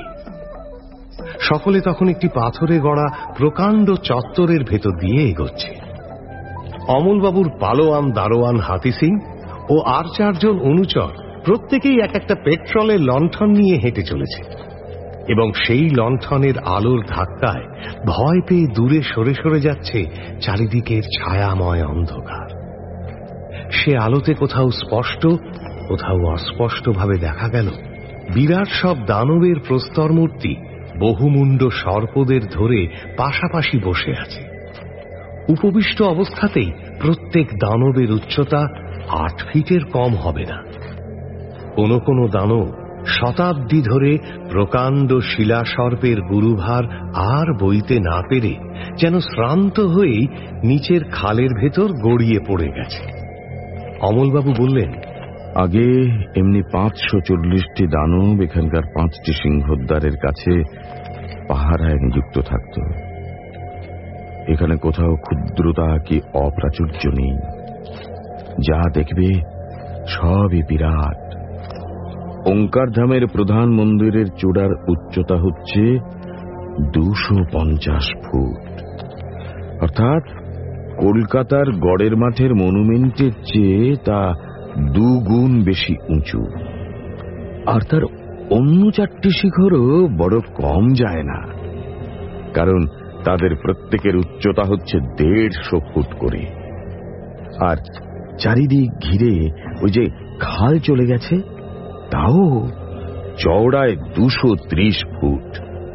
সকলে তখন একটি পাথরে গড়া প্রকাণ্ড চত্বরের ভেতর দিয়ে এগোচ্ছে। অমলবাবুর পালোয়ান দারোয়ান হাতি সিং ও আর চারজন অনুচর প্রত্যেকেই এক একটা পেট্রোলের লণ্ঠন নিয়ে হেঁটে চলেছে এবং সেই লণ্ঠনের আলোর ধাক্কায় ভয় পেয়ে দূরে সরে সরে যাচ্ছে চারিদিকের ছায়াময় অন্ধকার। সে আলোতে কোথাও স্পষ্ট, কোথাও অস্পষ্টভাবে দেখা গেল বিরাট সব দানবের প্রস্তর মূর্তি বহুমুণ্ড সর্পদের ধরে পাশাপাশি বসে আছে। উপবিষ্ট অবস্থাতেই প্রত্যেক দানবের উচ্চতা আট ফিটের কম হবে না। কোন কোন দানব শতাব্দী ধরে প্রকাণ্ড শিলাসর্পের গুরুভার আর বইতে না পেরে যেন শ্রান্ত হয়েই নিচের খালের ভেতর গড়িয়ে পড়ে গেছে। অমলবাবু বললেন, আগে এমনি পাঁচশো চল্লিশটি দানব এখানকার পাঁচটি সিংহদ্বারের কাছে পাহারায় নিযুক্ত থাকত। এখানে কোথাও ক্ষুদ্রতা কি অপ্রাচুর্য নেই। যা দেখবে সবই বিরাট। ওঙ্কার ধামের প্রধান মন্দিরের চূড়ার উচ্চতা হচ্ছে দুশো পঞ্চাশ ফুট, অর্থাৎ কলকাতার গড়ের মাঠের মনুমেন্টের চেয়ে তা দুগুণ বেশি উঁচু। আর তার অন্য চারটি শিখরও বড় কম যায় না, কারণ তাদের প্রত্যেকের উচ্চতা হচ্ছে দেড়শো ফুট করে। আর চারিদিক ঘিরে ওই যে খাল চলে গেছে, তাও চওড়ায় দুশো ত্রিশ ফুট।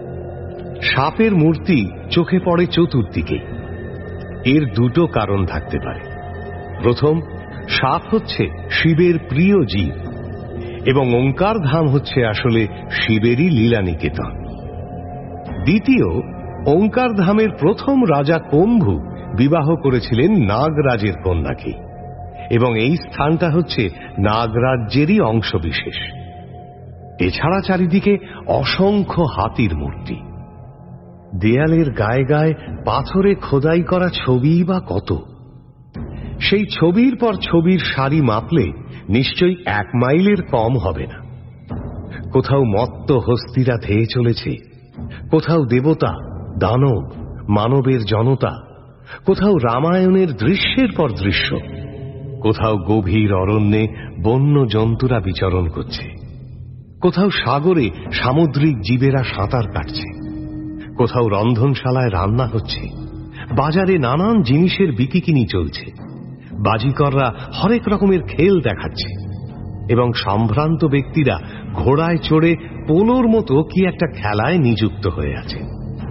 সাপের মূর্তি চোখে পড়ে চতুর্দিকে। এর দুটো কারণ থাকতে পারে। প্রথম, সাপ হচ্ছে শিবের প্রিয় জীব এবং ওঙ্কার ধাম হচ্ছে আসলে শিবেরই লীলানিকেতন। দ্বিতীয়, ওঙ্কার ধামের প্রথম রাজা কম্ভু বিবাহ করেছিলেন নাগরাজের কন্যাকে এবং এই স্থানটা হচ্ছে নাগরাজ্যেরই অংশবিশেষ। এছাড়া চারিদিকে অসংখ্য হাতির মূর্তি। দেয়ালের গায়ে গায়ে পাথরে খোদাই করা ছবি বা কত। সেই ছবির পর ছবির সারি মাপলে নিশ্চয়ই এক মাইলের কম হবে না। কোথাও মত্ত হস্তিরা ধেয়ে চলেছে, কোথাও দেবতা, দানব, মানবের জনতা, কোথাও রামায়ণের দৃশ্যের পর দৃশ্য, কোথাও গভীর অরণ্যে বন্য জন্তুরা বিচরণ করছে, কোথাও সাগরে সামুদ্রিক জীবেরা সাঁতার কাটছে, কোথাও রন্ধনশালায় রান্না হচ্ছে, বাজারে নানান জিনিসের বিকিকিনি চলছে, বাজিকররা হরেক রকমের খেল দেখাচ্ছে এবং সম্ভ্রান্ত ব্যক্তিরা ঘোড়ায় চড়ে পোলোর মতো কি একটা খেলায় নিযুক্ত হয়ে আছে।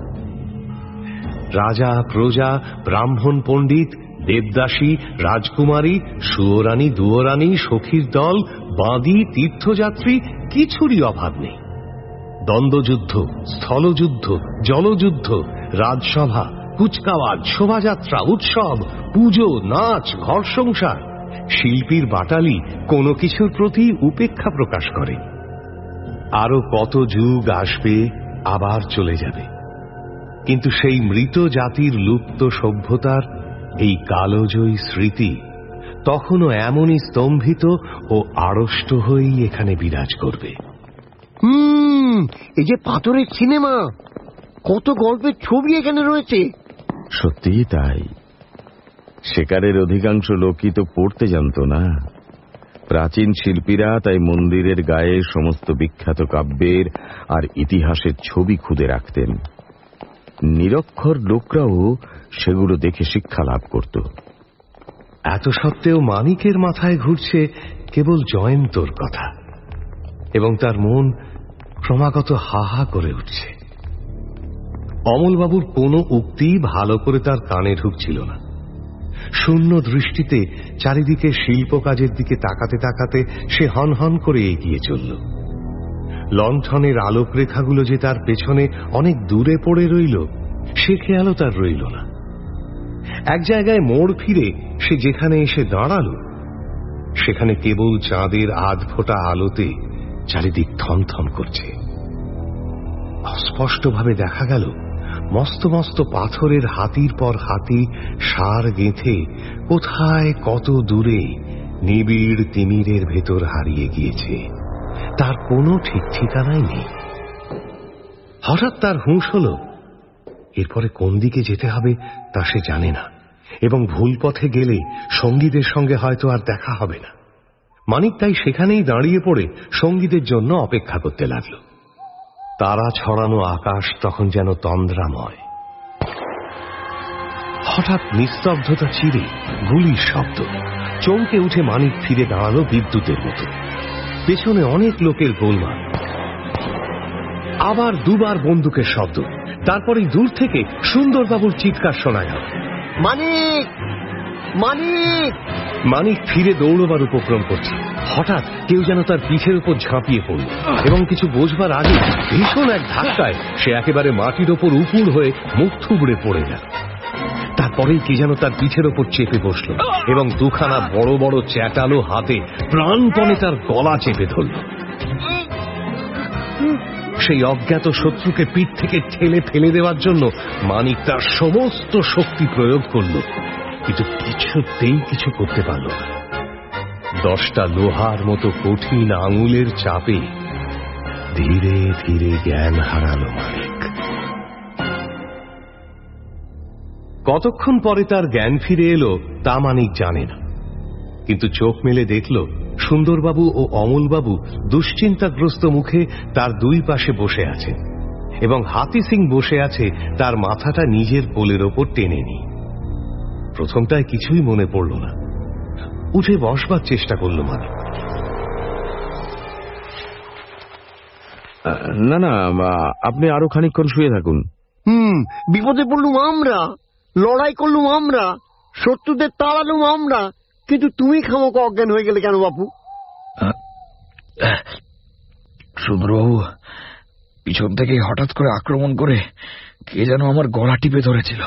রাজা, প্রজা, ব্রাহ্মণ, পণ্ডিত, দেবদাসী, রাজকুমারী, সুয়োরানী, দুয়োরানী, সখীর দল, বাঁদী, তীর্থযাত্রী, কিছুরই অভাব নেই। দ্বন্দ্বযুদ্ধ, স্থলযুদ্ধ, জলযুদ্ধ, রাজসভা, কুচকাওয়াজ, শোভাযাত্রা, উৎসব, পুজো, নাচ, ঘর সংসার, শিল্পীর বাটালি কোনো কিছুর প্রতি উপেক্ষা প্রকাশ করে। আরো কত যুগ আসবে, আবার চলে যাবে, কিন্তু সেই মৃত জাতির লুপ্ত সভ্যতার এই কালোজয়ী স্মৃতি তখনও এমনই স্তম্ভিত ও আড়ষ্ট হয়েই এখানে বিরাজ করবে। হুম এই যে পাথরের সিনেমা, কত গল্পের ছবি এখানে রয়েছে। সত্যিই তাই। সেকারের অধিকাংশ লোকই তো পড়তে জানত না। প্রাচীন শিল্পীরা তাই মন্দিরের গায়ে সমস্ত বিখ্যাত কাব্যের আর ইতিহাসের ছবি খুদে রাখতেন। নিরক্ষর লোকরাও সেগুলো দেখে শিক্ষা লাভ করত। এত সত্ত্বেও মানিকের মাথায় ঘুরছে কেবল জয়ন্তর কথা এবং তার মন ক্রমাগত হা হা করে উঠছে। অমলবাবুর কোনো উক্তি ভালো করে তার কানে ঢুকছিল না। শূন্য দৃষ্টিতে চারিদিকে শিল্প কাজের দিকে তাকাতে তাকাতে সে হন হন করে এগিয়ে চলল। লণ্ঠনের আলোক রেখাগুলো যে তার পেছনে অনেক দূরে পড়ে রইল সে খেয়ালও তার রইল না। এক জায়গায় মোড় ফিরে সে যেখানে এসে দাঁড়াল সেখানে কেবল চাঁদের আধ ফোঁটা আলোতে চারিদিক থমথম করছে। অস্পষ্টভাবে দেখা গেল মস্ত মস্ত পাথরের হাতির পর হাতি সার গেঁথে কোথায় কত দূরে নিবিড় তিমিরের ভেতর হারিয়ে গিয়েছে, তার কোনো ঠিক ঠিকানাই নেই। হঠাৎ তার হুঁশ হল এরপরে কোন দিকে যেতে হবে তা সে জানে না, এবং ভুল পথে গেলে সঙ্গীদের সঙ্গে হয়তো আর দেখা হবে না। মানিক তাই সেখানেই দাঁড়িয়ে পড়ে সঙ্গীদের জন্য অপেক্ষা করতে লাগল। তারা ছড়ানো আকাশ তখন যেন তন্দ্রাময়। হঠাৎ নিস্তব্ধতা চিরে গুলির শব্দ। চমকে উঠে মানিক ফিরে দাঁড়ালো বিদ্যুতের মতো। পেছনে অনেক লোকের গোলমাল। আবার দুবার বন্দুকের শব্দ। তারপরেই দূর থেকে সুন্দরবাবুর চিৎকার শোনা গেল, মানিক, মানিক! মানিক ফিরে দৌড়বার উপক্রম করছে। হঠাৎ কেউ যেন তার পিঠের উপর ঝাঁপিয়ে পড়ল, এবং কিছু বোঝবার আগে ভীষণ এক ধাক্কায় সে একেবারে মাটির ওপর উপুড় হয়ে মুখ থুবড়ে পড়ে গেল। তারপরেই কে যেন তার পিঠের ওপর চেপে বসল এবং দুখানা বড় বড় চ্যাটালো হাতে প্রাণপণে তার গলা চেপে ধরল। সেই অজ্ঞাত শত্রুকে পিঠ থেকে ঠেলে ফেলে দেওয়ার জন্য মানিক তার সমস্ত শক্তি প্রয়োগ করল, কিন্তু কিছুতেই কিছু করতে পারল না। দশটা লোহার মতো কঠিন আঙুলের চাপে ধীরে ধীরে জ্ঞান হারালো মানিক। কতক্ষণ পরে তার জ্ঞান ফিরে এলো তা মানিক জানে না, কিন্তু চোখ মেলে দেখল সুন্দরবাবু ও অমলবাবু দুশ্চিন্তাগ্রস্ত মুখে তার দুই পাশে বসে আছেন, এবং হাতি সিং বসে আছে তার মাথাটা নিজের কোলের ওপর টেনে নিয়ে। প্রথমটায় কিছুই মনে পড়ল না। উঠে বসবার চেষ্টা করল মানিক। না না, আপনি আরো খানিকক্ষণ শুয়ে থাকুন। হুম বিপদে পড়লুম আমরা, লড়াই করলুম আমরা, শত্রুদের তাড়ালুম আমরা, কিন্তু তুমি খামোকা অজ্ঞান হয়ে গেলে কেন বাপু? সুন্দরবাবু পিছন থেকে হঠাৎ করে আক্রমণ করে কে যেন আমার গলা টিপে ধরেছিল।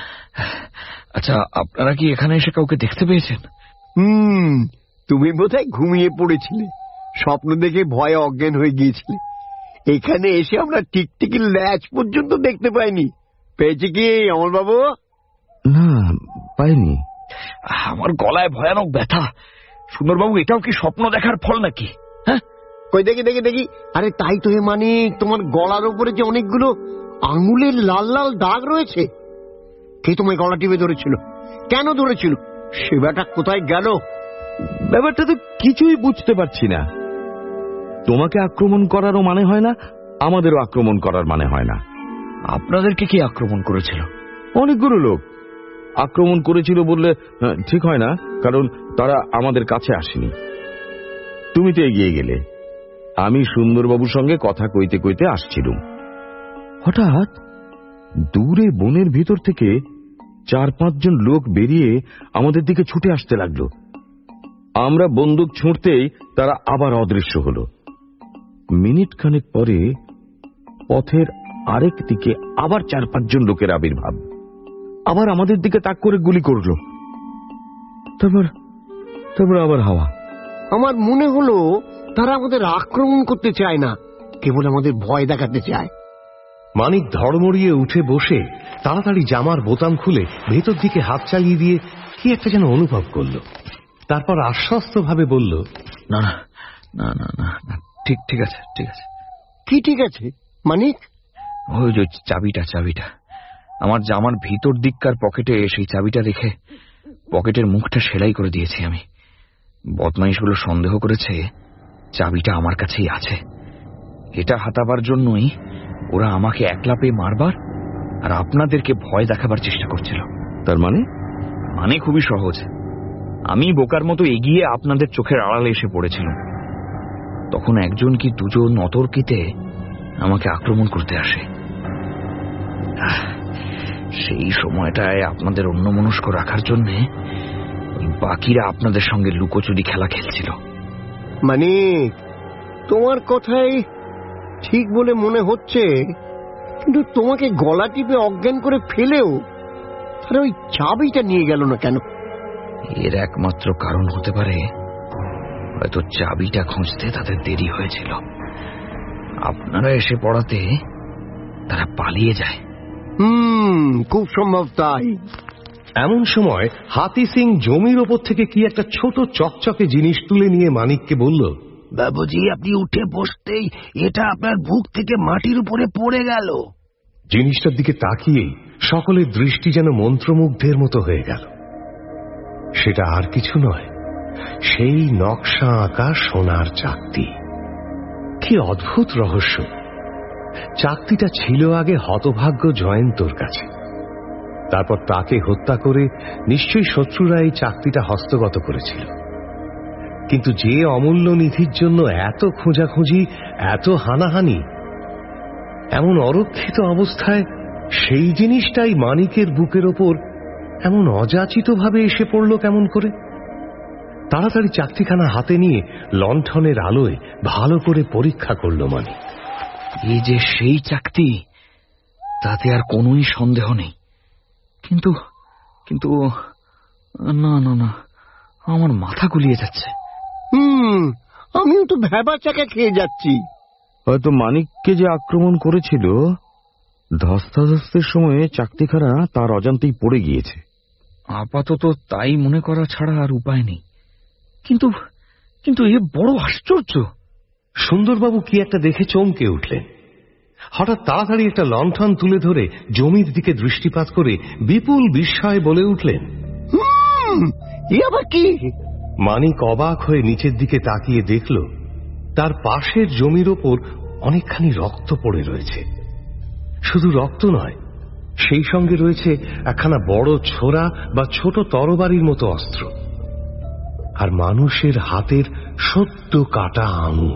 আচ্ছা, আপনারা কি এখানে এসে কাউকে দেখতে পেয়েছেন? হুম তুমি বোধহয় ঘুমিয়ে পড়েছিলে, স্বপ্ন দেখে ভয়ে অজ্ঞান হয়ে গিয়েছিলে। এখানে এসে আমরা টিকটিকির ল্যাচ পর্যন্ত দেখতে পাইনি। পেয়েছি কি অমলবাবু? না, পাইনি। আমার গলায় ভয়ানক ব্যথা। সুন্দরবাবু, এটাও কি স্বপ্ন দেখার ফল নাকি? হ্যাঁ, কই দেখি দেখি দেখি। আরে তাই তো হে মানিক, তোমার গলার উপরে যে অনেকগুলো আঙুলের লাল লাল দাগ রয়েছে। কে তোমায় গলা টিপে ধরেছিল? কেন ধরেছিল? সে ব্যাটা কোথায় গেল? ব্যাপারটা তো কিছুই বুঝতে পারছি না। তোমাকে আক্রমণ করারও মানে হয় না, আমাদেরও আক্রমণ করার মানে হয় না। আপনাদেরকে কি আক্রমণ করেছিল? অনেকগুলো লোক আক্রমণ করেছিল বললে ঠিক হয় না, কারণ তারা আমাদের কাছে আসেনি। তুমি তো এগিয়ে গেলে, আমি সুন্দরবাবুর সঙ্গে কথা কইতে কইতে আসছিলুম। হঠাৎ দূরে বনের ভিতর থেকে চার পাঁচজন লোক বেরিয়ে আমাদের দিকে ছুটে আসতে লাগলো। আমরা বন্দুক ছুঁড়তেই তারা আবার অদৃশ্য হল। মিনিট খানেক পরে পথের আরেক দিকে আবার চার পাঁচজন লোকের আবির্ভাব। আবার আমাদের দিকে তাক করে গুলি করল। তারপর তারপর আবার হাওয়া। আমার মনে হলো তারা আমাদের আক্রমণ করতে চায় না, কেবল আমাদের ভয় দেখাতে চায়। মানিক ধড়মড়িয়ে উঠে বসে তাড়াতাড়ি জামার বোতাম খুলে ভেতর দিকে হাত চালিয়ে দিয়ে কি একটা যেন অনুভব করল। তারপর আশ্বস্ত ভাবে বলল, না না না না না না, ঠিক ঠিক আছে ঠিক আছে। কি ঠিক আছে মানিক? ওই যে চাবিটা চাবিটা আমার জামার ভিতর দিককার পকেটে, সেই চাবিটা রেখে পকেটের মুখটা সেলাই করে দিয়েছি আমি। বদমাইশগুলো সন্দেহ করেছে চাবিটা আমার কাছেই আছে। এটা হাতাবার জন্যই ওরা আমাকে একলা পেয়ে মারবার আর আপনাদেরকে ভয় দেখাবার চেষ্টা করছিল। তার মানে? মানে খুবই সহজ। আমি বোকার মতো এগিয়ে আপনাদের চোখের আড়ালে এসে পড়েছিলাম। তখন একজন কি দুজন অতর্কিতে আমাকে আক্রমণ করতে আসে। সেই সময়টায় আপনাদের অন্যমনস্ক রাখার জন্য বাকিরা আপনাদের সঙ্গে লুকোচুরি খেলা খেলছিল। মানে তোমার কথাই ঠিক বলে মনে হচ্ছে, কিন্তু তোমাকে গলা টিপে অজ্ঞান করে ফেলেও তারা ওই চাবিটা নিয়ে গেল না কেন? এর একমাত্র কারণ হতে পারে হয়তো চাবিটা খুঁজতে তাদের দেরি হয়েছিল। আপনারা এসে পড়াতে তারা পালিয়ে যায়। হুম খুব সম্ভব তাই। এমন সময় হাতি সিং জমির ওপর থেকে কি একটা ছোট চকচকে জিনিস তুলে নিয়ে মানিককে বলল, বাবুজি, আপনি উঠে বসতেই এটা আপনার বুক থেকে মাটির উপরে পড়ে গেল। জিনিসটার দিকে তাকিয়েই সকলের দৃষ্টি যেন মন্ত্রমুগ্ধের মতো হয়ে গেল। সেটা আর কিছু নয়, সেই নকশা আঁকা সোনার চাকতি। কি অদ্ভুত রহস্য! চাকতিটা ছিল আগে হতভাগ্য জয়ন্তর কাছে, তারপর তাকে হত্যা করে নিশ্চয়ই শত্রুরা এই চাকতিটা হস্তগত করেছিল। কিন্তু যে অমূল্য নিধির জন্য এত খোঁজাখুঁজি, এত হানাহানি, এমন অরক্ষিত অবস্থায় সেই জিনিসটাই মানিকের বুকের ওপর এমন অযাচিতভাবে এসে পড়ল কেমন করে? তাড়াতাড়ি চাকতিখানা হাতে নিয়ে লণ্ঠনের আলোয় ভালো করে পরীক্ষা করল মানিক। এই যে সেই চাকতি, তাতে আর কোনোই সন্দেহ নেই। কিন্তু কিন্তু না না না, আমার মাথা গুলিয়ে যাচ্ছে। হুম আমিও তো ভেবা চাকা খেয়ে যাচ্ছি। হয়তো মানিককে যে আক্রমণ করেছিল, ধস্তাধস্তের সময়ে চাকতিখানা তার অজান্তেই পড়ে গিয়েছে। আপাতত তাই মনে করা ছাড়া আর উপায় নেই। কিন্তু কিন্তু এ বড় আশ্চর্য। সুন্দরবাবু কি একটা দেখে চমকে উঠলেন। হঠাৎ তাড়াতাড়ি একটা লণ্ঠন তুলে ধরে জমির দিকে দৃষ্টিপাত করে বিপুল বিস্ময়ে বলে উঠলেন, এ আবার কি? মানিক অবাক হয়ে নিচের দিকে তাকিয়ে দেখল, তার পাশের জমির ওপর অনেকখানি রক্ত পড়ে রয়েছে। শুধু রক্ত নয়, সেই সঙ্গে রয়েছে একখানা বড় ছোরা বা ছোট তরবারির মতো অস্ত্র, আর মানুষের হাতের সদ্য কাটা আঙুল।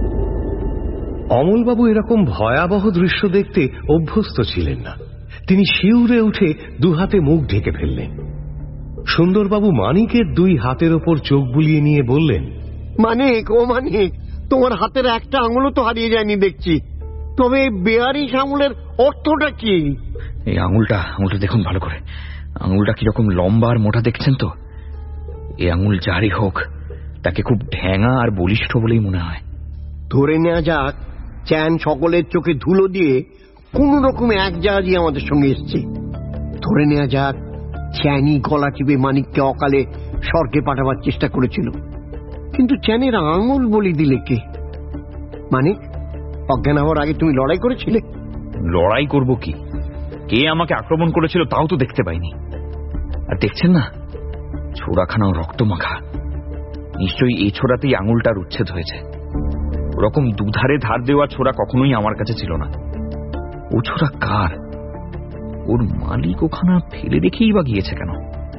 অমলবাবু এরকম ভয়াবহ দৃশ্য দেখতে অভ্যস্ত ছিলেন না। তিনি শিউরে উঠে দুহাতে মুখ ঢেকে ফেললেন। সুন্দরবাবু মানিকের দুই হাতের ওপর চোখ বুলিয়ে নিয়ে বললেন, মানিক, ও মানিক, তোমার হাতের একটা আঙুলও তো হারিয়ে যায়নি দেখছি। তবে বেয়ারিশ আঙুলের অর্থটা কি? এই আঙুলটা আঙুলটা দেখুন ভালো করে। আঙুলটা কিরকম লম্বা আর মোটা দেখছেন তো? এই আঙুল যারই হোক, তাকে খুব ঢ্যাঙা আর বলিষ্ঠ বলেই মনে হয়। ধরে নেওয়া যাক, চ্যান সকলের চোখে ধুলো দিয়ে কোন রকমে এক জাহাজই আমাদের সঙ্গে এসছে। ধরে নেওয়া যাক, চ্যানই গলা টিপে মানিককে অকালে স্বর্গে পাঠাবার চেষ্টা করেছিল। কিন্তু চ্যানের আঙুল বলি দিলে কে? মানিক, অজ্ঞান হওয়ার আগে তুমি লড়াই করেছিলে? লড়াই করব কি? কে আমাকে আক্রমণ করেছিল তাও তো দেখতে পাইনি। আর দেখছেন না, ছোড়াখানাও রক্ত মাখা। নিশ্চয়ই এই ছোড়াতেই আঙুলটার উচ্ছেদ হয়েছে। ওরকম দুধারে ধার দেওয়া ছোড়া কখনোই আমার কাছে ছিল না। ও ছোড়া কার? ওর মালিক ওখানা ফেলে রেখেই বা গিয়েছে কেন?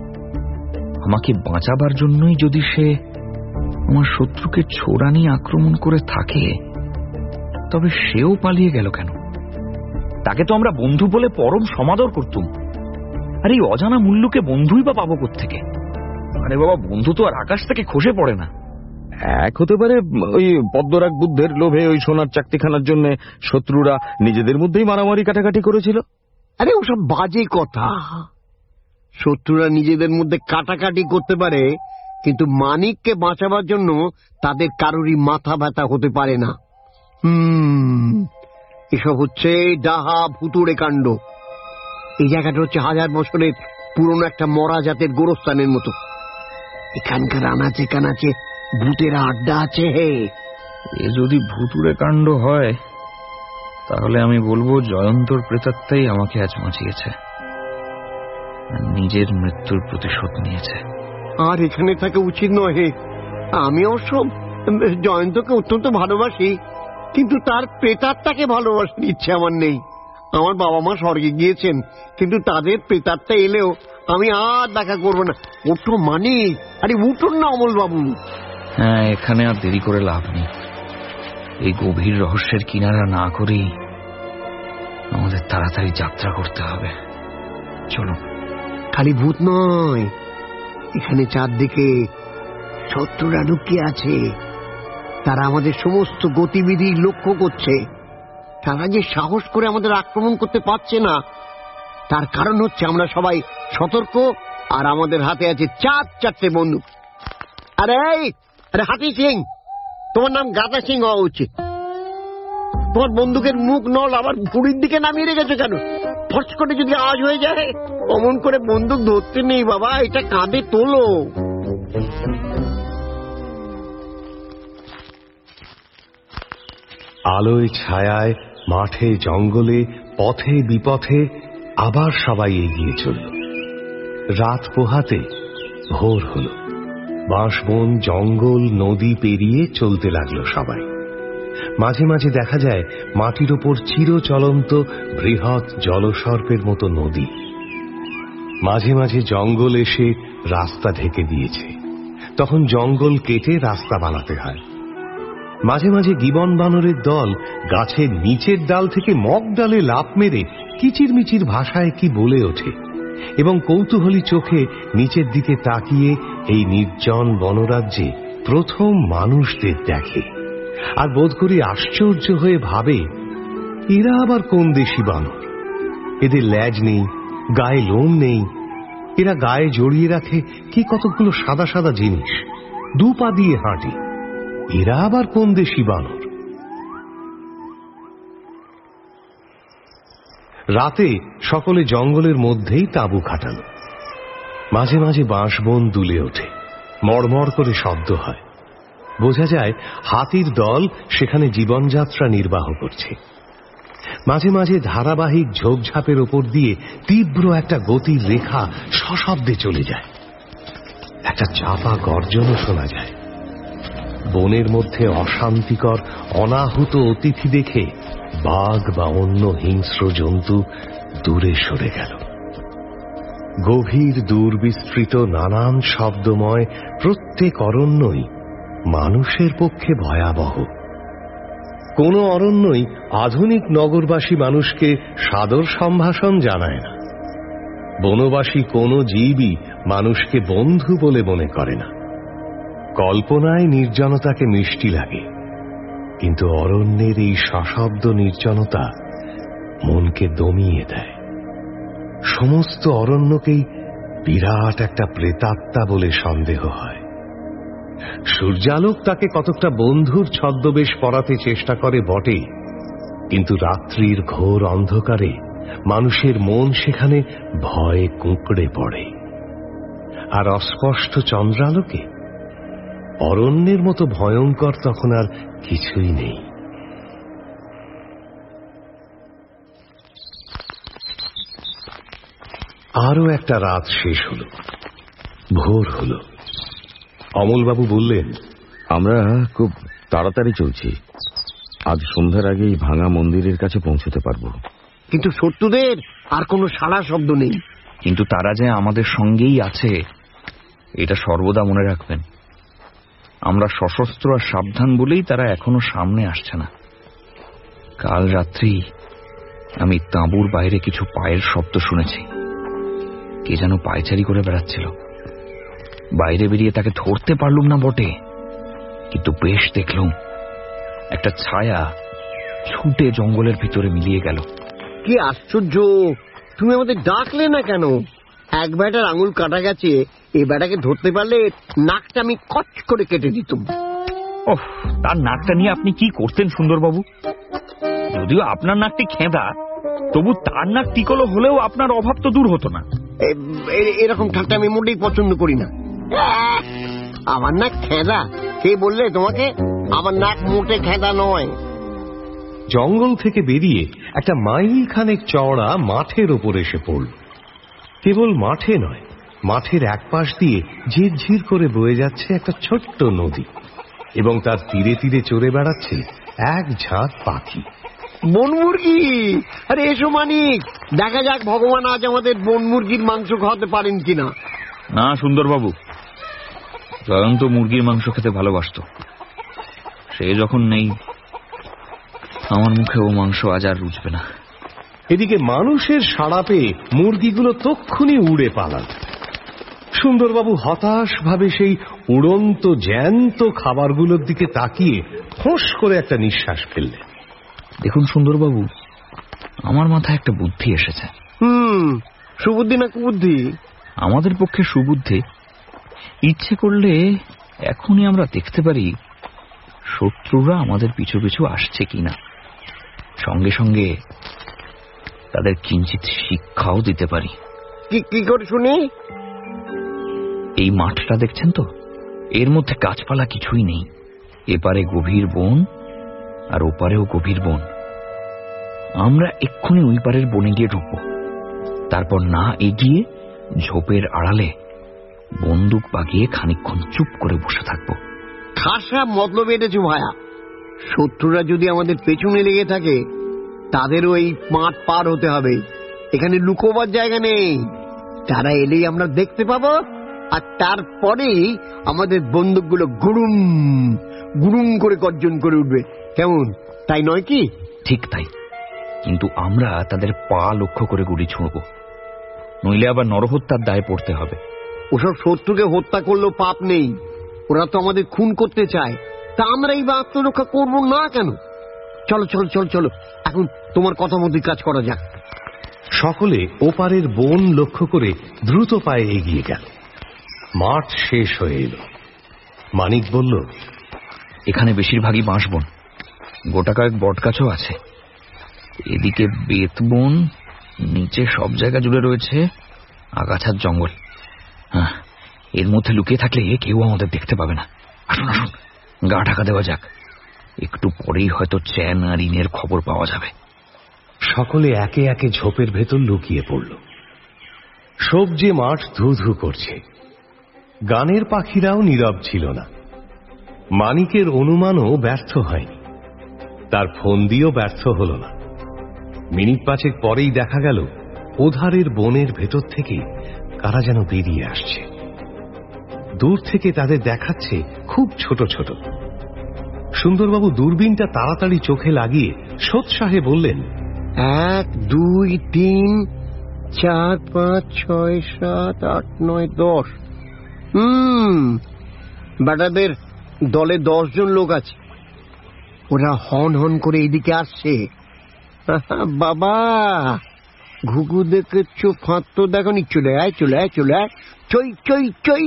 আমাকে বাঁচাবার জন্যই যদি সে আমার শত্রুকে ছোড়া নিয়ে আক্রমণ করে থাকে, তবে সেও পালিয়ে গেল কেন? তাকে তো আমরা বন্ধু বলে পরম সমাদর করতুম। আর এই অজানা মূল্যকে বন্ধুই বা পাবো কোত্থেকে? আরে বাবা, বন্ধু তো আর আকাশ থেকে খসে পড়ে না। এক হতে পারে ওই পদ্মরাগ বুদ্ধের লোভে ওই সোনার চাকতিখানার জন্য শত্রুরা নিজেদের মধ্যেই মারামারি কাটাকাটি করেছিল। আরে ওসব বাজে কথা। শত্রুরা নিজেদের মধ্যে কাটাকাটি করতে পারে, কিন্তু মানিককে বাঁচাবার জন্য তাদের কারোরই মাথা ব্যথা হতে পারে না। হুম এসব হচ্ছে ডাহা ভুতুড়ে কাণ্ড। এই জায়গাটা হচ্ছে হাজার বছরের পুরনো একটা মরা জাতের গোরস্থানের মতো। এখানকার আনাচে কানাচে ভূতেরা আড্ডা আছে। হে, এ যদি ভুতুড়ে কাণ্ড হয়, তাহলে আমি বলবো জয়ন্তর প্রেতাত্মাই আমাকে আজ বাঁচিয়েছে, নিজের মৃত্যুর প্রতিশোধ নিয়েছে। আর এখানে থাকা উচিত নয়। আমি অবশ্য জয়ন্তকে অত্যন্ত ভালোবাসি, কিন্তু তার প্রেতাত্মাকে ভালোবাসার ইচ্ছে আমার নেই। আমার বাবা মা স্বর্গে গিয়েছেন, কিন্তু তাদের প্রেতাত্মা এলেও আমি আর দেখা করবো না। ওঠো মানিক, আরে উঠুন না অমল বাবু। হ্যাঁ, এখানে আর দেরি করে লাভ নেই। এই গভীর রহস্যের কিনারা না করেই আমাদের তাড়াতাড়ি যাত্রা করতে হবে। চলো। খালি ভূত নয়, এখানে চারদিকে শত্রুরা লুকিয়ে আছে। তারা আমাদের সমস্ত গতিবিধি লক্ষ্য করছে। তারা যে সাহস করে আমাদের আক্রমণ করতে পারছে না, তার কারণ হচ্ছে আমরা সবাই সতর্ক, আর আমাদের হাতে আছে চার চারটে বন্দুক। আরে আরে হাতি সিং, তোমার নাম গাদা সিং হওয়া উচিত। তোমার বন্দুকের মুখ নল আবার ভুড়ির দিকে নামিয়ে রেখেছো কেন? ফট করে যদি আওয়াজ হয়ে যায়, অমন করে বন্দুক ধরতে নেই বাবা, এটা কাঁধে তোলো। আলোয় ছায়ায়, মাঠে জঙ্গলে, পথে বিপথে আবার সবাই এগিয়ে চলল। রাত পোহাতে ভোর হল। বাঁশবন, জঙ্গল, নদী পেরিয়ে চলতে লাগলো সবাই। মাঝে মাঝে দেখা যায় মাটির ওপর চিরচলন্ত বৃহৎ জলসর্পের মতো নদী। মাঝে মাঝে জঙ্গল এসে রাস্তা ঢেকে দিয়েছে, তখন জঙ্গল কেটে রাস্তা বানাতে হয়। মাঝে মাঝে গিবন বানরের দল গাছের নিচের ডাল থেকে মগ ডালে লাফ মেরে কিচিরমিচির ভাষায় কি বলে ওঠে এবং কৌতূহলী চোখে নিচের দিকে তাকিয়ে এই নির্জন বনরাজ্যে প্রথম মানুষদের দেখে, আর বোধ করি আশ্চর্য হয়ে ভাবে, এরা আবার কোন দেশি বানর? এদের ল্যাজ নেই, গায়ে লোম নেই, এরা গায়ে জড়িয়ে রাখে কি কতগুলো সাদা সাদা জিনিস, দু পা দিয়ে হাঁটে, এরা আবার কোন দেশি বানর? রাতে সকলে জঙ্গলের মধ্যেই তাঁবু খাটালো। মাঝে মাঝে বাঁশবন দুলে ওঠে, মড়মড় করে শব্দ হয়। বোঝা যায় হাতির দল সেখানে জীবনযাত্রা নির্বাহ করছে। মাঝে মাঝে ধারাবাহিক ঝোপঝাপের ওপর দিয়ে তীব্র একটা গতির রেখা সশব্দে চলে যায়। একটা চাপা গর্জনও শোনা যায়। বনের মধ্যে অশান্তিকর অনাহুত অতিথি দেখে বাঘ বা অন্য হিংস্র জন্তু দূরে সরে গেল। গভীর দূরবিস্তৃত নানান শব্দময় প্রত্যেক অরণ্যই মানুষের পক্ষে ভয়াবহ। কোন অরণ্যই আধুনিক নগরবাসী মানুষকে সাদর সম্ভাষণ জানায় না। বনবাসী কোন জীবই মানুষকে বন্ধু বলে মনে করে না। কল্পনায় নির্জনতাকে মিষ্টি লাগে, কিন্তু অরণ্যের এই সশব্দ নির্জনতা মনকে দমিয়ে দেয়। সমস্ত অরণ্যকেই বিরাট একটা প্রেতাত্মা বলে সন্দেহ হয়। সূর্যালোক তাকে কতকটা বন্ধুর ছদ্মবেশ পরাতে চেষ্টা করে বটে, কিন্তু রাত্রির ঘোর অন্ধকারে মানুষের মন সেখানে ভয়ে কুঁকড়ে পড়ে। আর অস্পষ্ট চন্দ্রালোকে অরণ্যের মতো ভয়ঙ্কর তখন আর কিছুই নেই। আরো একটা রাত শেষ হল, ভোর হল। অমলবাবু বললেন, আমরা খুব তাড়াতাড়ি চলছি, আজ সন্ধ্যার আগেই ভাঙা মন্দিরের কাছে পৌঁছতে পারবো। কিন্তু শত্রুদের আর কোনো সাড়া শব্দ নেই। কিন্তু তারা যে আমাদের সঙ্গেই আছে এটা সর্বদা মনে রাখবেন। আমরা সশস্ত্র আর সাবধান বলেই তারা এখনো সামনে আসছে না। কাল রাত্রি আমি তাঁবুর বাইরে কিছু পায়ের শব্দ শুনেছি। কে যেন পায়চারি করে বেড়াচ্ছিল। বাইরে বেরিয়ে তাকে ধরতে পারলুম না বটে, কিন্তু বেশ দেখলুম একটা ছায়া ছুটে জঙ্গলের ভিতরে মিলিয়ে গেল। কি আশ্চর্য! তুমি আমাদের ডাকলে না কেন? এক বেটার আঙুল কাটা গেছে, এই বেটাকে ধরতে পারলে নাকটা আমি কচ করে কেটে দিতাম। ওহ, তার নাকটা নিয়ে আপনি কি করতেন সুন্দরবাবু? যদিও আপনার নাকটি খেঁদা, তবু তার নাক টিকলো হলেও আপনার অভাব তো দূর হতো না। এরকম ঠাট্টা আমি মোটেই পছন্দ করি না। আমার নাক খেঁদা? কে বললে তোমাকে? আমার নাক মোটে খেঁদা নয়। জঙ্গল থেকে বেরিয়ে একটা মাইল খানেক চওড়া মাঠের ওপর এসে পড়ল। কেবল মাঠে নয়, মাঠের এক পাশ দিয়ে ঝিরঝির করে বয়ে যাচ্ছে একটা ছোট্ট নদী, এবং তার তীরে তীরে চড়ে বেড়াচ্ছে এক ঝাঁক পাখি। বনমুরগি! আরে এসো মানিক, দেখা যাক ভগবান আজ আমাদের বনমুরগির মাংস খাওয়াতে পারেন কিনা। না সুন্দরবাবু, জয়ন্ত মুরগির মাংস খেতে ভালোবাসত। সে যখন নেই, আমার মুখে ও মাংস আজ আর রুচবে না। এদিকে মানুষের সাড়া পেয়ে মুরগিগুলো তক্ষুনি উড়ে পালাল। সুন্দরবাবু হতাশ ভাবে সেই উড়ন্ত জ্যান্ত খাবারগুলোর দিকে তাকিয়ে ফোঁস করে একটা নিঃশ্বাস ফেললেন। দেখুন সুন্দরবাবু, আমার মাথায় একটা বুদ্ধি এসেছে। হুম, সুবুদ্ধি না কুবুদ্ধি? আমাদের পক্ষে সুবুদ্ধি। ইচ্ছে করলে এখনই আমরা দেখতে পারি শত্রুরা আমাদের পিছু পিছু আসছে কিনা। সঙ্গে সঙ্গে তাদের কিঞ্চিত শিক্ষাও দিতে পারি। কি কি করে শুনি? এই মাঠটা দেখছেন তো, এর মধ্যে গাছপালা কিছুই নেই। এপারে গভীর বন আর ওপারেও গভীর বন। আমরা এক্ষুনি ওই পারের বনে গিয়ে ঢুকবো। তারপর না এগিয়ে ঝোপের আড়ালে বন্দুক বাগিয়ে খানিকক্ষণ চুপ করে বসে থাকবো। খাসা মতলব এটেছে ভায়া। শত্রুরা যদি আমাদের পেছনে লেগে থাকে, তাদেরও এই মাঠ পার হতে হবে। এখানে লুকোবার জায়গা নেই। তারা এলেই আমরা দেখতে পাবো, আর তারপরেই আমাদের বন্দুকগুলো গুড়ুম গুড়ুম করে গর্জন করে উঠবে। কেমন, তাই নয় কি? ঠিক তাই, কিন্তু আমরা তাদের পা লক্ষ্য করে গুলি ছুঁড়ব, নইলে আবার নরহত্যার দায়ে পড়তে হবে। ওসব শত্রুকে হত্যা করলেও পাপ নেই। ওরা তো আমাদের খুন করতে চায়, তা আমরা এই আত্মরক্ষা করবো না কেন? চলো চলো চলো চলো, এখন তোমার কথা মতো কাজ করা যাক। সকলে ওপারের বন লক্ষ্য করে দ্রুত পায়ে এগিয়ে গেল। মাঠ শেষ হয়ে এলো। মানিক বলল, এখানে বেশিরভাগই বাঁশ বন, গোটা কয়েক বট গাছও আছে। এদিকে বেত বন, নিচে সব জায়গা জুড়ে রয়েছে আগাছার জঙ্গল। হ্যাঁ, এর মধ্যে লুকিয়ে থাকলে কেউ আমাদের দেখতে পাবে না। আসুন আসুন, গা ঢাকা দেওয়া যাক। একটু পরেই হয়তো চ্যান আর ইনের খবর পাওয়া যাবে। সকলে একে একে ঝোপের ভেতর লুকিয়ে পড়ল। সবজি মাঠ ধু ধু করছে। গানের পাখিরাও নীরব ছিল না। মানিকের অনুমানও ব্যর্থ হয়নি, তার ফন্দিও ব্যর্থ হল না। মিনিট পাঁচেক পরেই দেখা গেল ওধারের বনের ভেতর থেকে কারা যেন বেরিয়ে আসছে। দূর থেকে তাদের দেখাচ্ছে খুব ছোট ছোট। সুন্দরবাবু দূরবীনটা তাড়াতাড়ি চোখে লাগিয়ে সোৎসাহে বললেন, এক দুই তিন চার পাঁচ ছয় সাত আট নয় দশ। হুম, বেটাদের দলে দশ জন লোক আছে। ওরা হন হন করে এইদিকে আসছে। বাবা, ঘুঘু দেখেছ, ফাঁদ তো দেখো নি। চলে আয় চলে আয় চলে আয়, চই চই চই।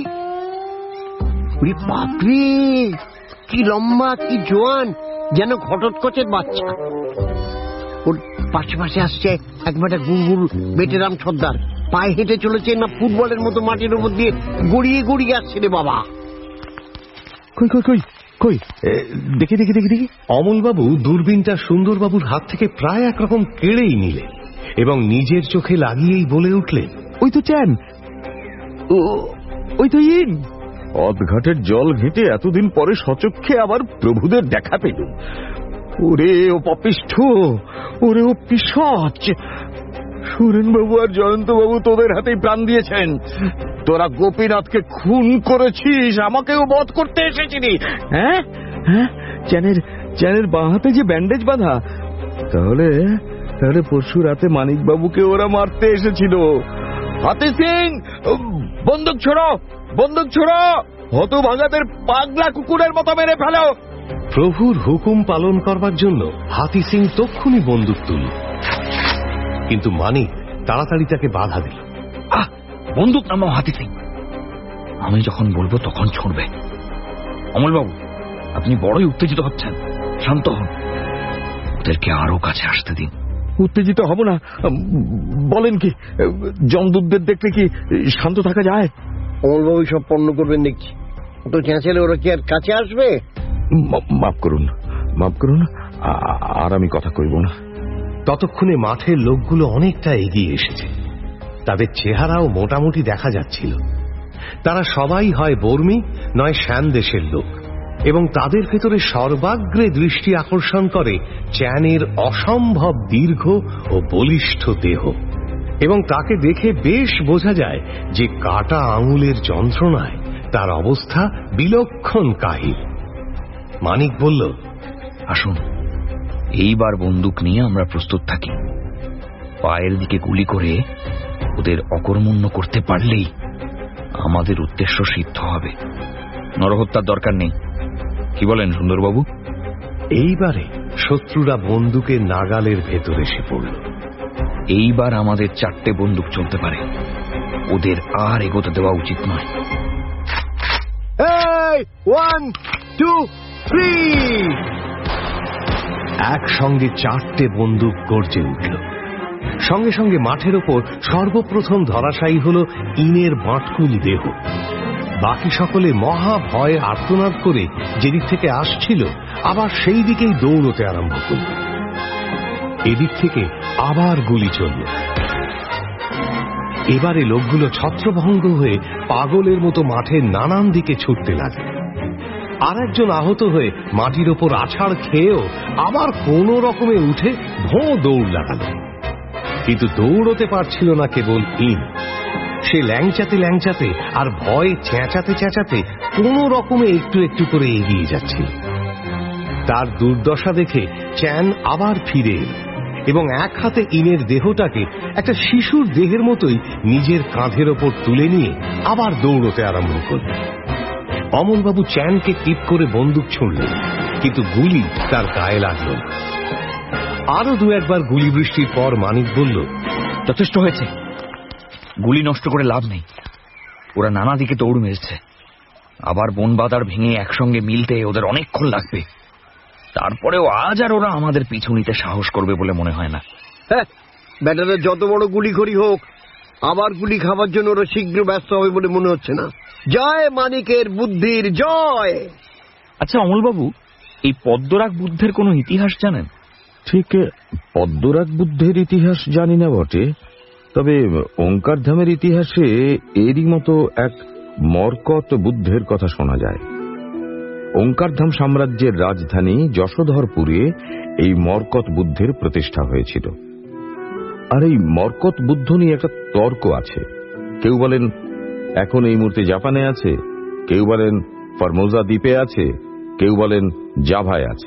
বাপরে, কি লম্বা, কি জোয়ান, যেন ঘটোৎকচের বাচ্চা। ওর পাশে পাশে আসছে একবারে গুঙ্গুর বেটেরাম সর্দার। পায়ে হেঁটে চলেছে না ফুটবলের মতো মাটির উপর দিয়ে গড়িয়ে গড়িয়ে আসছে রে বাবা। কই কই কই কই, দেখি দেখি দেখি দেখি। অমলবাবু দূরবীনটা সুন্দরবাবুর হাত থেকে প্রায় একরকম কেড়েই নিলেন এবং নিজের চোখে লাগিয়েই বলে উঠলেন, ওই তো চ্যান, ওই তো ইন। অদঘাটের জল ঘেঁটে এতদিন পরে সচক্ষে আবার প্রভুদের দেখা পেল। ওরে ও পাপিষ্ঠ, ওরে ও পিশাচ! সুরেনবাবু আর জয়ন্তবাবু তোদের হাতেই প্রাণ দিয়েছেন। তোরা গোপীনাথকে খুন করেছিস, আমাকেও বধ করতে এসেছিলি। হ্যাঁ হ্যাঁ, চ্যানের চ্যানের বাঁ হাতে যে ব্যান্ডেজ বাঁধা, তাহলে তাহলে পরশু রাতে মানিকবাবুকে ওরা মারতে এসেছিল। হাতি সিং, বন্দুক ছোড়ো, বন্দুক ছোড়ো, হতভাগাদের পাগলা কুকুরের মতো মেরে ফেলো। প্রভুর হুকুম পালন করবার জন্য হাতি সিং তক্ষুনি বন্দুক তুলল, কিন্তু মানিক তাড়াতাড়ি তাকে বাধা দিল। আহ, বন্দুক নামাও হাতি সিং, আমি যখন বলবো তখন ছুড়বে। অমলবাবু, আপনি বড়ই উত্তেজিত হচ্ছেন, শান্ত হন। ওদেরকে আরো কাছে আসতে দিন। উত্তেজিত হব না, বলেন কি? জমদূতদের দেখলে কি শান্ত থাকা যায়? অমলবাবু সব পণ্য করবেন দেখছি। তো চেঁচালে ওরা কি আর কাছে আসবে? মাফ করুন, মাফ করুন, আর আমি কথা কইব না। ততক্ষণে মাঠের লোকগুলো অনেকটা এগিয়ে এসেছে। তাদের চেহারাও মোটামুটি দেখা যাচ্ছিল। তারা সবাই হয় বর্মী নয় শ্যান দেশের লোক, এবং তাদের ভেতরে সর্বাগ্রে দৃষ্টি আকর্ষণ করে চ্যানের অসম্ভব দীর্ঘ ও বলিষ্ঠ দেহ, এবং তাকে দেখে বেশ বোঝা যায় যে কাটা আঙুলের যন্ত্রণায় তার অবস্থা বিলক্ষণ কাহিল। মানিক বলল, আসুন, এইবার বন্দুক নিয়ে আমরা প্রস্তুত থাকি। পায়ের দিকে গুলি করে ওদের অকর্মণ্য করতে পারলেই আমাদের উদ্দেশ্য সিদ্ধ হবে। নরহত্যার দরকার নেই, কি বলেন সুন্দরবাবু? এইবারে শত্রুরা বন্দুকের নাগালের ভেতর এসে পড়ল। এইবার আমাদের চারটে বন্দুক চলতে পারে, ওদের আর এগোতে দেওয়া উচিত নয়। ওয়ান টু থ্রি, একসঙ্গে চারটে বন্দুক গর্জে উঠল। সঙ্গে সঙ্গে মাঠের ওপর সর্বপ্রথম ধরাশায়ী হল ইনের বাঁটকুল দেহ। বাকি সকলে মহা ভয়ে আর্তনাদ করে যেদিক থেকে আসছিল আবার সেই দিকেই দৌড়তে আরম্ভ করল। এদিক থেকে আবার গুলি চলল। এবারে লোকগুলো ছত্রভঙ্গ হয়ে পাগলের মতো মাঠের নানান দিকে ছুটতে লাগলো। আর একজন আহত হয়ে মাটির ওপর আছাড় খেয়েও আবার কোন রকমে উঠে ভোঁ দৌড় লাগালো। কিন্তু দৌড়তে পারছিল না কেবল ইন। সে ল্যাংচাতে ল্যাংচাতে আর ভয়ে চেঁচাতে চেঁচাতে কোন রকমে একটু একটু করে এগিয়ে যাচ্ছিল। তার দুর্দশা দেখে চ্যান আবার ফিরে এল এবং এক হাতে ইনের দেহটাকে একটা শিশুর দেহের মতোই নিজের কাঁধের ওপর তুলে নিয়ে আবার দৌড়তে আরম্ভ করল। অমলবাবু চ্যানকে টিপ করে বন্দুক ছুঁড়লেন, কিন্তু গুলি তার গায়ে লাগল না। আরো দু একবার গুলি বৃষ্টির পর মানিক বলল, যথেষ্ট হয়েছে, গুলি নষ্ট করে লাভ নেই। ওরা নানা দিকে দৌড় মেরেছে, আবার বন বাদার ভেঙে একসঙ্গে মিলতে ওদের অনেকক্ষণ লাগবে। তারপরেও আজ আর ওরা আমাদের পিছু নিতে সাহস করবে বলে মনে হয় না। হ্যাঁ, ব্যাটারা যত বড় গুলিখড়ি হোক, আবার গুলি খাবার জন্য ওরা শীঘ্র ব্যস্ত হবে বলে মনে হচ্ছে না। জয় মানিকের বুদ্ধির জয়। আচ্ছা অমলবাবু, এই পদ্মরাগ বুদ্ধের কোনো ইতিহাস জানেন? ঠিক পদ্মরাগ বুদ্ধের ইতিহাস জানি না বটে, তবে ওঙ্কার ধামের ইতিহাসে এরই মতো এক মরকত বুদ্ধের কথা শোনা যায়। ওঙ্কারধাম সাম্রাজ্যের রাজধানী যশোধরপুরে এই মরকত বুদ্ধের প্রতিষ্ঠা হয়েছিল। আর এই মরকত বুদ্ধ নিয়ে একটা তর্ক আছে। কেউ বলেন এখন এই মুহূর্তে জাপানে আছে, কেউ বলেন ফরমোজা দ্বীপে আছে, কেউ বলেন জাভায় আছে।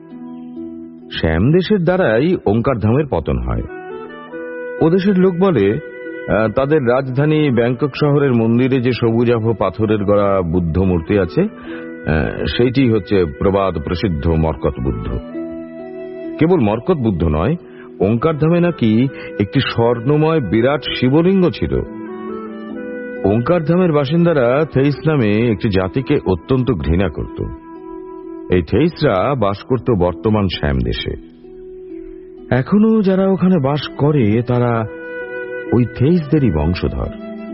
শ্যাম দেশের দ্বারাই ওঙ্কারধামের পতন হয়। ও দেশের লোক বলে তাদের রাজধানী ব্যাংকক শহরের মন্দিরে যে সবুজাভ পাথরের গড়া বুদ্ধ মূর্তি আছে, সেইটি হচ্ছে প্রবাদ প্রসিদ্ধ মরকত বুদ্ধ। কেবল মরকত বুদ্ধ নয়, ওঙ্কারধামে নাকি একটি স্বর্ণময় বিরাট শিবলিঙ্গ ছিল। ওঙ্কারধামের বাসিন্দারা থেইস নামে একটি জাতিকে অত্যন্ত ঘৃণা করত। এই থেইসরা বাস করত বর্তমান শ্যাম দেশে। এখনো যারা ওখানে বাস করে তারা ওই থেইসদেরই বংশধর।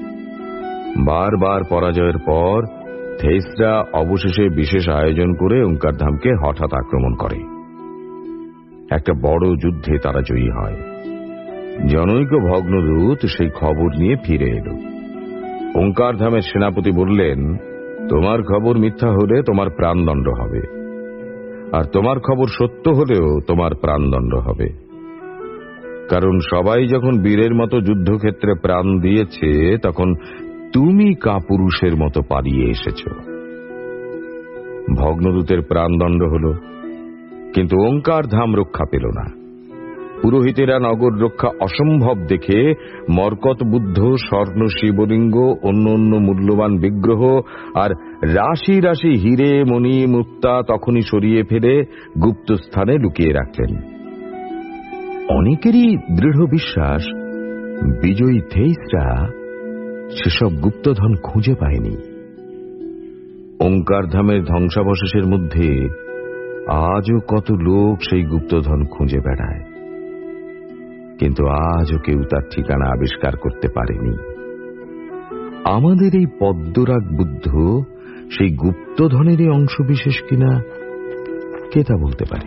বারবার পরাজয়ের পর থেইসরা অবশেষে বিশেষ আয়োজন করে ওঙ্কারধামকে হঠাৎ আক্রমণ করে। একটা বড় যুদ্ধে তারা জয়ী হয়। জনৈক ভগ্নদূত সেই খবর নিয়ে ফিরে এলো। ওঙ্কারধামের সেনাপতি বললেন, তোমার খবর মিথ্যা হলে তোমার প্রাণদণ্ড হবে, আর তোমার খবর সত্য হলেও তোমার প্রাণদণ্ড হবে। কারণ সবাই যখন বীরের মতো যুদ্ধক্ষেত্রে প্রাণ দিয়েছে, তখন তুমি কাপুরুষের মতো পালিয়ে এসেছ। ভগ্নদূতের প্রাণদণ্ড হল, কিন্তু ওঙ্কারধাম রক্ষা পেল না। পুরোহিতেরা নগর রক্ষা অসম্ভব দেখে মরকত বুদ্ধ, স্বর্ণ শিবলিঙ্গ, অন্য অন্য মূল্যবান বিগ্রহ আর রাশি রাশি হিরে মণি মুক্তা তখনই সরিয়ে ফেলে গুপ্ত স্থানে লুকিয়ে রাখলেন। অনেকেরই দৃঢ় বিশ্বাস বিজয়ী থেইসরা সেসব গুপ্তধন খুঁজে পায়নি। ওঙ্কারধামের ধ্বংসাবশেষের মধ্যে আজও কত লোক সেই গুপ্তধন খুঁজে বেড়ায়, কিন্তু আজও কেউ তার ঠিকানা আবিষ্কার করতে পারেনি। আমাদের এই পদ্মরাগ বুদ্ধ সেই গুপ্তধনেরই অংশ বিশেষ কিনা কে তা বলতে পারে।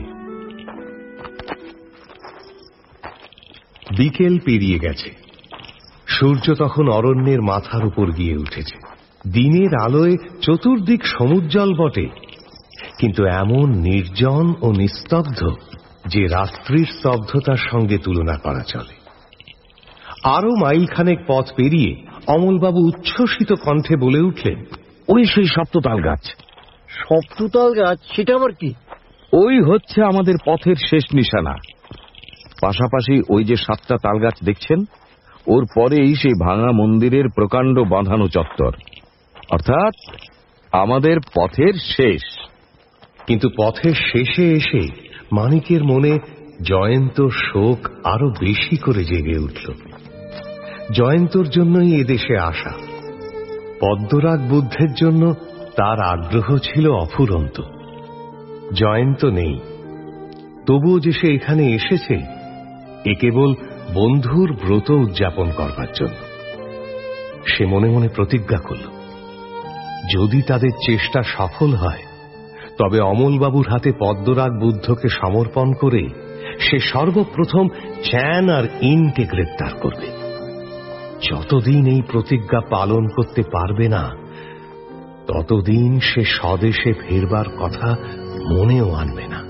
বিকেল পেরিয়ে গেছে। সূর্য তখন অরণ্যের মাথার উপর গিয়ে উঠেছে। দিনের আলোয় চতুর্দিক সমুজ্জ্বল বটে, কিন্তু এমন নির্জন ও নিস্তব্ধ যে রাত্রির স্তব্ধতার সঙ্গে তুলনা করা চলে। আরো মাইলখানেক পথ পেরিয়ে অমলবাবু উচ্ছ্বসিত কণ্ঠে বলে উঠলেন, ওই সেই সপ্ততাল গাছ। সপ্ততাল গাছ? সেটা আবার কি? ওই হচ্ছে আমাদের পথের শেষ নিশানা। পাশাপাশি ওই যে সাতটা তাল গাছ দেখছেন, ওর পরেই সেই ভাঙা মন্দিরের প্রকাণ্ড বাঁধানো চত্বর, অর্থাৎ আমাদের পথের শেষ। কিন্তু পথের শেষে এসে মানিকের মনে জয়ন্ত শোক আরো বেশি করে জেগে উঠল। জয়ন্তর জন্যই এদেশে আসা। পদ্মরাগ বুদ্ধের জন্য তার আগ্রহ ছিল অফুরন্ত। জয়ন্ত নেই, তবুও যে সে এখানে এসেছে এ কেবল বন্ধুর ব্রত উদযাপন করবার জন্য। সে মনে মনে প্রতিজ্ঞা করল, যদি তাদের চেষ্টা সফল হয় তবে অমলবাবুর হাতে পদ্মরাগ বুদ্ধকে সমর্পণ করে সে সর্বপ্রথম চ্যান আর ইনকে গ্রেপ্তার করবে। যতদিন এই প্রতিজ্ঞা পালন করতে পারবে না ততদিন সে স্বদেশে ফেরবার কথা মনেও আনবে না।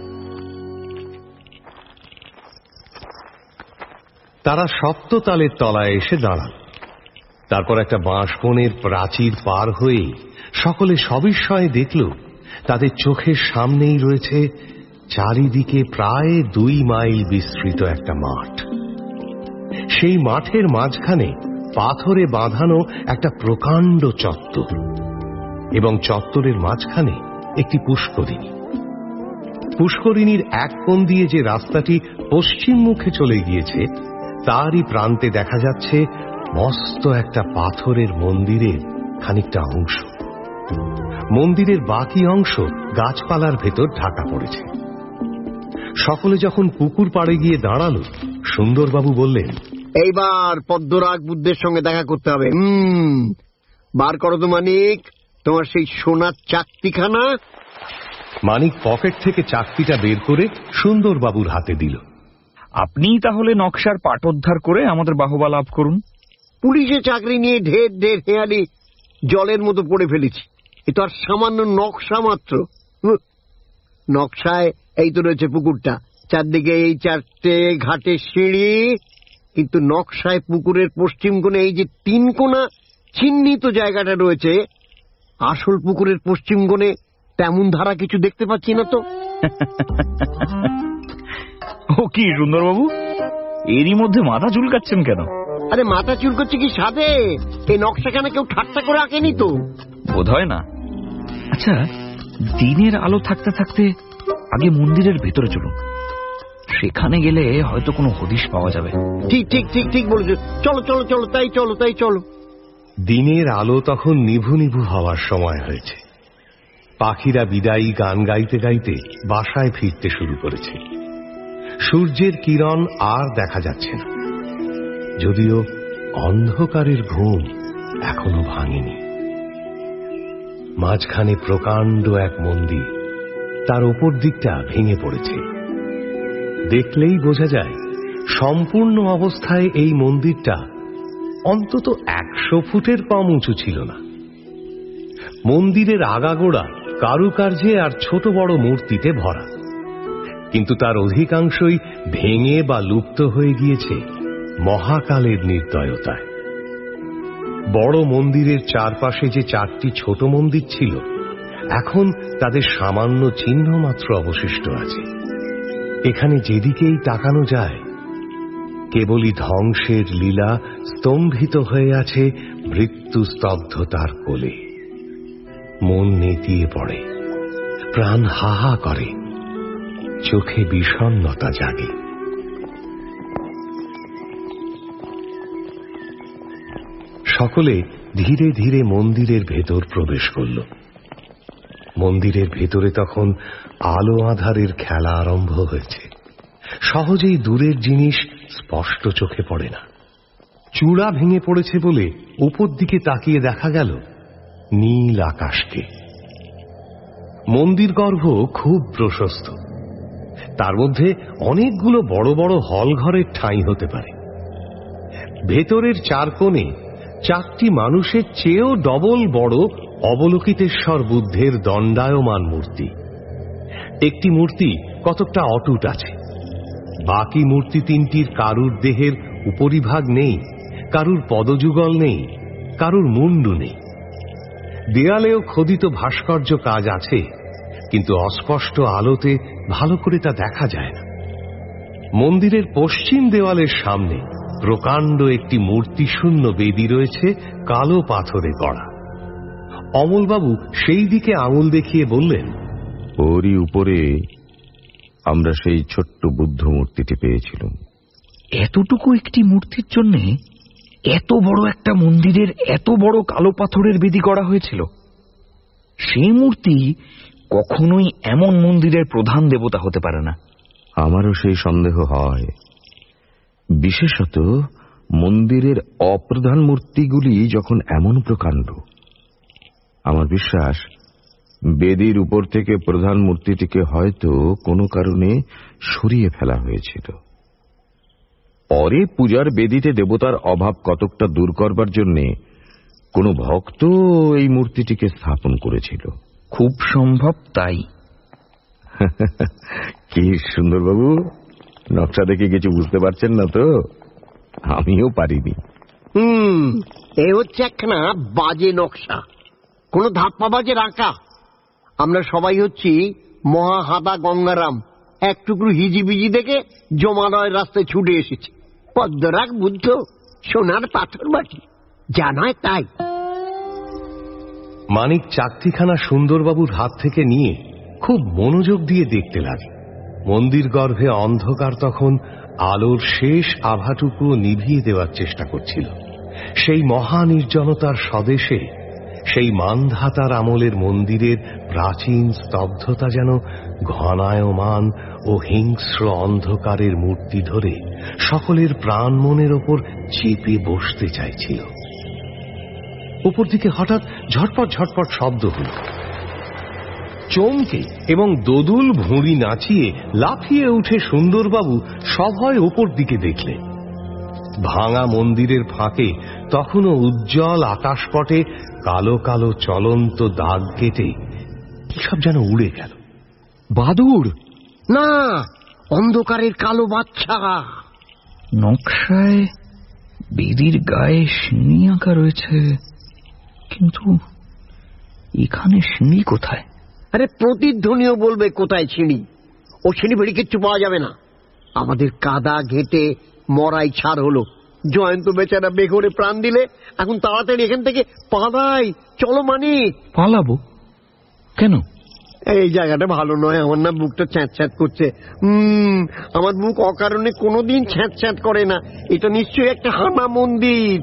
তারা সপ্ততালের তলায় এসে দাঁড়াল। তারপর একটা বাঁশবনের প্রাচীর পার হয়ে সকলে সবিস্ময়ে দেখল তাদের চোখের সামনেই রয়েছে চারিদিকে প্রায় দুই মাইল বিস্তৃত একটা মাঠ। সেই মাঠের মাঝখানে পাথরে বাঁধানো একটা প্রকাণ্ড চত্বর, এবং চত্বরের মাঝখানে একটি পুষ্করিণী। পুষ্করিণীর এক কোণ দিয়ে যে রাস্তাটি পশ্চিম মুখে চলে গিয়েছে তারই প্রান্তে দেখা যাচ্ছে মস্ত একটা পাথরের মন্দিরের খানিকটা অংশ। মন্দিরের বাকি অংশ গাছপালার ভেতর ঢাকা পড়েছে। সকলে যখন পুকুর পাড়ে গিয়ে দাঁড়ালো, সুন্দরবাবু বললেন, এইবার পদ্মরাগ বুদ্ধের সঙ্গে দেখা করতে হবে। হুম বার করো তো মানিক, তোমার সেই সোনার চাকতিখানা। মানিক পকেট থেকে চাকতিটা বের করে সুন্দরবাবুর হাতে দিল। আপনি তাহলে নকশার পাটোদ্ধার করে আমাদের বাহবা লাভ করুন। পুলিশে চাকরি নিয়ে ঢের ঢের হেয়ালি জলের মতো পড়ে ফেলেছি। এ তো আর সামান্য নকশা মাত্র। নকশায় এই তো রয়েছে পুকুরটা, চারদিকে এই চারটে ঘাটের সিঁড়ি, কিন্তু নকশায় পুকুরের পশ্চিম কোণে এই যে তিন কোণা চিহ্নিত জায়গাটা রয়েছে, আসল পুকুরের পশ্চিম কোণে তেমন ধারা কিছু দেখতে পাচ্ছি না তো। ও কি সুন্দরবাবু, এরই মধ্যে মাথা চুলকাচ্ছেন কেন? আরে মাথা চুলকাচ্ছে কি সাধে, এই নকশাখানা কেউ ঠাট্টা করে আঁকেনি তো। বোধ হয় না। আচ্ছা, দিনের আলো থাকতে থাকতে আগে মন্দিরের ভেতরে চলুন, সেখানে গেলে হয়তো কোনো হদিশ পাওয়া যাবে। ঠিক ঠিক ঠিক ঠিক বলেছ, চলো চলো চলো, তাই চলো তাই চলো। দিনের আলো তখন নিভু নিভু হওয়ার সময় হয়েছে। পাখিরা বিদায়ী গান গাইতে গাইতে বাসায় ফিরতে শুরু করেছে। সূর্যের কিরণ আর দেখা যাচ্ছে না, যদিও অন্ধকারের ঘুম এখনো ভাঙেনি। মাঝখানে প্রকাণ্ড এক মন্দির, তার ওপর দিকটা ভেঙে পড়েছে। দেখলেই বোঝা যায় সম্পূর্ণ অবস্থায় এই মন্দিরটা অন্তত একশো ফুটের কম উঁচু ছিল না। মন্দিরের আগাগোড়া কারুকার্যে আর ছোট বড় মূর্তিতে ভরা, কিন্তু তার অধিকাংশই ভেঙে বা লুপ্ত হয়ে গিয়েছে মহাকালের নির্দয়তায়। বড় মন্দিরের চারপাশে যে চারটি ছোট মন্দির ছিল, এখন তাদের সামান্য চিহ্ন মাত্র অবশিষ্ট আছে। এখানে যেদিকেই তাকানো যায় কেবলই ধ্বংসের লীলা স্তম্ভিত হয়ে আছে মৃত্যু স্তব্ধতার কোলে। মন নেতিয়ে পড়ে, প্রাণ হাহা করে, চোখে বিষণ্ণতা জাগে। সকলে ধীরে ধীরে মন্দিরের ভেতর প্রবেশ করল। মন্দিরের ভেতরে তখন আলো আঁধারের খেলা আরম্ভ হয়েছে। সহজেই দূরের জিনিস স্পষ্ট চোখে পড়ে না। চূড়া ভেঙে পড়েছে বলে উপর দিকে তাকিয়ে দেখা গেল নীল আকাশকে। মন্দির গর্ভ খুব প্রশস্ত, তার মধ্যে অনেকগুলো বড় বড় হল ঘরের ঠাঁই হতে পারে। ভেতরের চার কোণে চারটি মানুষের চেয়েও ডবল বড় অবলোকিতেশ্বর বুদ্ধের দণ্ডায়মান মূর্তি। একটি মূর্তি কতকটা অটুট আছে, বাকি মূর্তি তিনটির কারুর দেহের উপরিভাগ নেই, কারুর পদযুগল নেই, কারুর মুন্ডু নেই। দেয়ালেও খোদিত ভাস্কর্য কাজ আছে, কিন্তু অস্পষ্ট আলোতে ভালো করে তা দেখা যায় না। মন্দিরের পশ্চিম দেওয়ালের সামনে প্রকাণ্ড একটি মূর্তিশূন্য বেদি রয়েছে, কালো পাথরে গড়া। অমলবাবু সেই দিকে আঙুল দেখিয়ে বললেন, ওরই উপরে আমরা সেই ছোট্ট বুদ্ধ মূর্তিটি পেয়েছিলাম। এতটুকু একটি মূর্তির জন্য এত বড় একটা মন্দিরের এত বড় কালো পাথরের বেদি করা হয়েছিল? সেই মূর্তি কখনোই এমন মন্দিরের প্রধান দেবতা হতে পারে না। আমারও সেই সন্দেহ হয়, বিশেষত মন্দিরের অপ্রধান মূর্তিগুলি যখন এমন প্রকাণ্ড, আমার বিশ্বাস বেদির উপর থেকে প্রধান মূর্তিটিকে হয়তো কোনো কারণে সরিয়ে ফেলা হয়েছিল। পরে পূজার বেদিতে দেবতার অভাব কতকটা দূর করবার জন্য কোনো ভক্ত এই মূর্তিটিকে স্থাপন করেছিল। খুব সম্ভব তাই। কি সুন্দরবাবু, নকশা দেখে কিছু বুঝতে পারছেন না তো? আমিও পারিনি। হুম এ হচ্ছে একখানা বাজে নকশা, কোনো ধাপ্পা বাজে আঁকা। আমরা সবাই হচ্ছি মহা হাদা গঙ্গারাম, এক টুকরো হিজিবিজি দেখে জমালয়ের রাস্তায় ছুটে এসেছে। পদ্মরাগ বুদ্ধ, সোনার পাথর বাটি, যা নয় তাই। মানিক চাকতিখানা সুন্দরবাবুর হাত থেকে নিয়ে খুব মনোযোগ দিয়ে দেখতে লাগে। মন্দির গর্ভে অন্ধকার তখন আলোর শেষ আভাটুকু নিভিয়ে দেওয়ার চেষ্টা করছিল। সেই মহা নির্জনতার স্বদেশে সেই মানধাতার আমলের মন্দিরের প্রাচীন স্তব্ধতা যেন ঘনায়মান ও হিংস্র অন্ধকারের মূর্তি ধরে সকলের প্রাণ মনের ওপর চেপে বসতে চাইছিল। উপর দিকে হঠাৎ ঝটপট ঝটপট শব্দ হল। চমকে এবং দোদুল ভুঁড়ি নাচিয়ে লাফিয়ে উঠে সুন্দরবাবু সভয় ওপর দিকে দেখলেন। ভাঙা মন্দিরের ফাঁকে তখনও উজ্জ্বল আকাশপটে কালো কালো চলন্ত দাগ কেটে সব যেন উড়ে গেল। বাদুড় না, অন্ধকারের কালো বাচ্চা। নকশায় বেদির গায়ে সিঁড়ি আঁকা রয়েছে, কিন্তু এখানে সিঁড়ি কোথায়? আরে প্রতিধ্বনিও বলবে কোথায় সিঁড়ি। ও সিঁড়ি বেড়ি কিচ্ছু পাওয়া যাবে না। আমাদের কাদা ঘেটে মরাই ছাড় হলো। জয়ন্ত বেচারা বেঘরে প্রাণ দিলে, এখন তাড়াতাড়ি এখান থেকে পালাই। চলো মানিক। পালাবো কেন? এই জায়গাটা ভালো নয়। আমার না বুকটা ছ্যাঁত ছ্যাঁত করছে। হম আমার বুক অকারণে কোনোদিন ছ্যাঁত ছ্যাঁত করে না। এটা নিশ্চয়ই একটা হানা মন্দির।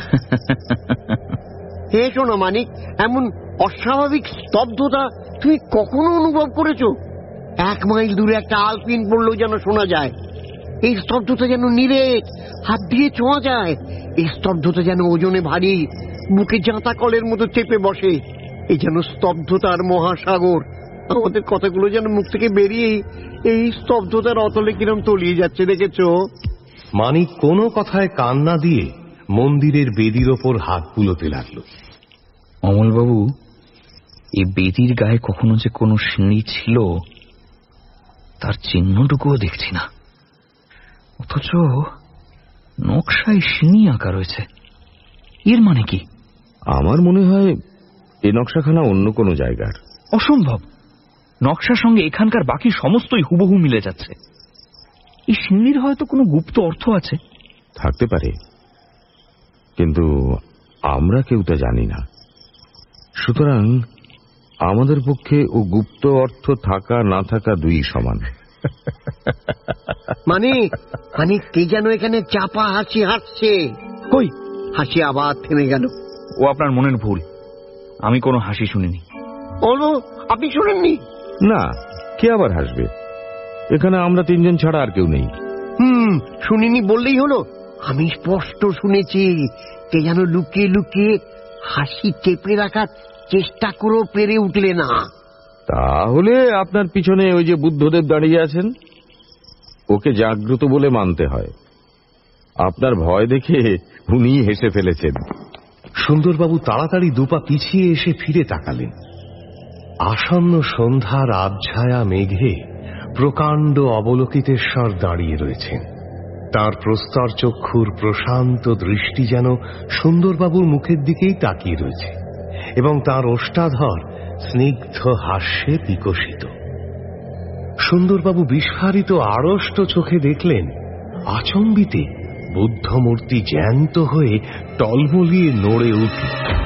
হে শোনো মানিক, এমন অস্বাভাবিক স্তব্ধতা তুমি কখনো অনুভব করেছো? এক মাইল দূরে একটা আলপিন পড়লেও যেন শোনা যায়। এই স্তব্ধতা যেন নিরেট, হাত দিয়ে ছোঁয়া যায়। এই স্তব্ধতা যেন ওজনে ভারী, বুকে জাঁতা কলের মতো চেপে বসে। এই যেন স্তব্ধতার মহাসাগর। আমাদের কথাগুলো যেন মুখ থেকে বেরিয়ে এই স্তব্ধতার অতলে কিরম তলিয়ে যাচ্ছে, দেখেছো? মানিক কোনো কথায় কান না দিয়ে মন্দিরের বেদির ওপর হাত বুলোতে লাগল। অমলবাবু, এই বেদির গায়ে কখনো যে কোনো সিঁড়ি ছিল তার চিহ্নটুকুও দেখছি না, অথচ নকশায় সিঁড়ি আঁকা রয়েছে। এর মানে কি? আমার মনে হয় এই নকশাখানা অন্য কোনো জায়গার। অসম্ভব, নকশার সঙ্গে এখানকার বাকি সমস্তই হুবহু মিলে যাচ্ছে। এই সিঁড়ির হয়তো কোনো গুপ্ত অর্থ আছে। থাকতে পারে, কিন্তু আমরা কেউ তা জানি না। সুতরাং আমাদের পক্ষে ও গুপ্ত অর্থ থাকা না থাকা দুই সমান। মানে মানে কে যেন এখানে চাপা হাসি হাসছে। কই? হাসি আবার থেমে গেল। ও আপনার মনের ভুল, আমি কোনো হাসি শুনিনি। ওলো, আপনি শুনেননি? না, কে আবার হাসবে? এখানে আমরা তিনজন ছাড়া আর কেউ নেই। হুম শুনিনি বললেই হলো। আমি স্পষ্ট শুনেছি, কে যেন লুকিয়ে লুকিয়ে হাসি চেপে রাখার চেষ্টা করেও পেরে উঠলে না। তাহলে আপনার পিছনে ওই যে বুদ্ধদেব দাঁড়িয়ে আছেন, ওকে জাগ্রত বলে মানতে হয়। আপনার ভয় দেখে উনি হেসে ফেলেছেন। সুন্দরবাবু তাড়াতাড়ি দুপা পিছিয়ে এসে ফিরে তাকালেন। আসন্ন সন্ধ্যার আবছায়া মেঘে প্রকাণ্ড অবলোকিতেশ্বর দাঁড়িয়ে রয়েছেন। তাঁর প্রস্তর চক্ষুর প্রশান্ত দৃষ্টি যেন সুন্দরবাবুর মুখের দিকেই তাকিয়ে রয়েছে, এবং তাঁর ওষ্ঠাধর স্নিগ্ধ হাস্যে বিকশিত। সুন্দরবাবু বিস্ফারিত আড়ষ্ট চোখে দেখলেন, আচম্বিতে বুদ্ধমূর্তি জ্যান্ত হয়ে টলমলিয়ে নড়ে উঠল।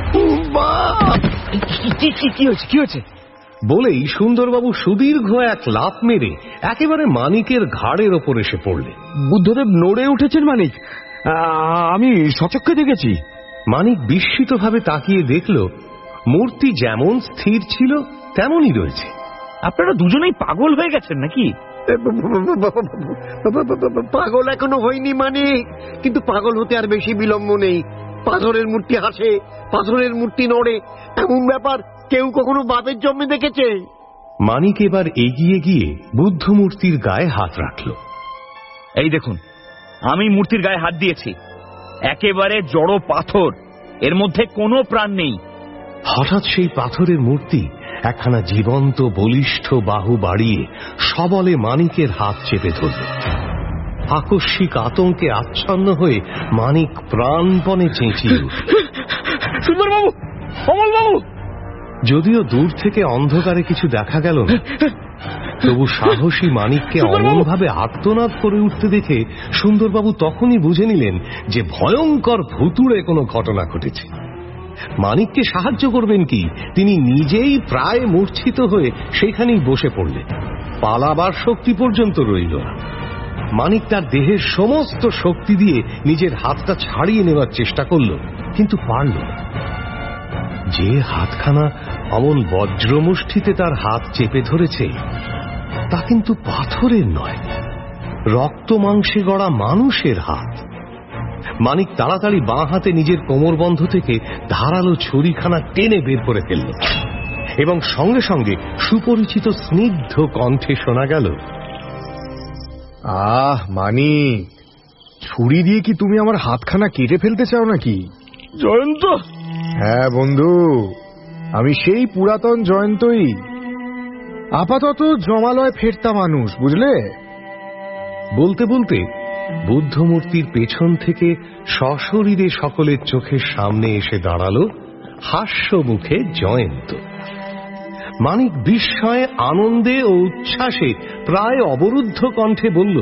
কি হয়েছে কি হয়েছে বলেই সুন্দরবাবু সুদীর্ঘ এক লাফ মেরে একেবারে মানিকের ঘাড়ের ওপর এসে পড়লেন। বুদ্ধদেব নড়ে উঠেছেন মানিক, আমি সচক্ষে দেখেছি। মানিক বিস্মিতভাবে তাকিয়ে দেখল, মূর্তি যেমন স্থির ছিল তেমনই রয়েছে। আপনারা দুজনেই পাগল হয়ে গেছেন নাকি? পাগল এখনো হয়নি মানিক, কিন্তু পাগল হতে আর বেশি বিলম্ব নেই। পাথরের মূর্তি হাসে, পাথরের মূর্তি নড়ে, এমন ব্যাপার কেউ কখনো বাপের জন্মে দেখেছে? মানিক এবার এগিয়ে গিয়ে বুদ্ধ মূর্তির গায়ে হাত রাখল। এই দেখুন, আমি মূর্তির গায়ে হাত দিয়েছি, একেবারে জড়ো পাথর, এর মধ্যে কোনো প্রাণ নেই। হঠাৎ সেই পাথরের মূর্তি একখানা জীবন্ত বলিষ্ঠ বাহু বাড়িয়ে সবলে মানিকের হাত চেপে ধরল। আকস্মিক আতঙ্কে আচ্ছন্ন হয়ে মানিক প্রাণপণে চেঁচিয়ে উঠল, সুন্দরবাবু, অমলবাবু! যদিও দূর থেকে অন্ধকারে কিছু দেখা গেল না, তবু সাহসী মানিককে অমনভাবে আর্তনাদ করে উঠতে দেখে সুন্দরবাবু তখনই বুঝে নিলেন যে ভয়ঙ্কর ভুতুড়ে কোনো ঘটনা ঘটেছে। মানিককে সাহায্য করবেন কি, তিনি নিজেই প্রায় মূর্ছিত হয়ে সেখানেই বসে পড়লেন। পালাবার শক্তি পর্যন্ত রইল না। মানিক তার দেহের সমস্ত শক্তি দিয়ে নিজের হাতটা ছাড়িয়ে নেওয়ার চেষ্টা করল, কিন্তু পারল না। যে হাতখানা অমন বজ্রমুষ্টিতে তার হাত চেপে ধরেছে, তা কিন্তু পাথরের নয়, রক্ত মাংসে গড়া মানুষের হাত। মানিক তাড়াতাড়ি বাঁ হাতে নিজের কোমরবন্ধ থেকে ধারালো ছুরিখানা টেনে বের করে ফেলল, এবং সঙ্গে সঙ্গে সুপরিচিত স্নিগ্ধ কণ্ঠে শোনা গেল, আহ মানিক, ছুরি দিয়ে কি তুমি আমার হাতখানা কেটে ফেলতে চাও নাকি? জয়ন্ত! হ্যাঁ বন্ধু, আমি সেই পুরাতন জয়ন্তই, আপাতত জমালয় ফেরতা মানুষ, বুঝলে? বলতে বলতে বুদ্ধ মূর্তির পেছন থেকে সশরীরে সকলের চোখের সামনে এসে দাঁড়ালো হাস্য মুখে জয়ন্ত। মানিক বিস্ময়ে, আনন্দে ও উচ্ছ্বাসে প্রায় অবরুদ্ধ কণ্ঠে বলল,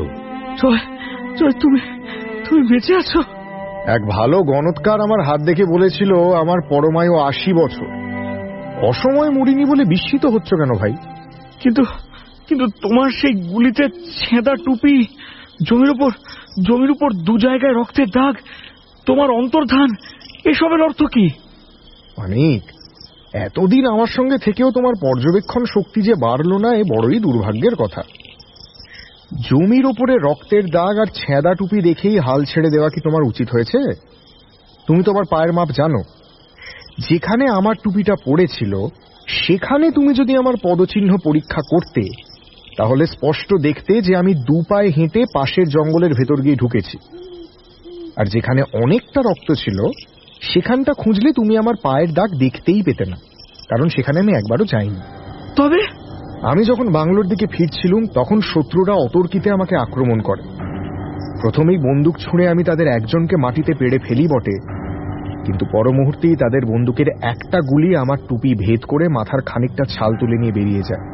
তুমি তুমি বেঁচে আছো? এক ভালো গণৎকার আমার হাত দেখে বলেছিল আমার পরমায়ু আশি বছর। অসময় মরিনি বলে বিস্মিত হচ্ছ কেন ভাই? কিন্তু কিন্তু তোমার সেই গুলিতে ছেঁদা টুপি, জমির উপর জমির উপর দু জায়গায় রক্তের দাগ, তোমার অন্তর্ধান, এসবের অর্থ কি? মানিক, এতদিন আমার সঙ্গে থেকেও তোমার পর্যবেক্ষণ শক্তি যে বাড়ল না, এ বড়ই দুর্ভাগ্যের কথা। জমির ওপরে রক্তের দাগ আর ছেঁদা টুপি দেখেই হাল ছেড়ে দেওয়া কি তোমার উচিত হয়েছে? তুমি তোমার পায়ের মাপ জানো। যেখানে আমার টুপিটা পড়েছিল সেখানে তুমি যদি আমার পদচিহ্ন পরীক্ষা করতে, তাহলে স্পষ্ট দেখতে যে আমি দু পায়ে হেঁটে পাশের জঙ্গলের ভেতর গিয়ে ঢুকেছি। আর যেখানে অনেকটা রক্ত ছিল সেখানটা খুঁজলে তুমি আমার পায়ের দাগ দেখতেই পেতে না, কারণ সেখানে আমি একবারও যাইনি। তবে আমি যখন বাংলোর দিকে ফিরছিলুম তখন শত্রুরা অতর্কিতে আমাকে আক্রমণ করে। প্রথমেই বন্দুক ছুঁড়ে আমি তাদের একজনকে মাটিতে পেড়ে ফেলি বটে, কিন্তু পর মুহূর্তেই তাদের বন্দুকের একটা গুলি আমার টুপি ভেদ করে মাথার খানিকটা ছাল তুলে নিয়ে বেরিয়ে যায়।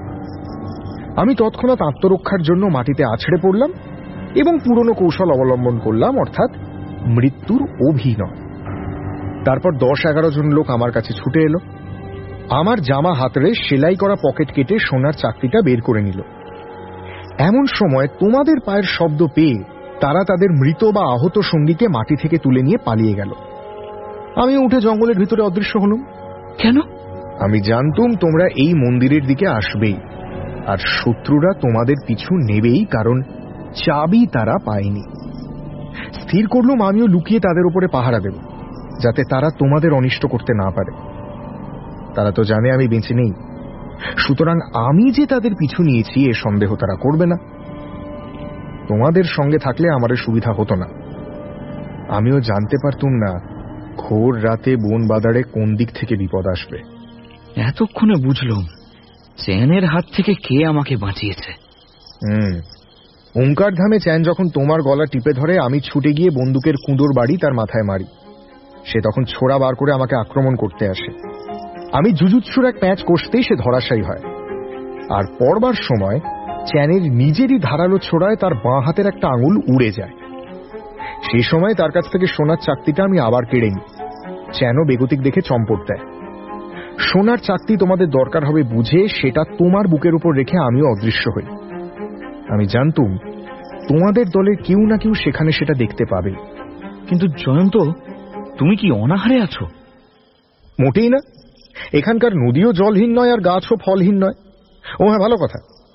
আমি তৎক্ষণাৎ আত্মরক্ষার জন্য মাটিতে আছড়ে পড়লাম এবং পুরনো কৌশল অবলম্বন করলাম, অর্থাৎ মৃত্যুর অভিনয়। তারপর দশ এগারো জন লোক আমার কাছে ছুটে এলো। আমার জামা হাতড়ে সেলাই করা পকেট কেটে সোনার চাকরিটা বের করে নিল। এমন সময় তোমাদের পায়ের শব্দ পেয়ে তারা তাদের মৃত বা আহত সঙ্গীকে মাটি থেকে তুলে নিয়ে পালিয়ে গেল। আমি উঠে জঙ্গলের ভিতরে অদৃশ্য হলাম। কেন? আমি জানতুম তোমরা এই মন্দিরের দিকে আসবেই, আর শত্রুরা তোমাদের পিছু নেবেই, কারণ চাবি তারা পায়নি। স্থির করলুম আমিও লুকিয়ে তাদের উপরে পাহারা দেব, যাতে তারা তোমাদের অনিষ্ট করতে না পারে। তারা তো জানে আমি বেঁচে নেই, সুতরাং আমি যে তাদের পিছু নিয়েছি এ সন্দেহ তারা করবে না। তোমাদের সঙ্গে থাকলে আমার সুবিধা হতো না। আমিও জানতে পারতুম না ঘোর রাতে বন বাদারে কোন দিক থেকে বিপদ আসবে। এতক্ষণে বুঝলাম চ্যানের হাত থেকে কে আমাকে বাঁচিয়েছে। হুম ওঙ্কার ধামে চ্যান যখন তোমার গলা টিপে ধরে, আমি ছুটে গিয়ে বন্দুকের কুঁদোর বাড়ি তার মাথায় মারি। সে তখন ছোড়া বার করে আমাকে আক্রমণ করতে আসে। আমি জুজুৎসুর এক প্যাঁচ কষতেই সে ধরাশায়ী হয়, আর পড়বার সময় চ্যানের নিজেরই ধারালো ছোড়ায় তার বাঁ হাতের একটা আঙুল উড়ে যায়। সেই সময় তার কাছ থেকে সোনার চাকতিটা আমি আবার কেড়ে নিই। চ্যানও বেগতিক দেখে চম্পট দেয়। সোনার চাকতি তোমাদের দরকার হবে বুঝে সেটা তোমার বুকের উপর রেখে আমিও অদৃশ্য হই। আমি জানতুম তোমাদের দলের কেউ না কেউ সেখানে সেটা দেখতে পাবে। কিন্তু জয়ন্ত, তুমি কি অনাহারে আছো? মোটেই না। এখানকার নদীও জলহীন নয় আর গাছও ফলহীন নয়। ও হ্যাঁ, ভালো কথা,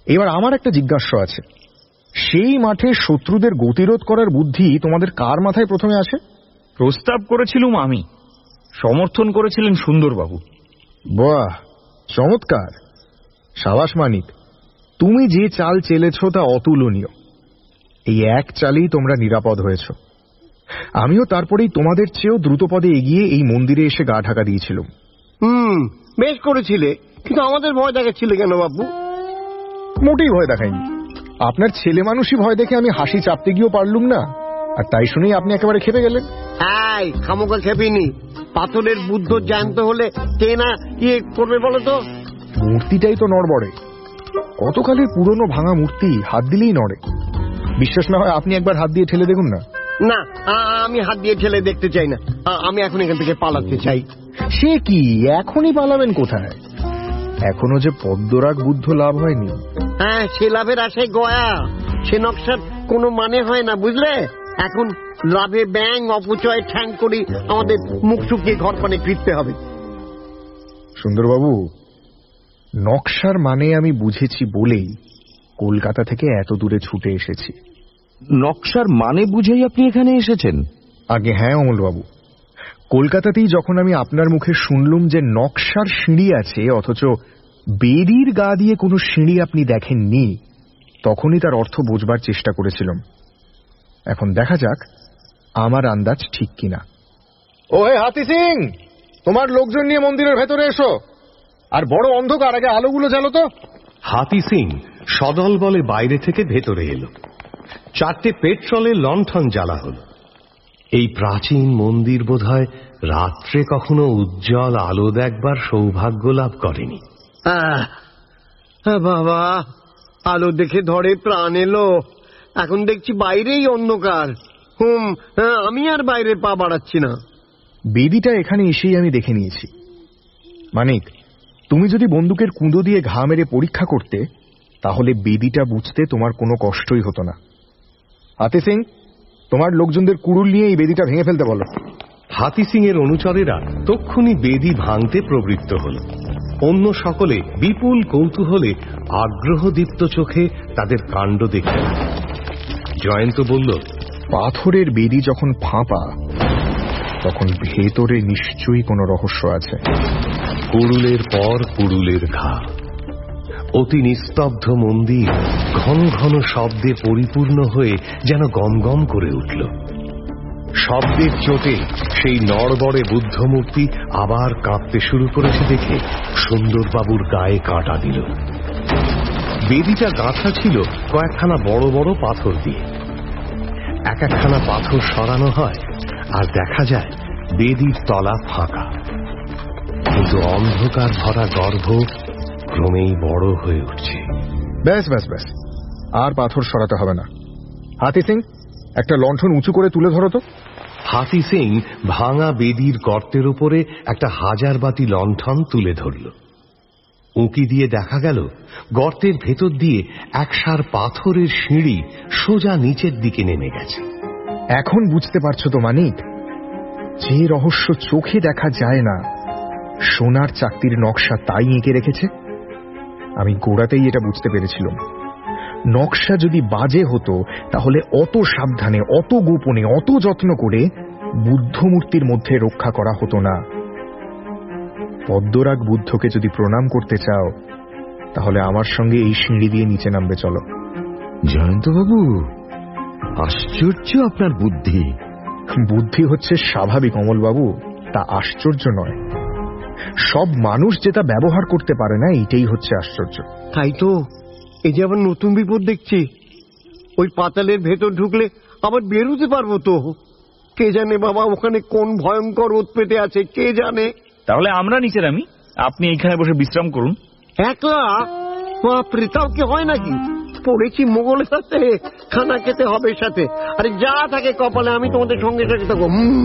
এবার আমার একটা জিজ্ঞাসা আছে, সেই মাঠে শত্রুদের গতিরোধ করার বুদ্ধি তোমাদের কার মাথায় প্রথমে আসে? প্রস্তাব করেছিলাম আমি, সমর্থন করেছিলেন সুন্দরবাবু। বাহ, চমৎকার। সাবাস মানিক, তুমি যে চাল চেলেছ তা অতুলনীয়। এই এক চালেই তোমরা নিরাপদ হয়েছ। আমিও তারপরেই তোমাদের চেয়েও দ্রুতপদে এগিয়ে এই মন্দিরে এসে গা ঢাকা দিয়েছিলাম। হুম, বেশ করেছিলে, কিন্তু আমাদের ভয় দেখাচ্ছিলে কেন বাবু? মোটেই ভয় দেখাইনি। আপনার ছেলে মানুষই ভয় দেখে আমি হাসি চাপতে গিয়েও পারলুম না, আর তাই শুনেই আপনি একেবারে খেপে গেলেন। হ্যাঁ, খামোকা খেপিনি। পাথরের বুদ্ধ জ্যান্ত হলে কে না ইয়ে করবে বলো তো? মূর্তিটাই তো নড়বড়ে। কতকালের পুরনো ভাঙা মূর্তি, হাত দিলেই নড়ে। বিশ্বাস না হয় আপনি একবার হাত দিয়ে ঠেলে দেখুন না। না, আমি হাত দিয়ে ঠেলে দেখতে চাই না। আমি এখন এখান থেকে পালাতে চাই। সে কি, এখনই পালাবেন কোথায়? এখনো যে পদ্মরাগ বুদ্ধ লাভ হয়নি। হ্যাঁ, সে লাভের আশায় গয়া। সে নকশার কোনো মানে হয় না, বুঝলে? এখন লাভে ব্যাং, অপচয় ঠ্যাং করি আমাদের মুখ শুকিয়ে ঘর পানে ফিরতে হবে। সুন্দরবাবু, নকশার মানে আমি বুঝেছি বলেই কলকাতা থেকে এত দূরে ছুটে এসেছি। নকশার মানে বুঝেই আপনি এখানে এসেছেন? আগে হ্যাঁ অমলবাবু, কলকাতাতেই যখন আমি আপনার মুখে শুনলুম যে নকশার সিঁড়ি আছে, অথচ বেদির গা দিয়ে কোনো সিঁড়ি আপনি দেখেননি, তখনই তার অর্থ বোঝবার চেষ্টা করেছিলাম। এখন দেখা যাক আমার আন্দাজ ঠিক কিনা। ও হে হাতি সিং, তোমার লোকজন নিয়ে মন্দিরের ভেতরে এসো, আর বড় অন্ধকার, আগে আলোগুলো জ্বালো তো। হাতি সিং সদল বলে বাইরে থেকে ভেতরে এলো। চারটে পেট্রোলের লণ্ঠন জ্বালা হল। এই প্রাচীন মন্দির বোধহয় রাত্রে কখনো উজ্জ্বল আলো দেখবার সৌভাগ্য লাভ করেনি। বাবা, আলো দেখে ধরে প্রাণ এলো। এখন দেখছি বাইরেই অন্ধকার। হুম, আমি আর বাইরে পা বাড়াচ্ছি না। বেদিটা এখানে এসেই আমি দেখে নিয়েছি। মানিক, তুমি যদি বন্দুকের কুঁদো দিয়ে ঘা মেরে পরীক্ষা করতে, তাহলে বেদিটা বুঝতে তোমার কোনো কষ্টই হতো না। হাতি সিং, তোমার লোকজনদের কুড়ুল নিয়ে এই বেদিটা ভেঙে ফেলতে বলো। হাতি সিং এর অনুচরেরা তক্ষুনি বেদি ভাঙতে প্রবৃত্ত হল। অন্য সকলে বিপুল কৌতূহলে আগ্রহদীপ্ত চোখে তাদের কাণ্ড দেখতে। জয়ন্ত বলল, পাথরের বেদি যখন ফাঁপা, তখন ভেতরে নিশ্চয়ই কোনো রহস্য আছে। কুড়ুলের পর কুড়ুলের ঘা। অতি নিস্তব্ধ মন্দির ঘন ঘন শব্দে পরিপূর্ণ হয়ে যেন গমগম করে উঠল। শব্দের চোটে সেই নড়বড়ে বুদ্ধ মূর্তি আবার কাঁপতে শুরু করেছে দেখে সুন্দরবাবুর গায়ে কাঁটা দিল। বেদিটা গাঁথা ছিল কয়েকখানা বড় বড় পাথর দিয়ে। এক একখানা পাথর সরানো হয় আর দেখা যায় বেদির তলা ফাঁকা, কিন্তু অন্ধকার ভরা গর্ভ ক্রমেই বড় হয়ে উঠছে। ব্যাস ব্যাস ব্যাস, আর পাথর সরাতে হবে না। হাতি সিং, একটা লণ্ঠন উঁচু করে তুলে ধরো তো। হাতি সিং ভাঙা বেদির গর্তের উপরে একটা হাজার বাতি লণ্ঠন তুলে ধরল। উঁকি দিয়ে দেখা গেল গর্তের ভেতর দিয়ে একসার পাথরের সিঁড়ি সোজা নিচের দিকে নেমে গেছে। এখন বুঝতে পারছো তো মানিক, যে রহস্য চোখে দেখা যায় না, সোনার চাকতির নকশা তাই এঁকে রেখেছে। আমি গোড়াতেই এটা বুঝতে পেরেছিলাম। নকশা যদি বাজে হতো, তাহলে অত সাবধানে, অত গোপনে, অত যত্ন করে বুদ্ধ মূর্তির মধ্যে রক্ষা করা হতো না। পদ্মরাগ বুদ্ধকে যদি প্রণাম করতে চাও, তাহলে আমার সঙ্গে এই সিঁড়ি দিয়ে নিচে নামবে চলো। জয়ন্তবাবু, আশ্চর্য আপনার বুদ্ধি। বুদ্ধি হচ্ছে স্বাভাবিক অমলবাবু, তা আশ্চর্য নয়। সব মানুষ যেটা ব্যবহার করতে পারে না, এইটাই হচ্ছে আশ্চর্য। তাই তো, এই যে আবার নতুন বিপদ দেখছি। ওই পাতালের ভেতর ঢুকলে আবার বেরোতে পারবো তো? কে জানে বাবা, ওখানে কোন ভয়ঙ্কর উৎপেতে আছে, কে জানে। তাহলে আমরা নিচে নামি, আপনি এখানে বসে বিশ্রাম করুন। একলা বাপরে, তাও কি হয় নাকি? পড়েছি মোগলের সাথে, খানা খেতে হবে সাথে। আরে যা থাকে কপালে, আমি তোমাদের সঙ্গে সাথে থাকবো।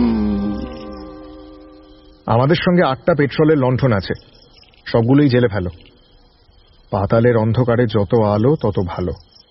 আমাদের সঙ্গে আটটা পেট্রোলের লণ্ঠন আছে, সবগুলোই জেলে ফেলো। পাতালের অন্ধকারে যত আলো তত ভালো।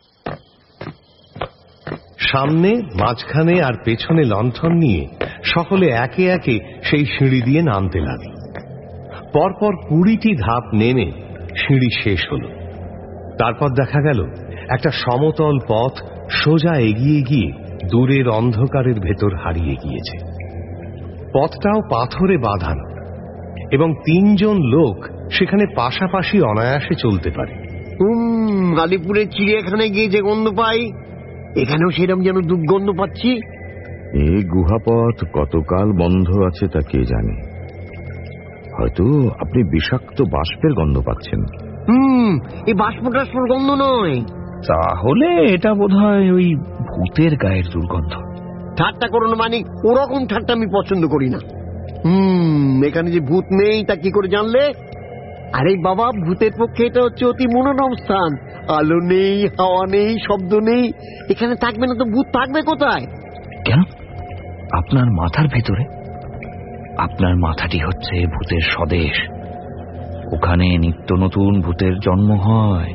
সামনে, মাঝখানে আর পেছনে লণ্ঠন নিয়ে সকলে একে একে সেই সিঁড়ি দিয়ে নামতে লাগে। পরপর কুড়িটি ধাপ নেমে সিঁড়ি শেষ হল। তারপর দেখা গেল একটা সমতল পথ সোজা এগিয়ে গিয়ে দূরের অন্ধকারের ভেতর হারিয়ে গিয়েছে। পথটাও পাথরে বাঁধানো এবং তিনজন লোক সেখানে পাশাপাশি অনায়াসে চলতে পারে। হুম আলিপুরের চিড়িয়াখানায় গিয়ে যে গন্ধ পাই, এখানেও সেরকম যেন দুর্গন্ধ পাচ্ছি। এই গুহাপথ কতকাল বন্ধ আছে তা কে জানে। হয়তো আপনি বিষাক্ত বাষ্পের গন্ধ পাচ্ছেন। হুম এই বাষ্প টাষ্পর গন্ধ নয়, তাহলে এটা বোধহয় ওই ভূতের গায়ের দুর্গন্ধ। ঠাট্টা করো না মানিক, ওরকম ঠাট্টা আমি পছন্দ করি না। হুম এখানে যে ভূত নেই তা কি করে জানলে? আরে বাবা, ভূতের পক্ষে এটা হচ্ছে অতি মনোরম স্থান। আলো নেই, হাওয়া নেই, শব্দ নেই, এখানে থাকবে না তো ভূত থাকবে কোথায়? কেন? আপনার মাথার ভেতরে? আপনার মাথাটি হচ্ছে ভূতের স্বদেশ, ওখানে নিত্য নতুন ভূতের জন্ম হয়।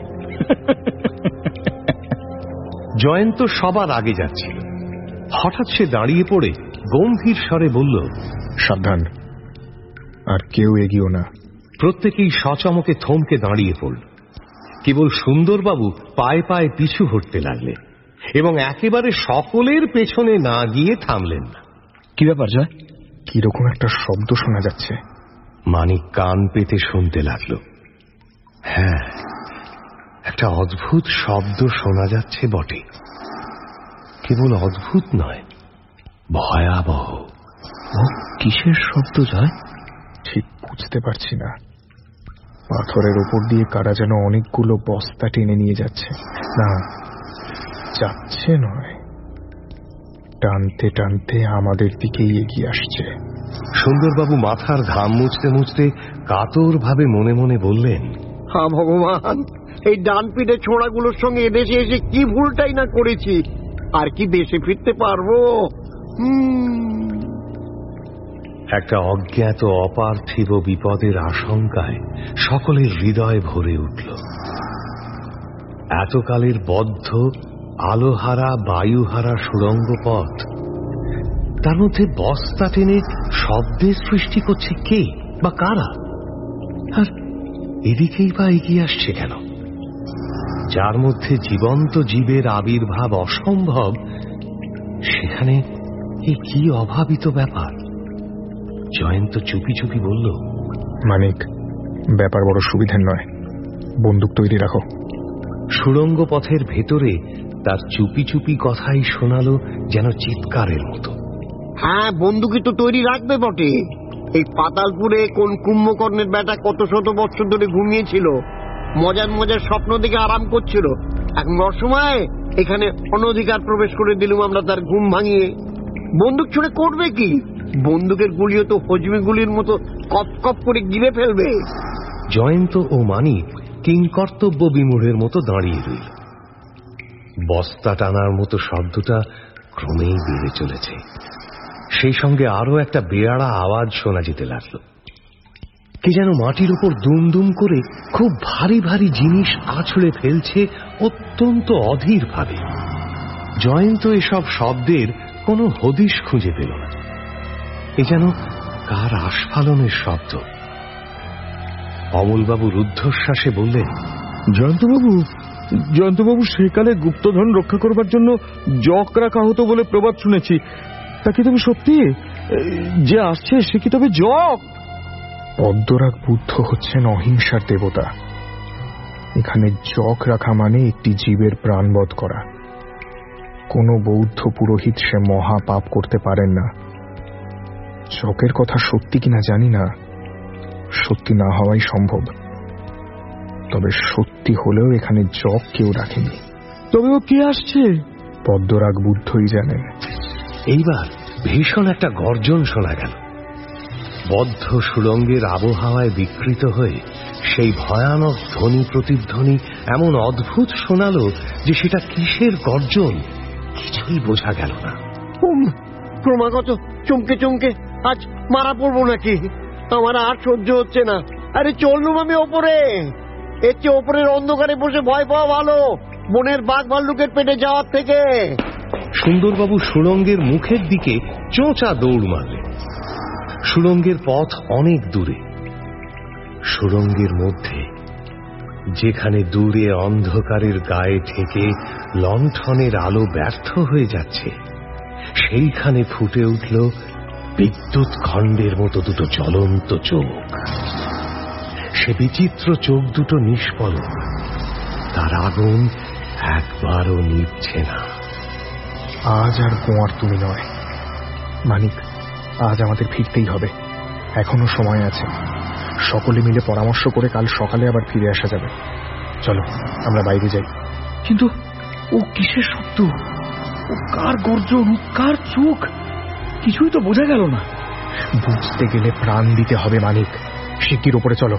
জয়ন্ত সবার আগে যাচ্ছিল। হঠাৎ সে দাঁড়িয়ে পড়ে গম্ভীর স্বরে বলল, সাবধান, আর কেউ এগিয়েও না। প্রত্যেকেই সচমকে থমকে দাঁড়িয়ে পড়ল। কেবল সুন্দরবাবু পায়ে পায়ে পিছু হটতে লাগলেন এবং একেবারে সকলের পেছনে না গিয়ে থামলেন না। কি ব্যাপার জয়? কিরকম একটা শব্দ শোনা যাচ্ছে। মানিক কান পেতে শুনতে লাগলো। হ্যাঁ, একটা অদ্ভুত শব্দ শোনা যাচ্ছে বটে। কেবল অদ্ভুত নয়, ভয়াবহ। ও কিসের শব্দ জয়? ঠিক বুঝতে পারছি না। পাথরের ওপর দিয়ে কারা যেন অনেকগুলো বস্তা টেনে নিয়ে যাচ্ছে। না, যাচ্ছে নয়, টানতে টানতে আমাদের দিকেই এগিয়ে আসছে। সুন্দরবাবু মাথার ঘাম মুছতে মুছতে কাতর ভাবে মনে মনে বললেন, হা ভগবান, এই ডান পিঠে ছোঁড়াগুলোর সঙ্গে এদেশে এসে কি ভুলটাই না করেছি। আর কি দেশে ফিরতে পারবো? একটা অজ্ঞাত অপার্থিব বিপদের আশঙ্কায় সকলের হৃদয় ভরে উঠল। এতকালের বদ্ধ আলোহারা বায়ুহারা সুড়ঙ্গ পথ, তার মধ্যে বস্তা টেনে শব্দের সৃষ্টি করছে কে বা কারা? আর এদিকেই বা এগিয়ে আসছে কেন? যার মধ্যে জীবন্ত জীবের আবির্ভাব অসম্ভব, সেখানে এ কি অভাবিত ব্যাপার? জয়ন্ত চুপি চুপি বলল, মানিক, ব্যাপার বড় সুবিধার নয়, বন্দুক তৈরি রাখো। সুড়ঙ্গ পথের ভেতরে তার চুপি চুপি কথাই শোনালো যেন চিৎকারের মতো। হ্যাঁ, বন্দুকই তো তৈরি রাখবে বটে। এই পাতালপুরে কোন কুম্ভকর্ণের বেটা কত শত বছর ধরে ঘুমিয়েছিল, মজার মজার স্বপ্ন দেখে আরাম করছিল। এখন অসময়ে এখানে অনধিকার প্রবেশ করে দিলুম আমরা তার ঘুম ভাঙিয়ে। বন্দুক ছুঁড়ে করবে কি? বন্দুকের গুলিও তো হজমি গুলির মতো কপ কপ করে গিলে ফেলবে। জয়ন্ত ও মানিক কিংকর্তব্য বিমূঢ়ের মতো দাঁড়িয়ে রইল। বস্তা টানার মতো শব্দটা ক্রমেই বেড়ে চলেছে। সেই সঙ্গে আরো একটা বেয়াড়া আওয়াজ শোনা যেতে লাগল। কে যেন মাটির উপর দুম দুম করে খুব ভারী ভারী জিনিস আছড়ে ফেলছে অত্যন্ত অধীর ভাবে। জয়ন্ত এসব শব্দের কোনো হদিশ খুঁজে পেল না। এ যেন কার আস্ফালনের শব্দ। অমলবাবু রুদ্ধশ্বাসে বললেন, জয়ন্তবাবু, জয়ন্তবাবু, সেকালে গুপ্তধন রক্ষা করবার জন্য জক রাখা হতো বলে প্রবাদ শুনেছি। তা কি তবে সত্যি? যে আসছে সে কি তবে জক? পদ্মরাগ বুদ্ধ হচ্ছেন অহিংসার দেবতা। এখানে জক রাখা মানে একটি জীবের প্রাণবধ করা। কোন বৌদ্ধ পুরোহিত সে মহা পাপ করতে পারেন না। জকের কথা সত্যি কিনা জানি না, সত্যি না হওয়াই সম্ভব। তবে সত্যি হলেও এখানে জক কেউ রাখেনি। তবে ও কে আসছে? পদ্মরাগ বুদ্ধই জানেন। এইবার ভীষণ একটা গর্জন শোনা গেল। বদ্ধ সুড়ঙ্গের আবহাওয়ায় বিকৃত হয়ে সেই ভয়ানক ধ্বনি প্রতিধ্বনি এমন অদ্ভুত শোনালো যে সেটা কিসের গর্জন কিছুই বোঝা গেল না। ক্রমাগত চমকে চমকে আজ মারা পড়বো নাকি? আমার আর সহ্য হচ্ছে না। আরে চললুম আমি ওপরে। এর চেয়ে ওপরের অন্ধকারে বসে ভয় পাওয়া ভালো বনের বাঘ ভাল্লুকের পেটে যাওয়ার থেকে। সুন্দরবাবু সুড়ঙ্গের মুখের দিকে চোঁচা দৌড় মারলেন। সুড়ঙ্গের পথ অনেক দূরে। সুড়ঙ্গের মধ্যে যেখানে দূরে অন্ধকারের গায়ে ঠেকে লণ্ঠনের আলো ব্যর্থ হয়ে যাচ্ছে, সেইখানে ফুটে উঠল বিদ্যুৎ খণ্ডের মতো দুটো জ্বলন্ত চোখ। সে বিচিত্র চোখ দুটো নিষ্পলক, তার আগুন একবারও নিভছে না। আজ আর গোয়ার তুমি নয় মানিক, আজ আমাদের ফিরতেই হবে। এখনো সময় আছে, সকলে মিলে পরামর্শ করে কাল সকালে আবার ফিরে আসা যাবে। চলো আমরা বাইরে যাই। কিন্তু ও কিসের শব্দ, ও কার গর্জন, কার চোখ, কিছুই তো বোঝা গেল না। বুঝতে গেলে প্রাণ দিতে হবে মানিক, শিগগির ওপরে চলো।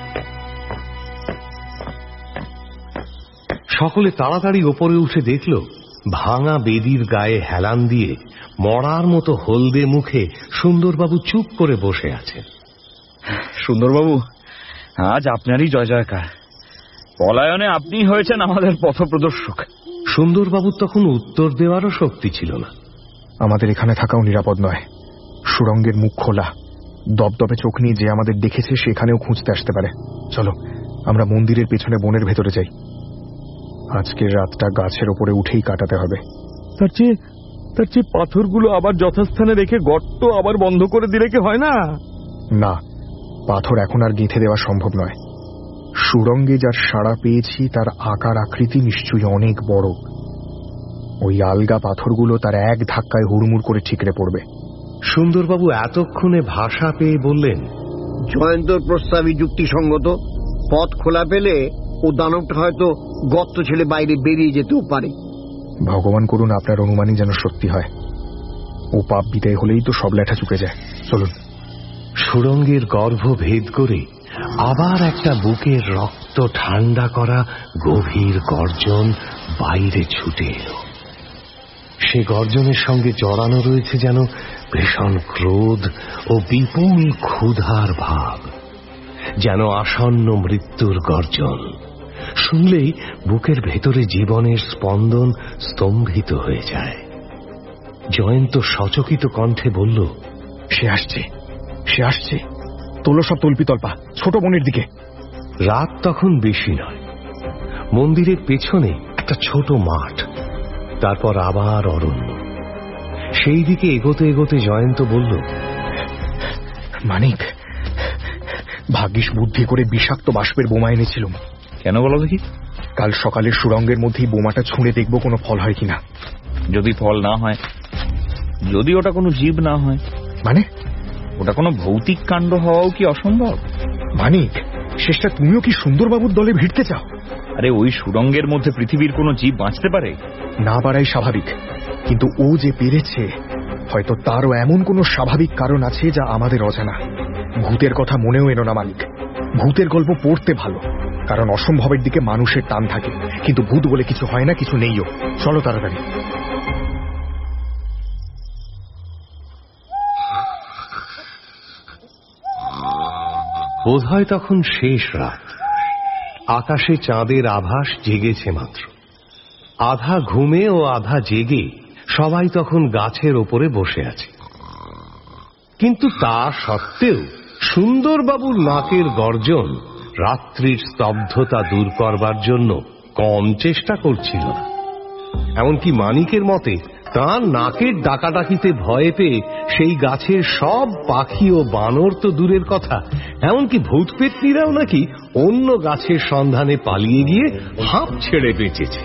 সকলে তাড়াতাড়ি ওপরে উঠে দেখল ভাঙা বেদির গায়ে হেলান দিয়ে মরার মতো হলদে মুখে সুন্দরবাবু চুপ করে বসে আছেন। সুন্দরবাবু, আজ আপনারই জয় জয়কার। পলায়নে আপনি হয়েছেন আমাদের পথপ্রদর্শক। সুন্দরবাবুর তখন উত্তর দেওয়ারও শক্তি ছিল না। আমাদের এখানে থাকাও নিরাপদ নয়। সুড়ঙ্গের মুখ খোলা, দপদপে চোখ নিয়ে যে আমাদের দেখেছে সেখানেও খুঁজতে আসতে পারে। চলো আমরা মন্দিরের পেছনে বনের ভেতরে যাই। আজকের রাতটা গাছের ওপরে উঠেই কাটাতে হবে। তার চেয়ে তার চেয়ে পাথরগুলো আবার যথাস্থানে রেখে গর্ত আবার বন্ধ করে দিলে কি হয় না? না, পাথর এখন আর গেঁথে দেওয়া সম্ভব নয়। সুড়ঙ্গে যার সাড়া পেয়েছি তার আকার আকৃতি নিশ্চয়ই অনেক বড়। ওই আলগা পাথরগুলো তার এক ধাক্কায় হুড়মুড় করে ঠিকরে পড়বে। সুন্দরবাবু এতক্ষণে ভাষা পেয়ে বললেন, জয়ন্তর প্রস্তাবই যুক্তিসঙ্গত। পথ খোলা পেলে ও দানবটা হয়তো গর্ত ছেড়ে বাইরে বেরিয়ে যেতেও পারে। ভগবান করুন আপনার অনুমানই যেন সত্যি হয়। ও পাপ বিদায় হলেই তো সব লেঠা চুকে যায়। চলুন। সুড়ঙ্গের গর্ভ ভেদ করে আবার একটা বুকের রক্ত ঠান্ডা করা গভীর গর্জন বাইরে ছুটে এলো। সে গর্জনের সঙ্গে জড়ানো রয়েছে যেন ভীষণ ক্রোধ ও বিপুল ক্ষুধার ভাব, যেন আসন্ন মৃত্যুর গর্জন। শুনলেই বুকের ভেতরে জীবনের স্পন্দন স্তম্ভিত হয়ে যায়। জয়ন্ত সচকিত কণ্ঠে বলল, সে আসছে, সে আসছে। তোলো সব তল্পিতল্পা, ছোট বোনের দিকে। রাত তখন বেশি নয়। মন্দিরের পেছনে একটা ছোট মাঠ, তারপর আবার অরণ্য। সেই দিকে এগোতে এগোতে জয়ন্ত বলল, মানিক, ভাগ্যিস বুদ্ধি করে বিষাক্ত বাষ্পের বোমা এনেছিলাম। কেন বলো দেখি? কাল সকালের সুড়ঙ্গের মধ্যেই বোমাটা ছুঁড়ে দেখবো কোনো ফল হয় কিনা। যদি ফল না হয়, যদি ওটা কোনো জীব না হয়, মানে ওটা কোনো ভৌতিক কাণ্ড হওয়াও কি অসম্ভব? মানিক, শেষটা তুমিও কি সুন্দরবাবুর দলে ভিড়তে চাও? আরে ওই সুড়ঙ্গের মধ্যে পৃথিবীর কোনো জীব বাঁচতে পারে? না পারাই স্বাভাবিক, কিন্তু ও যে পেরেছে হয়তো তারও এমন কোনো স্বাভাবিক কারণ আছে যা আমাদের অজানা। ভূতের কথা মনেও এনো না মালিক। ভূতের গল্প পড়তে ভালো, কারণ অসম্ভবের দিকে মানুষের টান থাকে, কিন্তু ভূত বলে কিছু হয় না, কিছু নেইও। চলো তাড়াতাড়ি। বোধ হয় তখন শেষ রাত। আকাশে চাঁদের আভাস জেগেছে মাত্র। আধা ঘুমে ও আধা জেগে সবাই তখন গাছের ওপরে বসে আছে। কিন্তু তা সত্ত্বেও সুন্দরবাবুর নাকের গর্জন রাত্রির স্তব্ধতা দূর করবার জন্য কম চেষ্টা করছিল না। এমনকি মানিকের মতে তাঁর নাকের ডাকাডাকিতে ভয়ে পেয়ে সেই গাছের সব পাখি ও বানর তো দূরের কথা, এমনকি ভূত পেত্নীরাও নাকি অন্য গাছের সন্ধানে পালিয়ে গিয়ে হাঁপ ছেড়ে বেঁচেছে।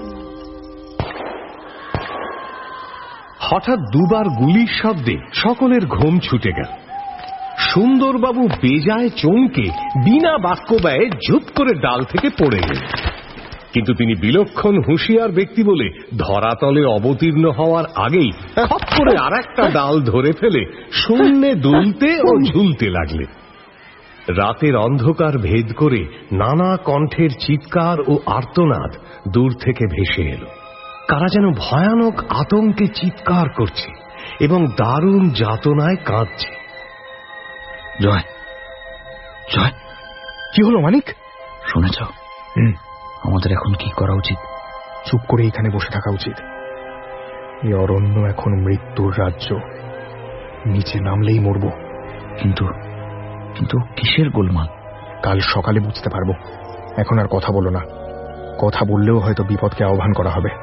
হঠাৎ দুবার গুলির শব্দে সকলের ঘুম ছুটে গেল। সুন্দরবাবু বেজায় চমকে বিনা বাক্য ব্যয়ে ঝুপ করে ডাল থেকে পড়ে গেলেন। কিন্তু তিনি বিলক্ষণ হুঁশিয়ার ব্যক্তি বলে ধরাতলে অবতীর্ণ হওয়ার আগেই খপ করে আর একটা ডাল ধরে ফেলে শূন্যে দুলতে ও ঝুলতে লাগলেন। রাতের অন্ধকার ভেদ করে নানা কণ্ঠের চিৎকার ও আর্তনাদ দূর থেকে ভেসে এলো। কারা যেন ভয়ানক আতঙ্কে চিৎকার করছে এবং দারুণ যাতনায় কাঁদছে। জয়, জয়, কি হলো মানিক? শুনেছ? হুম। আমাদের এখন কি করা উচিত? চুপ করে এখানে বসে থাকা উচিত। এই অরণ্য এখন মৃত্যুর রাজ্য, নিচে নামলেই মরব। কিন্তু কিন্তু কিসের গোলমাল? কাল সকালে বুঝতে পারবো। এখন আর কথা বলো না, কথা বললেও হয়তো বিপদকে আহ্বান করা হবে।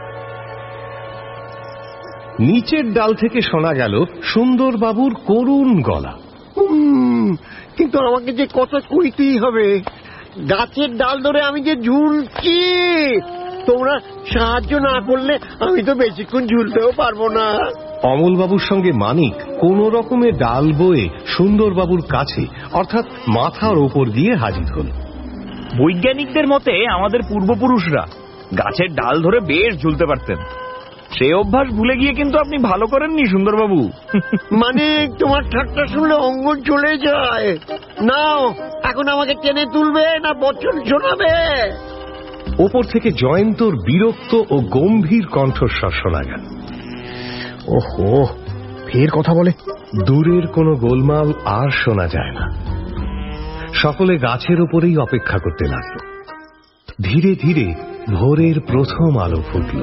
নিচের ডাল থেকে শোনা গেল সুন্দরবাবুর করুণ গলা। কিন্তু আমাকে যে কথা কইতেই হবে, গাছের ডাল ধরে আমি যে ঝুলছি, তোমরা সাহায্য না করলে আমি তো বেশিক্ষণ ঝুলতেও পারবো না। অমলবাবুর সঙ্গে মানিক কোন রকমে ডাল বয়ে সুন্দরবাবুর কাছে অর্থাৎ মাথার ওপর দিয়ে হাজির হল। বৈজ্ঞানিকদের মতে আমাদের পূর্বপুরুষরা গাছের ডাল ধরে বেশ ঝুলতে পারতেন। সেই অভ্যাস ভুলে গিয়ে কিন্তু আপনি ভালো করেননি সুন্দরবাবু। মানে তোমার ঠাট্টা শুনলে অঙ্গন চলে যায়। নাও, এখন আমাকে টেনে তুলবে না বচন শোনাবে? ওপর থেকে জয়ন্তর বিরক্ত ও গম্ভীর কণ্ঠস্বর শোনা গেল। ওহো, ফের কথা বলে। দূরের কোনো গোলমাল আর শোনা যায় না। সকলে গাছের উপরেই অপেক্ষা করতে লাগল। ধীরে ধীরে ভোরের প্রথম আলো ফুটল।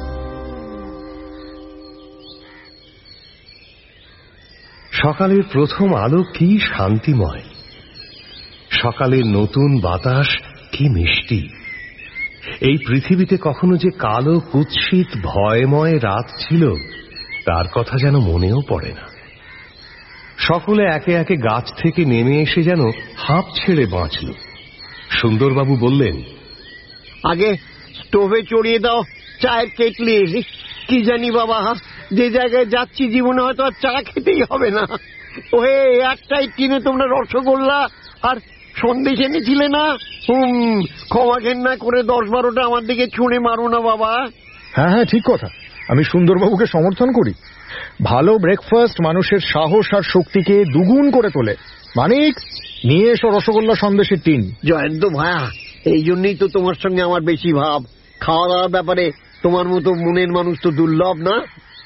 সকালের প্রথম আলো কি শান্তিময়, সকালের নতুন বাতাস কি মিষ্টি। এই পৃথিবীতে কখনো যে কালো কুৎসিত ভয়ময় রাত ছিল তার কথা যেন মনেও পড়ে না। সকলে একে একে গাছ থেকে নেমে এসে যেন হাঁপ ছেড়ে বাঁচল। সুন্দরবাবু বললেন, আগে স্টোভে চড়িয়ে দাও চায়ের কেটলি। কি জানি বাবা, যে জায়গায় যাচ্ছি জীবনে হয়তো আর চা খেতেই হবে না। ওহে, একটাই টিনে তোমরা রসগোল্লা আর সন্দেশ এনেছিলে না? হুম, ক্ষমা ঘেন্না করে দশ বারোটা আমার দিকে ছুঁড়ে মারো না বাবা। হ্যাঁ হ্যাঁ, ঠিক কথা। আমি সুন্দরবাবুকে সমর্থন করি। ভালো ব্রেকফাস্ট মানুষের সাহস আর শক্তিকে দুগুণ করে তোলে। মানিক, নিয়ে এসো রসগোল্লা সন্দেশের টিন। জয়ন্ত ভায়া, এই জন্যই তো তোমার সঙ্গে আমার বেশি ভাব। খাওয়া দাওয়ার ব্যাপারে তোমার মতো মনের মানুষ তো দুর্লভ না।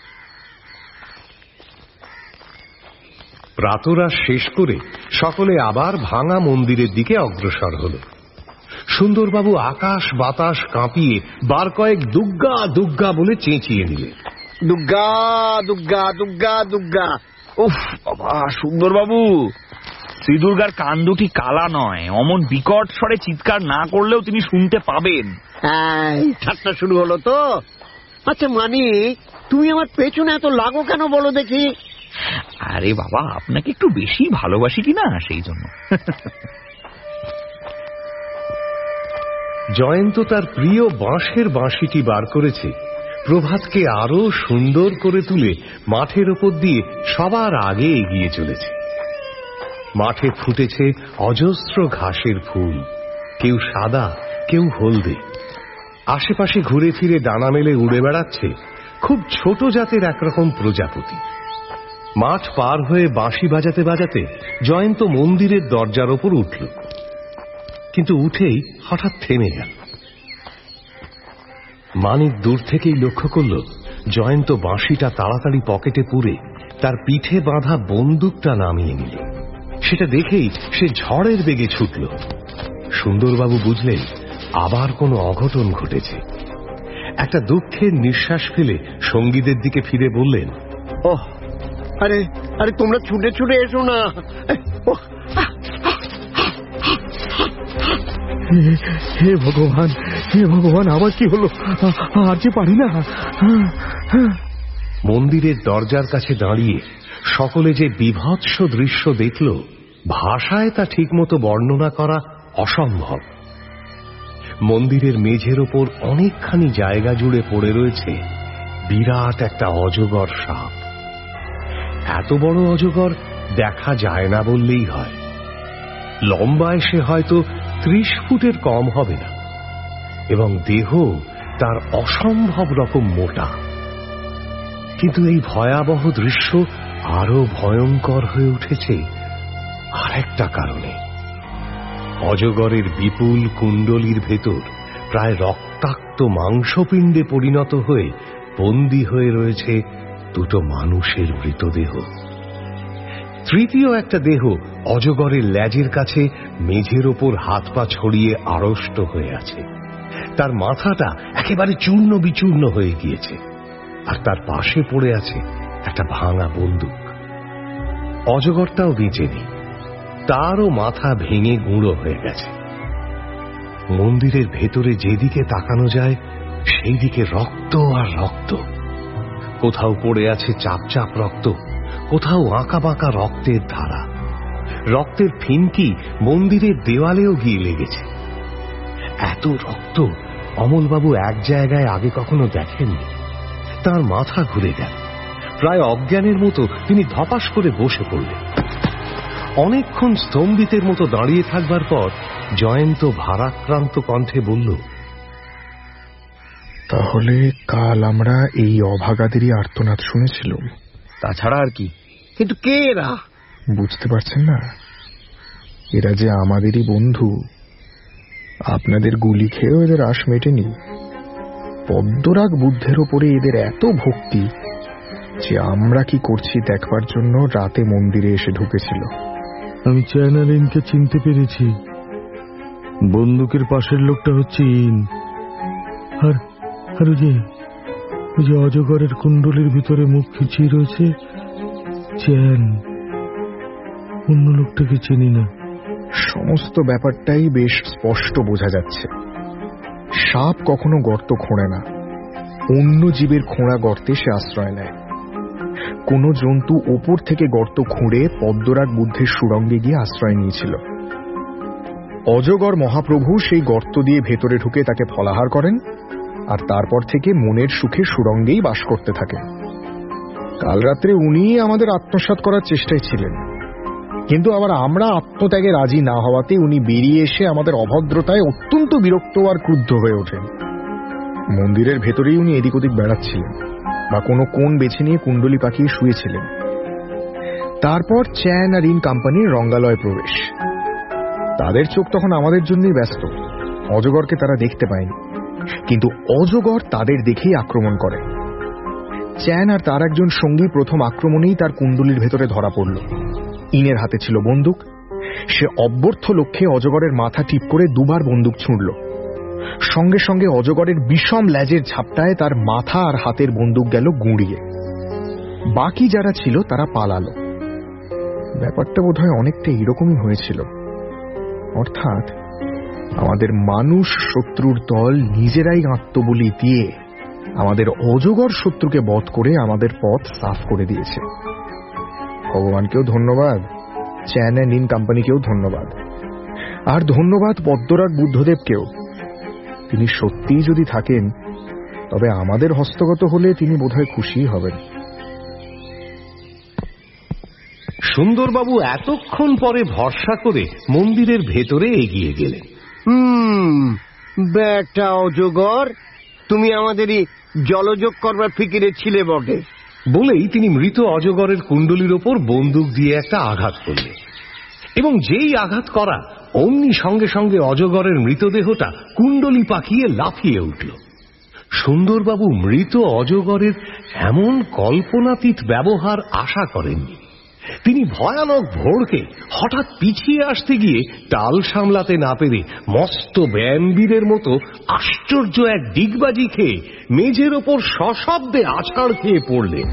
প্রাতরাশ শেষ করে সকলে আবার ভাঙা মন্দিরের দিকে অগ্রসর হল। সুন্দরবাবু আকাশ বাতাস কাঁপিয়ে বার কয়েক দুগ্গা দুগ্গা বলে চেঁচিয়ে নিলেন। দুগ্গা দুগ্গা দুগ্গা দুগ্গা। উফ বাবা, সুন্দরবাবু, শ্রী দুর্গার কান দুটি কালা নয়, অমন বিকট স্বরে চিৎকার না করলেও তিনি শুনতে পাবেন। হ্যাঁ, ঠাট্টা শুরু হলো তো। আচ্ছা মানি, তুমি আমার পেছনে এত লাগো কেন বলো দেখি? আরে বাবা, আপনাকে একটু বেশি ভালোবাসি কিনা সেই জন্য। জয়ন্ত তার প্রিয় বাঁশের বাঁশিটি বার করেছে প্রভাতকে আরো সুন্দর করে তুলে মাঠের ওপর দিয়ে সবার আগে এগিয়ে চলেছে। মাঠে ফুটেছে অজস্র ঘাসের ফুল, কেউ সাদা কেউ হলদে। আশেপাশে ঘুরে ফিরে ডানা মেলে উড়ে বেড়াচ্ছে খুব ছোট জাতের একরকম প্রজাপতি। মাঠ পার হয়ে বাঁশি বাজাতে বাজাতে জয়ন্ত মন্দিরের দরজার ওপর উঠল, কিন্তু উঠেই হঠাৎ থেমে গেল। মানিক দূর থেকেই লক্ষ্য করল জয়ন্ত বাঁশিটা তাড়াতাড়ি পকেটে পুরে তার পিঠে বাঁধা বন্দুকটা নামিয়ে নিল। সেটা দেখেই সে ঝড়ের বেগে ছুটল। সুন্দরবাবু বুঝলেন আবার কোনো অঘটন ঘটেছে। একটা দুঃখের নিঃশ্বাস ফেলে সঙ্গীদের দিকে ফিরে বললেন, ওহ, আরে আরে তোমরা ছুটে ছুটে এসো না। হে ভগবান, হে ভগবান, আমার কি হলো? আর যে পারি না। মন্দিরের দরজার কাছে দাঁড়িয়ে সকলে যে বিভৎস দৃশ্য দেখল, ভাষায় তা ঠিকমতো বর্ণনা করা অসম্ভব। মন্দিরের মেঝের ওপর অনেকখানি জায়গা জুড়ে পড়ে রয়েছে বিরাট একটা অজগর সাপ। এত বড় অজগর দেখা যায় না বললেই হয়। লম্বায় সে হয়তো ত্রিশ ফুটের কম হবে না, এবং দেহ তার অসম্ভব রকম মোটা। কিন্তু এই ভয়াবহ দৃশ্য আরো ভয়ঙ্কর হয়ে উঠেছে আর একটা কারণে। অজগরের বিপুল কুণ্ডলীর ভেতর প্রায় রক্তাক্ত মাংসপিণ্ডে পরিণত হয়ে বন্দী হয়ে রয়েছে দুটো মানুষের মৃতদেহ। তৃতীয় একটা দেহ অজগরের লেজের কাছে মেঝের ওপর হাত পা ছড়িয়ে আড়ষ্ট হয়ে আছে। তার মাথাটা একেবারে চূর্ণ বিচূর্ণ হয়ে গিয়েছে, আর তার পাশে পড়ে আছে একটা ভাঙা বন্দুক। অজগরটাও বেঁচে নেই, তারও মাথা ভেঙে গুঁড়ো হয়ে গেছে। মন্দিরের ভেতরে যেদিকে তাকানো যায় সেই দিকে রক্ত আর রক্ত। কোথাও পড়ে আছে চাপ চাপ রক্ত, কোথাও আঁকা বাঁকা রক্তের ধারা। রক্তের ফিনকি মন্দিরের দেওয়ালেও গিয়ে লেগেছে। এত রক্ত অমলবাবু এক জায়গায় আগে কখনো দেখেননি। তার মাথা ঘুরে গেল, প্রায় অজ্ঞানের মতো তিনি ধপাস করে বসে পড়লেন। অনেকক্ষণ স্তম্ভিতের মতো দাঁড়িয়ে থাকবার পর জয়ন্ত ভারাক্রান্ত কণ্ঠে বলল, তাহলে কাল আমরা এই অভাগাদেরই আর্তনাদ শুনেছিলাম। তাছাড়া আর কি? কিন্তু কে এরা? বুঝতে পারছেন না? এরা যে আমাদেরই বন্ধু। আপনাদের গুলি খেয়েও এদের আশ মেটেনি। পদ্মরাগ বুদ্ধের ওপরে এদের এত ভক্তি যে আমরা কি করছি দেখবার জন্য রাতে মন্দিরে এসে ঢুকেছিল। আমি চ্যানেলিনকে চিনতে পেরেছি। বন্দুকের পাশের লোকটা হচ্ছে ইন। আর আর ওই যে ওই যে অজগরের কুণ্ডলীর ভিতরে মুখ খিচিয়ে রয়েছে চ্যান। অন্য লোকটাকে চিনি না। সমস্ত ব্যাপারটাই বেশ স্পষ্ট বোঝা যাচ্ছে। সাপ কখনো গর্ত খোঁড়ে না, অন্য জীবের খোঁড়া গর্তে সে আশ্রয় নেয়। কোন জন্তু ওপর থেকে গর্ত খুঁড়ে পদ্মরাগ বুদ্ধের সুড়ঙ্গে গিয়ে আশ্রয় নিয়েছিল। অজগর মহাপ্রভু সেই গর্ত দিয়ে ভেতরে ঢুকে তাকে ফলাহার করেন, আর তারপর থেকে মনের সুখে সুড়ঙ্গেই বাস করতে থাকেন। কাল রাত্রে উনি আমাদের আত্মসাৎ করার চেষ্টায় ছিলেন, কিন্তু আবার আমরা আত্মত্যাগে রাজি না হওয়াতে উনি বেরিয়ে এসে আমাদের অভদ্রতায় অত্যন্ত বিরক্ত আর ক্রুদ্ধ হয়ে ওঠেন। মন্দিরের ভেতরেই উনি এদিক ওদিক বেড়াচ্ছিলেন বা কোনো কোণ বেছে নিয়ে কুণ্ডলী পাকিয়ে শুয়েছিলেন। তারপর চ্যান আর ইন কোম্পানির রঙ্গালয় প্রবেশ। তাদের চোখ তখন আমাদের জন্যই ব্যস্ত। অজগরকে তারা দেখতে পায়নি, কিন্তু অজগর তাদের দেখেই আক্রমণ করে। চ্যান আর তার একজন সঙ্গী প্রথম আক্রমণেই তার কুণ্ডলীর ভেতরে ধরা পড়ল। ইনের হাতে ছিল বন্দুক। সে অব্যর্থ লক্ষ্যে অজগরের মাথা টিপ করে দুবার বন্দুক ছুঁড়ল। সঙ্গে সঙ্গে অজগরের বিষম ল্যাজের ঝাপটায় তার মাথা আর হাতের বন্দুক গেল গুঁড়িয়ে। বাকি যারা ছিল তারা পালালো। ব্যাপারটা বোধহয় অনেকটা এরকমই হয়েছিল। অর্থাৎ আমাদের মানুষ শত্রুর দল নিজেরাই আত্মবলি দিয়ে আমাদের অজগর শত্রুকে বধ করে আমাদের পথ সাফ করে দিয়েছে। ভগবানকেও ধন্যবাদ, চ্যান অ্যান্ড ইন কোম্পানিকেও ধন্যবাদ, আর ধন্যবাদ পদ্মরাগ বুদ্ধদেবকেও। তিনি সত্যিই যদি থাকেন তবে আমাদের হস্তগত হলে তিনি বোধহয় খুশি হবেন। সুন্দরবাবু এতক্ষণ পরে ভরসা করে মন্দিরের ভেতরে এগিয়ে গেলেন। হুম ব্যাটা অজগর, তুমি আমাদেরই জলযোগ করবার ফিকিরে ছিলে বটে। বলেই তিনি মৃত অজগরের কুণ্ডলীর ওপর বন্দুক দিয়ে একটা আঘাত করলেন, এবং যেই আঘাত করা অমনি সঙ্গে সঙ্গে অজগরের মৃতদেহটা কুণ্ডলী পাকিয়ে লাফিয়ে উঠল। সুন্দরবাবু মৃত অজগরের এমন কল্পনাতীত ব্যবহার আশা করেননি। তিনি ভয়ানক ভোরকে হঠাৎ পিছিয়ে আসতে গিয়ে টাল সামলাতে না পেরে মস্ত ব্যানবীরের মতো আশ্চর্য এক ডিগবাজি খেয়ে মেঝের ওপর সশব্দে আছাড় খেয়ে পড়লেন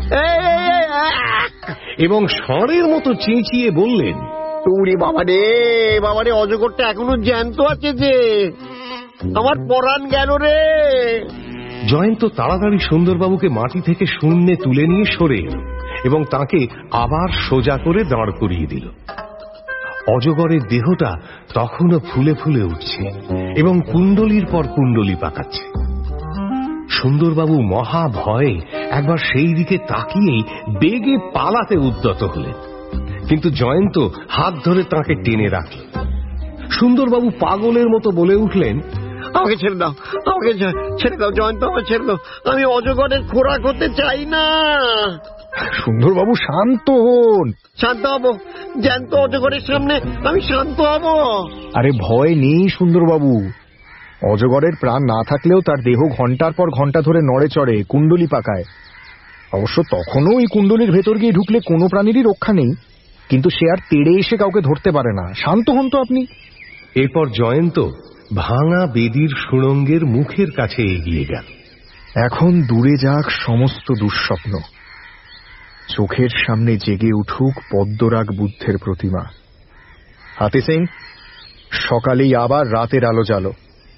এবং ষাঁড়ের মতো চেঁচিয়ে বললেন, ওরে বাবারে বাবারে, অজগরটা এখনো জ্যান্ত আছে যে, আমার পরাণ গেল রে। জয়ন্ত তাড়াতাড়ি সুন্দরবাবুকে মাটি থেকে শূন্যে তুলে নিয়ে সরে এল এবং তাকে আবার সোজা করে দাঁড় করিয়ে দিল। অজগরের দেহটা তখনও ফুলে ফুলে উঠছে এবং কুণ্ডলীর পর কুণ্ডলী পাকাচ্ছে। সুন্দরবাবু মহা ভয়ে একবার সেই দিকে তাকিয়েই বেগে পালাতে উদ্যত হলেন, কিন্তু জয়ন্ত হাত ধরে তাকে টেনে রাখল। সুন্দরবাবু পাগলের মতো বলে উঠলেন, আমাকে ছেড়ে দাও, আমাকে ছেড়ে দাও জয়ন্ত, আমাকে ছেড়ে দাও, আমি অজগরের খোরাক হতে চাই না। সুন্দরবাবু শান্ত হন। শান্ত হবো? জ্যান্ত অজগরের সামনে আমি শান্ত হব? আরে ভয় নেই সুন্দরবাবু। অজগরের প্রাণ না থাকলেও তার দেহ ঘন্টার পর ঘন্টা ধরে নড়ে চড়ে, কুণ্ডলী পাকায়। অবশ্য তখনও এই কুণ্ডলীর ভেতর গিয়ে ঢুকলে কোনো প্রাণীরই রক্ষা নেই, কিন্তু সে আর তেড়ে এসে কাউকে ধরতে পারে না। শান্ত হন তো আপনি। এরপর জয়ন্ত ভাঙা বেদির সুড়ঙ্গের মুখের কাছে এগিয়ে গেল। এখন দূরে যাক সমস্ত দুঃস্বপ্ন, চোখের সামনে জেগে উঠুক পদ্মরাগ বুদ্ধের প্রতিমা। হাতে সিং, সকালেই আবার রাতের আলো জ্বালো।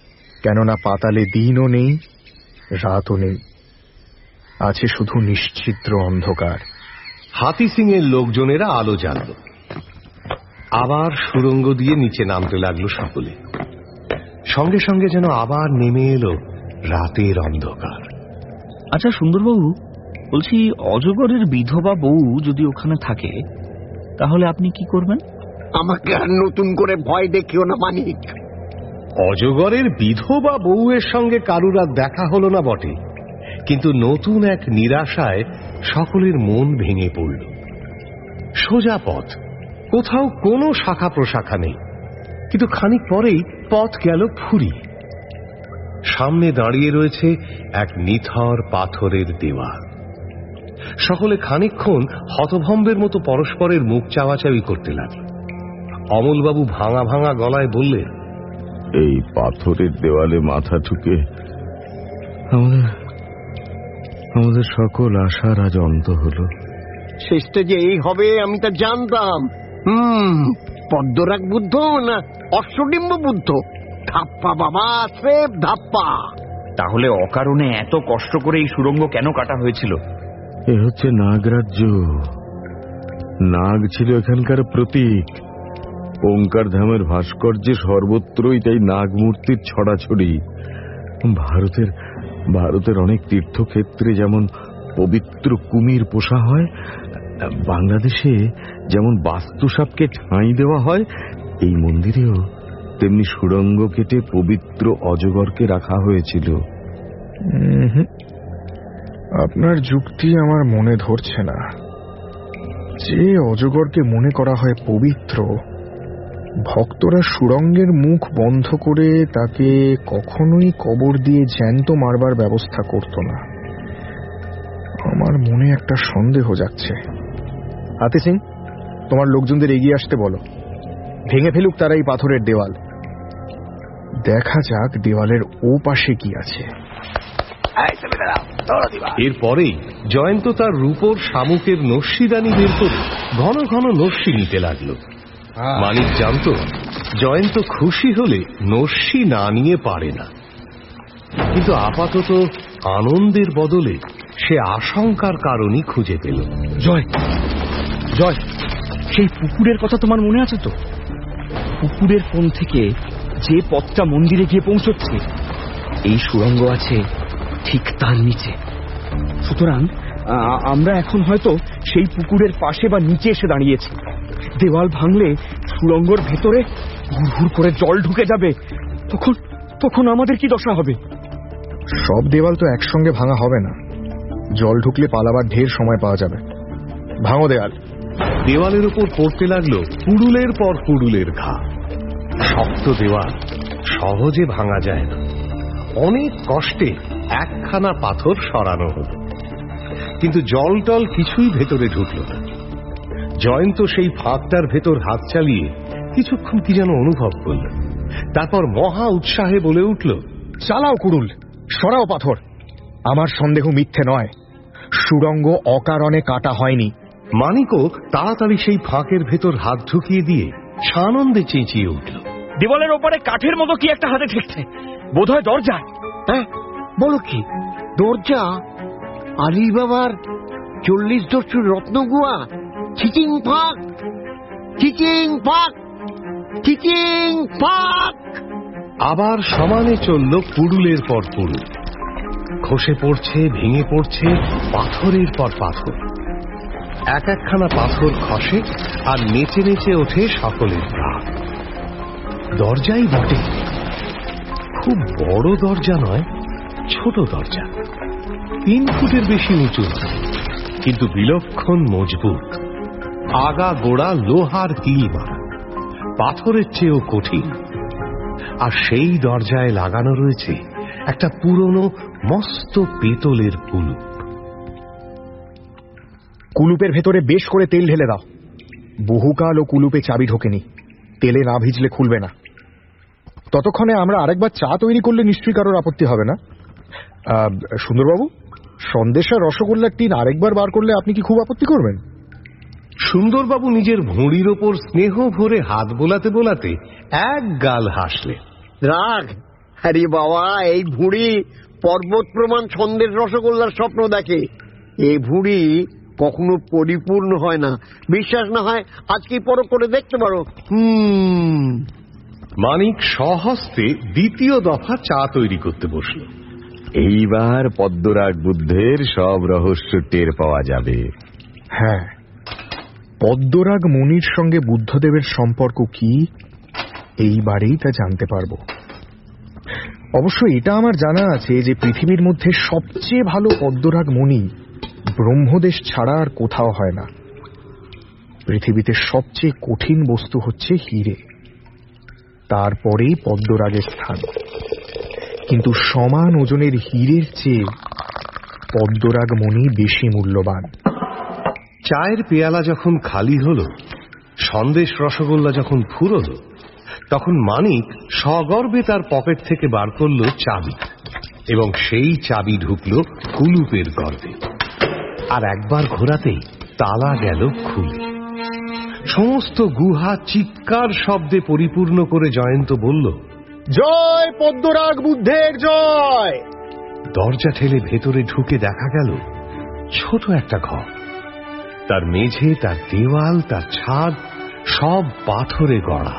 কেননা পাতালে দিনও নেই, রাতও নেই, আছে শুধু নিশ্চিদ্র অন্ধকার। হাতি সিং এর লোকজনেরা আলো জ্বালল, আবার সুড়ঙ্গ দিয়ে নিচে নামতে লাগলো সকলে। সঙ্গে সঙ্গে যেন আবার নেমে এলো রাতের অন্ধকার। আচ্ছা সুন্দরবাবু, বলছি অজগরের বিধবা বউ যদি ওখানে থাকে তাহলে আপনি কি করবেন? আমাকে আর নতুন করে ভয় দেখিও না মানিক। অজগরের বিধবা বউয়ের সঙ্গে কারুর আর দেখা হলো না বটে, কিন্তু নতুন এক নিরাশায় সকলের মন ভেঙে পড়ল। সোজা পথ, কোথাও কোনো শাখা প্রশাখা নেই, কিন্তু খানিক পরেই পথ গেল ফুরিয়ে। সামনে দাঁড়িয়ে রয়েছে এক নিথর পাথরের দেওয়াল। সকলে খানিকক্ষণ হতভম্বের মতো পরস্পরের মুখ চাওয়াচাওয়ি করতে লাগল। অমলবাবু ভাঙা ভাঙা গলায় বললেন, এই পাথরের দেওয়ালে মাথা ঠুকে আমাদের আমাদের সকল আশার আজ অন্ত হলো। শেষটা যে এই হবে আমি তা জানতাম। হুম পদ্মরাগ বুদ্ধ না অশ্বডিম্ব বুদ্ধ? ধাপ্পা বাবা, স্রেফ ধাপ্পা। তাহলে অকারণে এত কষ্ট করে এই সুড়ঙ্গ কেন কাটা হয়েছিল? এ হচ্ছে নাগরাজ্য। নাগ ছিল এখানকার প্রতীক। ওঙ্কার ধামের ভাস্কর্যে সর্বত্রই তাই নাগ মূর্তির ছড়াছড়ি। ভারতের ভারতের অনেক তীর্থক্ষেত্রে যেমন পবিত্র কুমির পোষা হয়, বাংলাদেশে যেমন বাস্তুসাপকে ঠাঁই দেওয়া হয়, এই মন্দিরেও তেমনি সুড়ঙ্গ কেটে পবিত্র অজগরকে রাখা হয়েছিল। আপনার যুক্তি আমার মনে ধরছে না। যে অজগরকে মনে করা হয় পবিত্র, ভক্তরা সুড়ঙ্গের মুখ বন্ধ করে তাকে কখনোই কবর দিয়ে জ্যান্ত মারবার ব্যবস্থা করত না। আমার মনে একটা সন্দেহ যাচ্ছে। হাতি সিং, তোমার লোকজনদের এগিয়ে আসতে বলো, ভেঙে ফেলুক তারা এই পাথরের দেওয়াল। দেখা যাক দেওয়ালের ও পাশে কি আছে। এরপরেই জয়ন্ত তার রূপোর শামুকের নস্যিদানি বের করে ঘন ঘন নস্যি নিতে লাগলো। মানিক জানত জয়ন্ত খুশি হলে নস্যি না নিয়ে পারে না, কিন্তু আপাতত আনন্দের বদলে সে আশঙ্কার কারণই খুঁজে পেল। জয় জয় সেই পুকুরের কথা তোমার মনে আছে তো? পুকুরের কোণ থেকে যে পথটা মন্দিরে গিয়ে পৌঁছচ্ছে, এই সুড়ঙ্গ আছে ঠিক তার নিচে। সুতরাং আমরা এখন হয়তো সেই পুকুরের পাশে বা নিচে এসে দাঁড়িয়েছি। দেওয়াল ভাঙলে সুড়ঙ্গর ভেতরে হুড় হুড় করে জল ঢুকে যাবে, তখন তখন আমাদের কি দশা হবে? সব দেওয়াল তো একসঙ্গে ভাঙা হবে না, জল ঢুকলে পালাবার ঢের সময় পাওয়া যাবে। ভাঙো দেওয়াল। দেওয়ালের উপর পড়তে লাগলো পুড়ুলের পর পুড়ুলের ঘা। শক্ত দেওয়াল সহজে ভাঙা যায় না, অনেক কষ্টে একখানা পাথর সরানো হলো, কিন্তু জল টল কিছুই ভেতরে ঢুকল না। জয়ন্ত সেই ফাঁকটার ভেতর হাত চালিয়ে কিছুক্ষণ কি যেন অনুভব করল, তারপর মহা উৎসাহে বলে উঠল, চালাও কুড়ুল, সরাও পাথর। আমার সন্দেহ মিথ্যে নয়, সুড়ঙ্গ অকারণে কাটা হয়নি। মানিকও তাড়াতাড়ি সেই ফাঁকের ভেতর হাত ঢুকিয়ে দিয়ে সানন্দে চেঁচিয়ে উঠল, দেওয়ালের ওপারে কাঠের মতো কি একটা হাতে ঠেকছে, বোধহয় দরজা। হ্যাঁ বলো কি, দরজা? আলী বাবার চল্লিশ দস্যুর রত্নগুয়া। চিচিং ফাঁক, চিচিং ফাঁক, চিচিং ফাঁক। আবার সমানে চলল পুড়ুলের পর পুড়ুল। খসে পড়ছে, ভেঙে পড়ছে পাথরের পর পাথর। এক একখানা পাথর খসে আর নেচে নেচে ওঠে সকলের প্রাণ। দরজাই বটে, খুব বড় দরজা নয়, ছোট দরজা, তিন ফুটের বেশি উঁচু নয়, কিন্তু বিলক্ষণ মজবুত। আগা গোড়া লোহার কিল মারা, পাথরের চেয়েও কঠিন। আর সেই দরজায় লাগানো রয়েছে একটা পুরনো মস্ত পেতলের কুলুপ। কুলুপের ভেতরে বেশ করে তেল ঢেলে দাও। বহুকাল ও কুলুপে চাবি ঢোকেনি, তেলে না ভিজলে খুলবে না। ততক্ষণে আমরা আরেকবার চা তৈরি করলে নিশ্চয়ই কারোর আপত্তি হবে না। সুন্দরবাবু, সন্দেশ আর রসগোল্লার টিন আরেকবার বার করলে আপনি কি খুব আপত্তি করবেন? সুন্দরবাবু নিজের ভুঁড়ির ওপর স্নেহ ভরে হাত বোলাতে বোলাতে এক গাল হাসলেন। রাগ আরে বাবা, এই ভুঁড়ি পর্বত প্রমাণ সন্দেশ রসগোল্লার স্বপ্ন দেখে। এই ভুঁড়ি কখনো পরিপূর্ণ হয় না। বিশ্বাস না হয় আজকে পরখ করে দেখতে পারো। হুম। মানিক স্বহস্তে দ্বিতীয় দফা চা তৈরি করতে বসল। এইবার পদ্মরাগ বুদ্ধের সব রহস্য টের পাওয়া যাবে। হ্যাঁ, পদ্মরাগ মুনির সঙ্গে বুদ্ধদেবের সম্পর্ক কি, এইবারেই তা জানতে পারবো। অবশ্য এটা আমার জানা আছে যে পৃথিবীর মধ্যে সবচেয়ে ভালো পদ্মরাগ মুনি ব্রহ্মদেশ ছাড়া আর কোথাও হয় না। পৃথিবীতে সবচেয়ে কঠিন বস্তু হচ্ছে হীরে, তারপরেই পদ্মরাগের স্থান। কিন্তু সমান ওজনের হীরের চেয়ে পদ্মরাগ মণি বেশি মূল্যবান। চায়ের পেয়ালা যখন খালি হল, সন্দেশ রসগোল্লা যখন ফুরল, তখন মানিক সগর্বে তার পকেট থেকে বার করল চাবি, এবং সেই চাবি ঢুকল কুলুপের গর্ভে। আর একবার ঘোরাতেই তালা গেল খুলে। সমস্ত গুহা চিৎকার শব্দে পরিপূর্ণ করে জয়ন্ত বলল, জয় পদ্মরাগ বুদ্ধের জয়। দরজা ঠেলে ভেতরে ঢুকে দেখা গেল ছোট একটা ঘর। তার মেঝে, তার দেওয়াল, তার ছাদ সব পাথরে গড়া।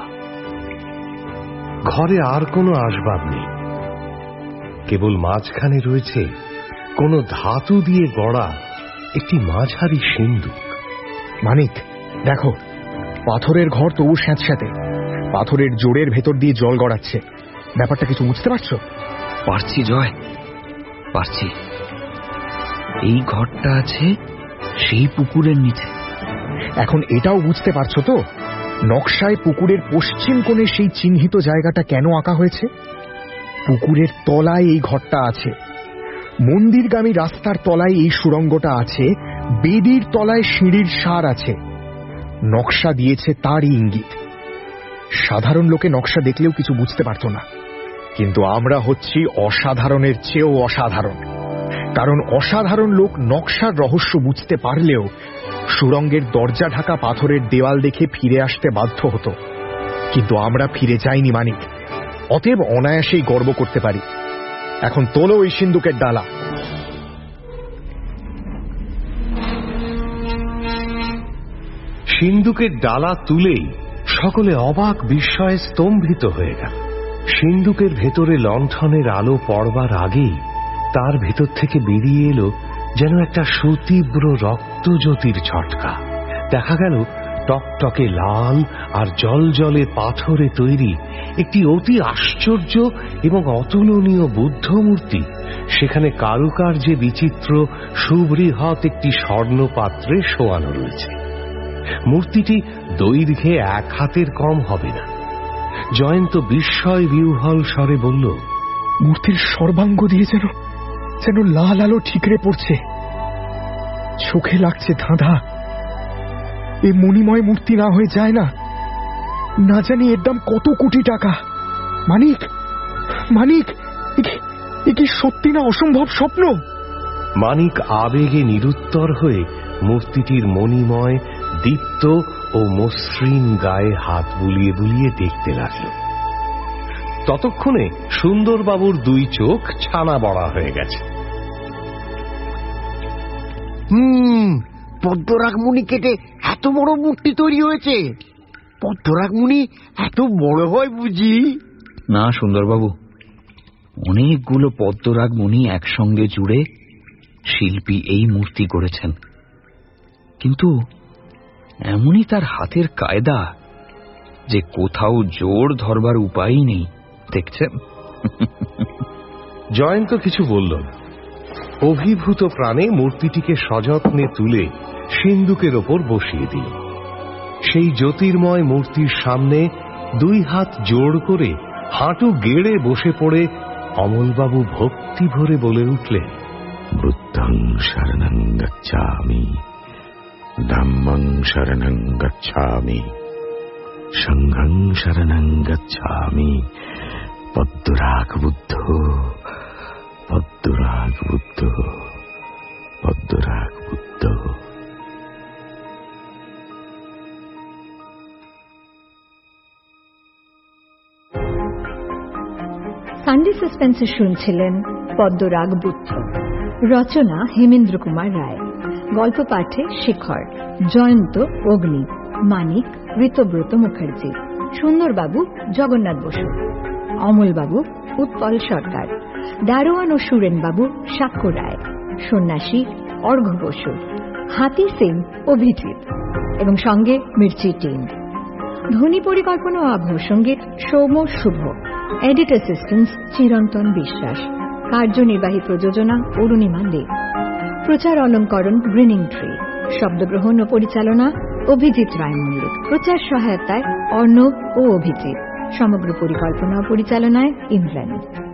ঘরে আর কোনো আসবাব নেই, কেবল মাঝখানে রয়েছে কোনো ধাতু দিয়ে গড়া একটি মাঝারি সিন্দুক। মানিক, দেখো, পাথরের ঘর তবু স্যাঁতস্যাঁতে, পাথরের জোড়ের ভেতর দিয়ে জল গড়াচ্ছে। ব্যাপারটা কিছু বুঝতে পারছো? পারছি জয়, পারছি। এই ঘরটা আছে সেই পুকুরের নিচে। এখন এটাও বুঝতে পারছো তো নকশায় পুকুরের পশ্চিম কোণে সেই চিহ্নিত জায়গাটা কেন আঁকা হয়েছে? পুকুরের তলায় এই ঘরটা আছে, মন্দিরগামী রাস্তার তলায় এই সুড়ঙ্গটা আছে, বেদির তলায় সিঁড়ির সার আছে। নকশা দিয়েছে তারই ইঙ্গিত। সাধারণ লোকে নকশা দেখলেও কিছু বুঝতে পারত না, কিন্তু আমরা হচ্ছি অসাধারণের চেয়েও অসাধারণ। কারণ অসাধারণ লোক নকশার রহস্য বুঝতে পারলেও সুড়ঙ্গের দরজা ঢাকা পাথরের দেওয়াল দেখে ফিরে আসতে বাধ্য হতো। কিন্তু আমরা ফিরে যাইনি মানিক, অতএব অনায়াসেই গর্ব করতে পারি। এখন তোলো ওই সিন্দুকের ডালা। সিন্দুকের ডালা তুলেই সকলে অবাক বিস্ময়ে স্তম্ভিত হয়ে গেল। সিন্দুকের ভেতরে লণ্ঠনের আলো পড়বার আগেই তার ভেতর থেকে বেরিয়ে এলো যেন একটা সুতীব্র রক্তজ্যোতির ঝটকা। দেখা গেল টকটকে লাল আর জলজলে পাথরে তৈরি একটি অতি আশ্চর্য এবং অতুলনীয় বুদ্ধ মূর্তি সেখানে কারুকার্যে বিচিত্র সুবৃহৎ একটি স্বর্ণ পাত্রে শোয়ানো রয়েছে। মূর্তিটি দৈর্ঘ্যে এক হাতের কম হবে না। জয়ন্ত বিস্ময় বিহ্বল স্বরে বলল, মূর্তির সর্বাঙ্গ দিয়ে যেন যেন লাল আলো ঠিকরে পড়ছে, চোখে লাগছে ধাঁধা। এ মণিময় মূর্তি না হয়ে যায় না। না জানি এর দাম কত কোটি টাকা। মানিক, মানিক, এ কি সত্যি না অসম্ভব স্বপ্ন? মানিক আবেগে নিরুত্তর হয়ে মূর্তিটির মণিময় দীপ্ত ও মসৃণ গায়ে হাত বুলিয়ে বুলিয়ে দেখতে লাগল। ততক্ষণে সুন্দরবাবুর দুই চোখ ছানা বড়া হয়ে গেছে। হুম, পদ্মরাগ মুনি কেটে এত বড় মূর্তি তৈরি হয়েছে। পদ্মরাগ মুনি এত বড় হয় বুঝি? না সুন্দরবাবু, অনেকগুলো পদ্মরাগ মুনি একসঙ্গে জুড়ে শিল্পী এই মূর্তি করেছেন। কিন্তু এমনই তার হাতের কায়দা যে কোথাও জোর ধরবার উপায়ই নেই, দেখছেন? জয়ন্ত কিছু বলল না। অভিভূত প্রাণে মূর্তিটিকে সযত্নে তুলে সিন্দুকের ওপর বসিয়ে দিল। সেই জ্যোতির্ময় মূর্তির সামনে দুই হাত জোড় করে হাঁটু গেড়ে বসে পড়ে অমলবাবু ভক্তি ভরে বলে উঠলেন, বুদ্ধং শরণং গচ্ছামি, ধম্মং শরণং গচ্ছামি, সংঘং শরণং গচ্ছামি, পদ্মরাগ বুদ্ধ, পদ্মরাগ বুদ্ধ, পদ্মরাগ বুদ্ধ। সানডে সাসপেন্সে শুনছিলেন পদ্মরাগ বুদ্ধ, রচনা হেমেন্দ্র কুমার রায়, গল্প পাঠে শেখর, জয়ন্ত অগ্নি, মানিক ঋতব্রত মুখার্জি, সুন্দরবাবু জগন্নাথ বসু, অমলবাবু উৎপল সরকার, দারোয়ান ও সুরেনবাবু সাক্ষ্য রায়, সন্ন্যাসী অর্ঘ্য বসু, হাতি সিং অভিজিৎ এবং সঙ্গে মির্চি টিম। ধ্বনি পরিকল্পনা ও আবহ সঙ্গীত সৌম শুভ, এডিট অ্যাসিস্ট্যান্স চিরন্তন বিশ্বাস, কার্যনির্বাহী প্রযোজনা অরুণিমা দে, প্রচার অলঙ্করণ গ্রিনিং ট্রি, শব্দগ্রহণ ও পরিচালনা অভিজিৎ রায় মল্লিক, প্রচার সহায়তায় অর্ণব ও অভিজিৎ, সমগ্র পরিকল্পনা ও পরিচালনায় ইমরান।